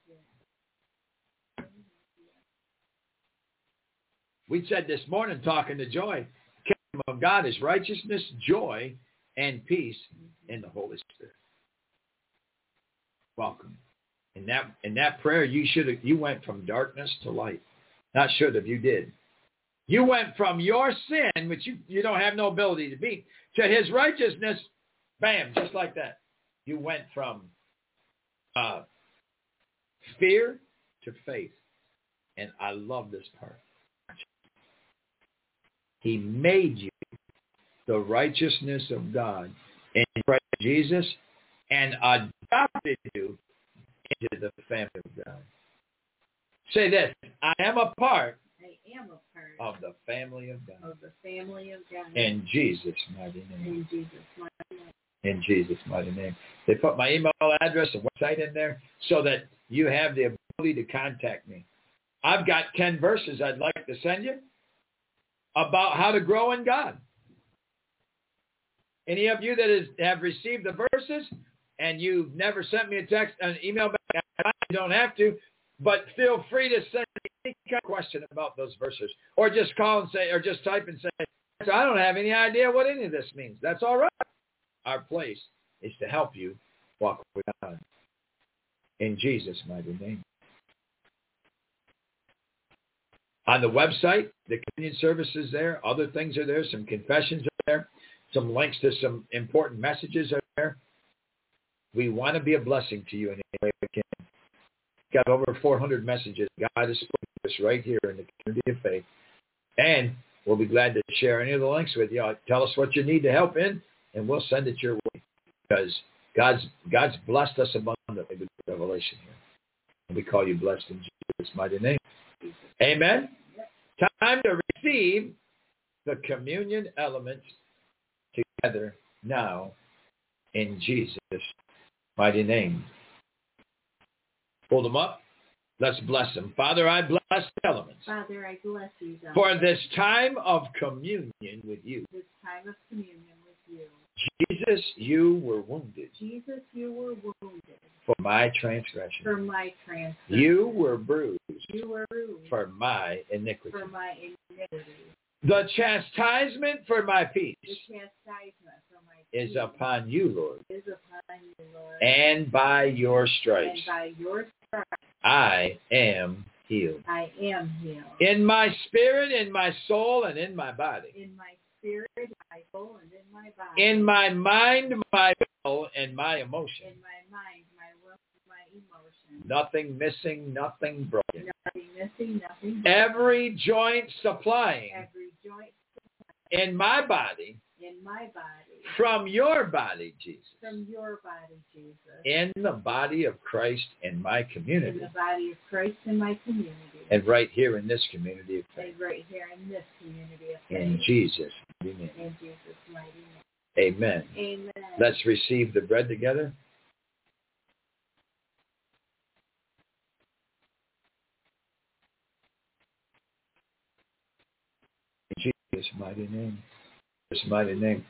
We said this morning talking to Joy, the kingdom of God is righteousness, joy, and peace in the Holy Spirit. Welcome. In that prayer, you went from darkness to light. Not should have, you did. You went from your sin, which you don't have no ability to beat, to his righteousness. Bam, just like that. You went from fear to faith. And I love this part. He made you the righteousness of God in Christ Jesus and adopted you into the family of God. Say this, I am a part of the family of God. Of the family of God. In Jesus' mighty name. In Jesus' mighty name. In Jesus' mighty name. They put my email address and website in there so that you have the ability to contact me. I've got 10 verses I'd like to send you about how to grow in God. Any of you that have received the verses and you've never sent me a text, an email back, you don't have to, but feel free to send me any kind of question about those verses. Or just call and say, or just type and say, I don't have any idea what any of this means. That's all right. Our place is to help you walk with God. In Jesus' mighty name. On the website, the communion service is there. Other things are there. Some confessions are there. Some links to some important messages are there. We want to be a blessing to you in any way we can. Got over 400 messages. God is putting us right here in the community of faith. And we'll be glad to share any of the links with you. Tell us what you need to help in, and we'll send it your way. Because God's blessed us abundantly with revelation here. And we call you blessed in Jesus' mighty name. Amen. Time to receive the communion elements together now in Jesus' mighty name. Hold them up. Let's bless them. Father, I bless the elements. Father, I bless these elements. For this time of communion with you. This time of communion with you. Jesus, you were wounded. Jesus, you were wounded. For my transgression. For my transgression. You were bruised. You were bruised. For my iniquity. For my iniquity. The chastisement for my peace. The chastisement for my peace. Is upon you, Lord. Is upon you, Lord. And by your stripes. And by your stripes. I am healed. I am healed. In my spirit, in my soul, and in my body. In my spirit, my soul, and in my body. In my mind, my will, and my emotion. In my mind, my will, and my emotion. Nothing missing, nothing broken. Nothing missing, nothing broken. Every joint supplying. Every joint supplying. In my body. In my body. from your body, Jesus. From your body, Jesus. In the body of Christ in my community. In the body of Christ in my community. And right here in this community of faith. And right here in this community of faith. In Jesus' name. In Jesus' mighty name. Amen. Amen. Let's receive the bread together. In Jesus' mighty name. His mighty name.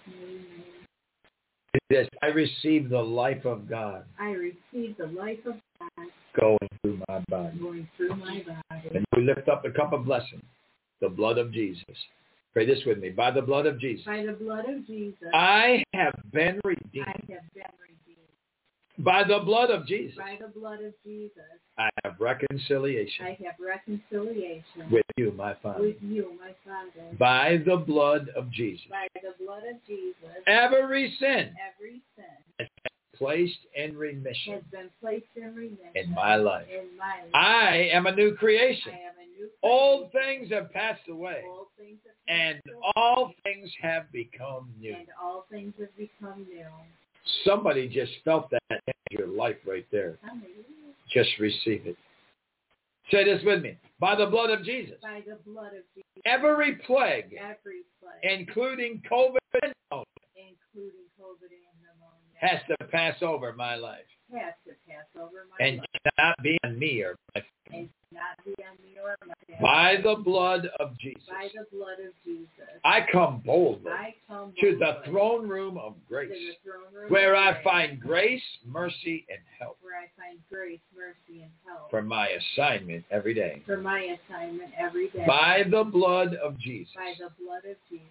Yes, I receive the life of God. I receive the life of God. Going through my body. Going through my body. And we lift up the cup of blessing. The blood of Jesus. Pray this with me. By the blood of Jesus. By the blood of Jesus. I have been redeemed. I have been redeemed. By the blood of Jesus. By the blood of Jesus. I have reconciliation. I have reconciliation. With you, my Father. With you, my Father. By the blood of Jesus. By the blood of Jesus. Every sin. Every sin. Has been placed in remission. Has been placed in remission. In my life. In my life. I am a new creation. I am a new creation. Old things have passed away. Old things have and passed away. all things have become new. And all things have become new. Somebody just felt that in your life right there. Hallelujah. Just receive it. Say this with me. By the blood of Jesus. By the blood of Jesus. Every plague. Every plague. Including COVID and pneumonia. Including COVID and pneumonia. Has to pass over my life. Has to pass over my and life. cannot be on me or my family. And cannot be on me or my family. By the blood of Jesus. By the blood of Jesus. I come boldly. I come to the boldly. throne room of grace. To the throne room where of I grace. find grace, mercy, and help. Where I find grace, mercy, and help. For my assignment every day. For my assignment every day. By the blood of Jesus. By the blood of Jesus.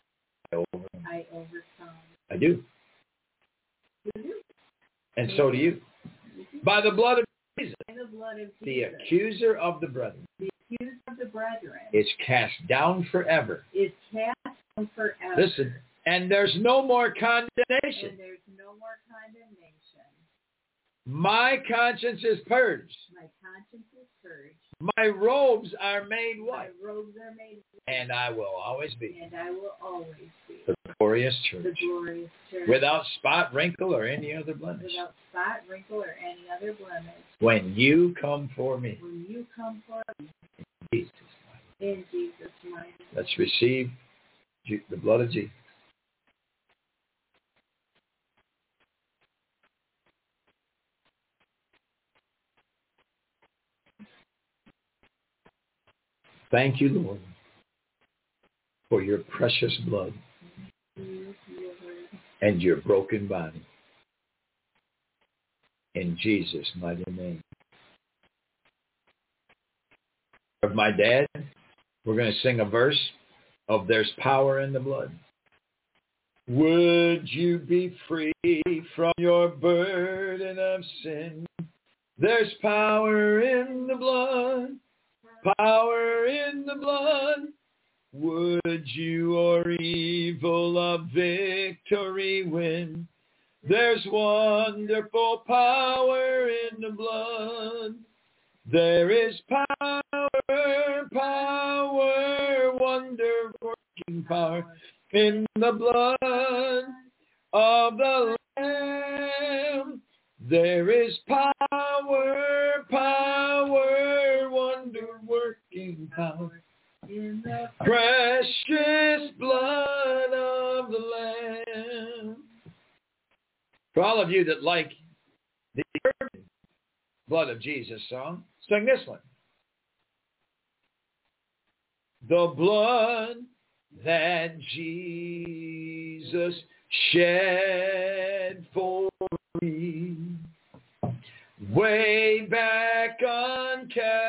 I overcome. I do. You do. And so do you. By the blood of Jesus. By the blood of Jesus. The accuser of the brethren. The accuser of the brethren. Is cast down forever. Is cast down forever. Listen. And there's no more condemnation. And there's no more condemnation. My conscience is purged. My conscience is purged. My robes are made white. My robes are made white. And I will always be. And I will always be. The glorious church. The glorious church. Without spot, wrinkle, or any other blemish. Without spot, wrinkle, or any other blemish. When you come for me. When you come for me. In Jesus' name. In Jesus' name. Let's receive the blood of Jesus. Thank you, Lord, for your precious blood and your broken body. In Jesus' mighty name. Of my dad, we're going to sing a verse of There's Power in the Blood. Would you be free from your burden of sin? There's power in the blood. Power in the blood. Would you or evil a victory win? There's wonderful power in the blood. There is power, wonder-working power in the blood of the Lamb. There is power, wonder-working power in the precious blood of the Lamb. For all of you that like the Blood of Jesus song, sing this one. The blood that Jesus shed for me way back on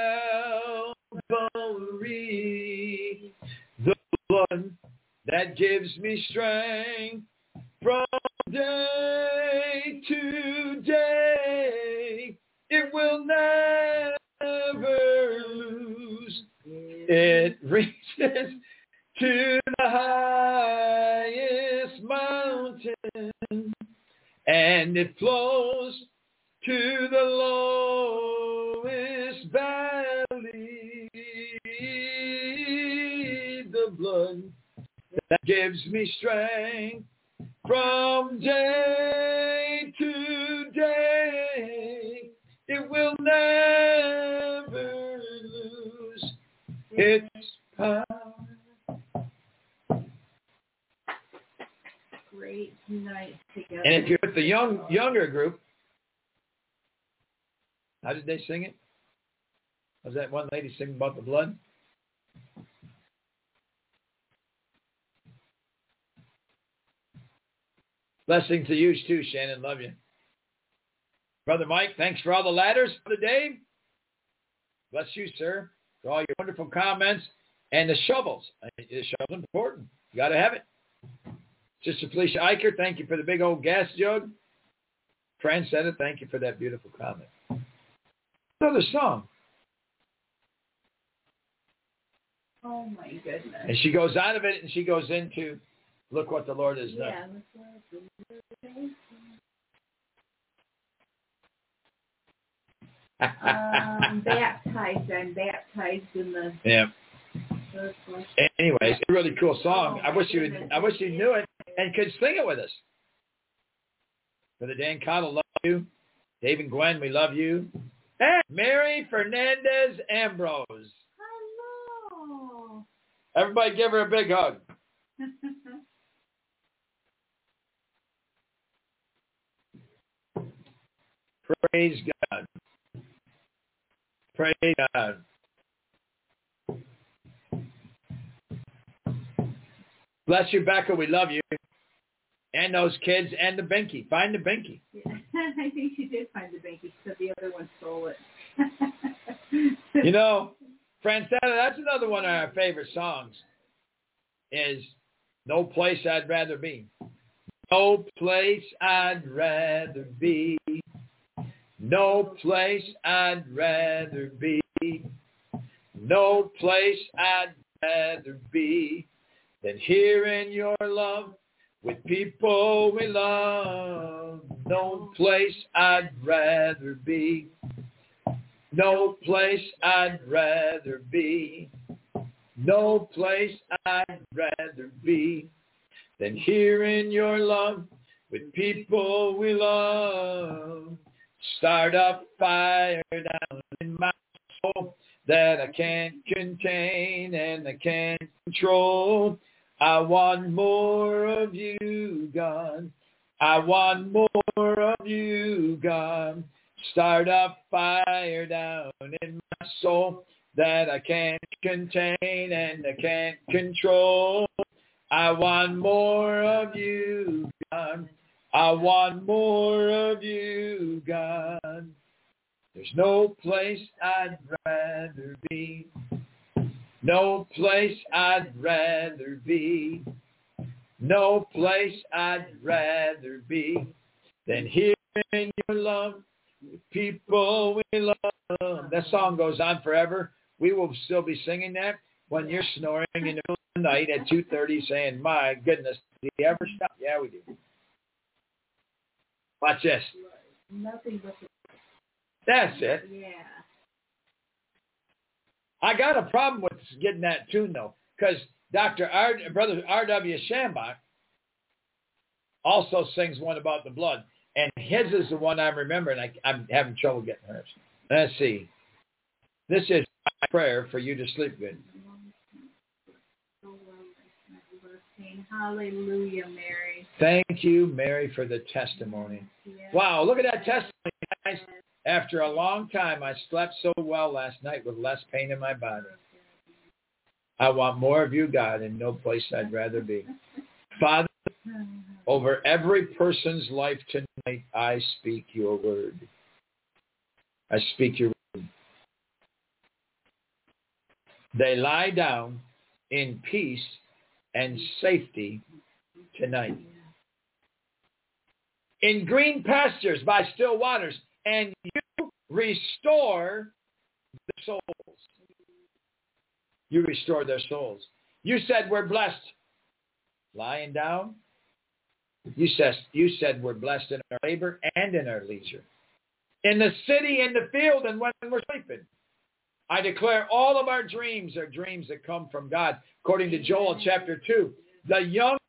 Calvary, the blood that gives me strength from day to day, it will never lose. It reaches to the highest mountain, and it flows to the lowest valley. The blood that gives me strength From day to day, it will never lose its power. Great night together. And if you're with the younger group, how did they sing it? Was that one lady singing about the blood? Blessing to you too, Shannon. Love you. Brother Mike, thanks for all the ladders for the day. Bless you, sir, for all your wonderful comments. And the shovels. The shovel's important. You got to have it. Sister Felicia Eicher, thank you for the big old gas jug. Fran said it. Thank you for that beautiful comment. Another song. Oh, my goodness. And she goes out of it and she goes into, look what the Lord has done. Yeah, look what the Lord has done. Baptized. I'm baptized in the... Yeah. Anyways, it's a really cool song. I wish you knew it and could sing it with us. Brother Dan Cottle, love you. Dave and Gwen, we love you. And Mary Fernandez Ambrose. Hello. Everybody give her a big hug. Praise God. Praise God. Bless you, Becca. We love you. And those kids and the binky. Find the binky. Yeah, I think she did find the binky. She said the other one stole it. You know, Francetta, that's another one of our favorite songs. Is No Place I'd Rather Be. No place I'd rather be. No place I'd rather be. No place I'd rather be than here in your love with people we love. No place I'd rather be. No place I'd rather be. No place I'd rather be than here in your love with people we love. Start a fire down in my soul that I can't contain and I can't control. I want more of you, God. I want more of you, God. Start a fire down in my soul that I can't contain and I can't control. I want more of you, God. I want more of you, God. There's no place I'd rather be. No place I'd rather be. No place I'd rather be than here in your love with people we love. That song goes on forever. We will still be singing that when you're snoring in the middle of the night at 2:30 saying, my goodness, do you ever stop? Yeah, we do. Watch this. Nothing but the... That's it. Yeah. I got a problem with getting that tune, though, because Brother R.W. Shambach also sings one about the blood, and his is the one I'm remembering. I'm having trouble getting hers. Let's see. This is my prayer for you to sleep good. Hallelujah, Mary. Thank you, Mary, for the testimony. Yes. Wow, look at that testimony, guys. After a long time, I slept so well last night with less pain in my body. I want more of you, God, and no place I'd rather be. Father, over every person's life tonight, I speak your word. I speak your word. They lie down in peace and safety tonight. In green pastures by still waters, and you restore their souls. You restore their souls. You said we're blessed. Lying down. You said we're blessed in our labor and in our leisure. In the city, in the field, and when we're sleeping. I declare all of our dreams are dreams that come from God. According to Joel chapter 2, the young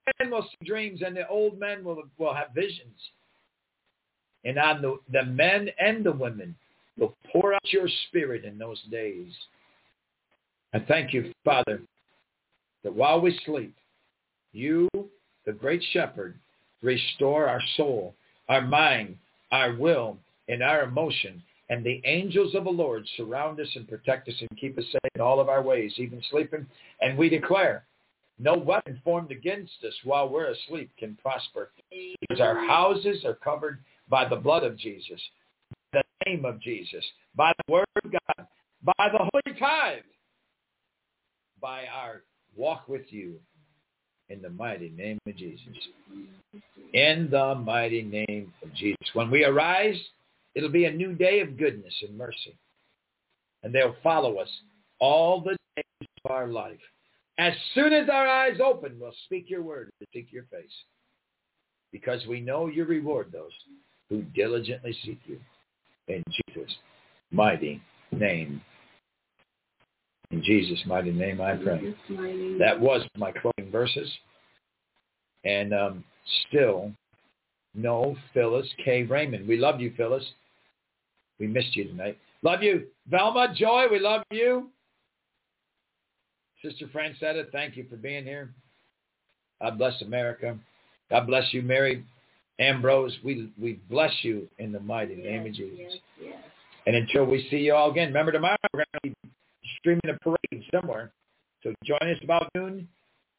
men will see dreams, and the old men will have visions. And on the men and the women will pour out your Spirit in those days. I thank you, Father, that while we sleep, you, the great shepherd, restore our soul, our mind, our will, and our emotion. And the angels of the Lord surround us and protect us and keep us safe in all of our ways, even sleeping. And we declare, no weapon formed against us while we're asleep can prosper, because our houses are covered by the blood of Jesus, the name of Jesus, by the word of God, by the holy tithe, by our walk with you, in the mighty name of Jesus. In the mighty name of Jesus. When we arise, it'll be a new day of goodness and mercy. And they'll follow us all the days of our life. As soon as our eyes open, we'll speak your word and seek your face. Because we know you reward those who diligently seek you. In Jesus' mighty name. In Jesus' mighty name I pray. That was my closing verses. And still, no Phyllis K. Raymond. We love you, Phyllis. We missed you tonight. Love you. Velma, Joy, we love you. Sister Francetta, thank you for being here. God bless America. God bless you, Mary Ambrose. We bless you in the mighty name of Jesus. Yes. And until we see you all again, remember tomorrow we're going to be streaming a parade somewhere. So join us about noon.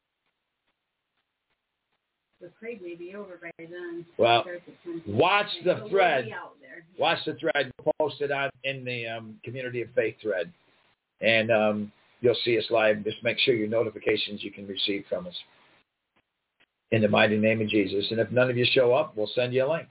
The parade may be over by then. Well, watch the thread. Watch the thread posted on in the Community of Faith thread. And you'll see us live. Just make sure your notifications you can receive from us. In the mighty name of Jesus. And if none of you show up, we'll send you a link.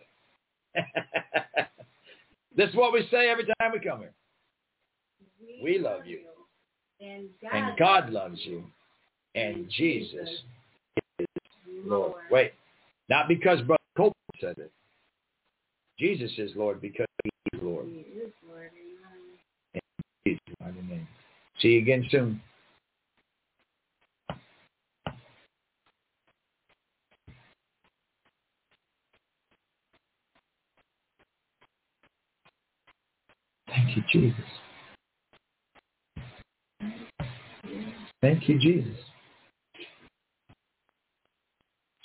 This is what we say every time we come here. We love you. And God loves you. And Jesus is Lord. Wait. Not because Brother Copeland said it. Jesus is Lord because he is Lord. He is Lord. In Jesus' mighty name. See you again soon. Thank you, Jesus. Thank you, Jesus.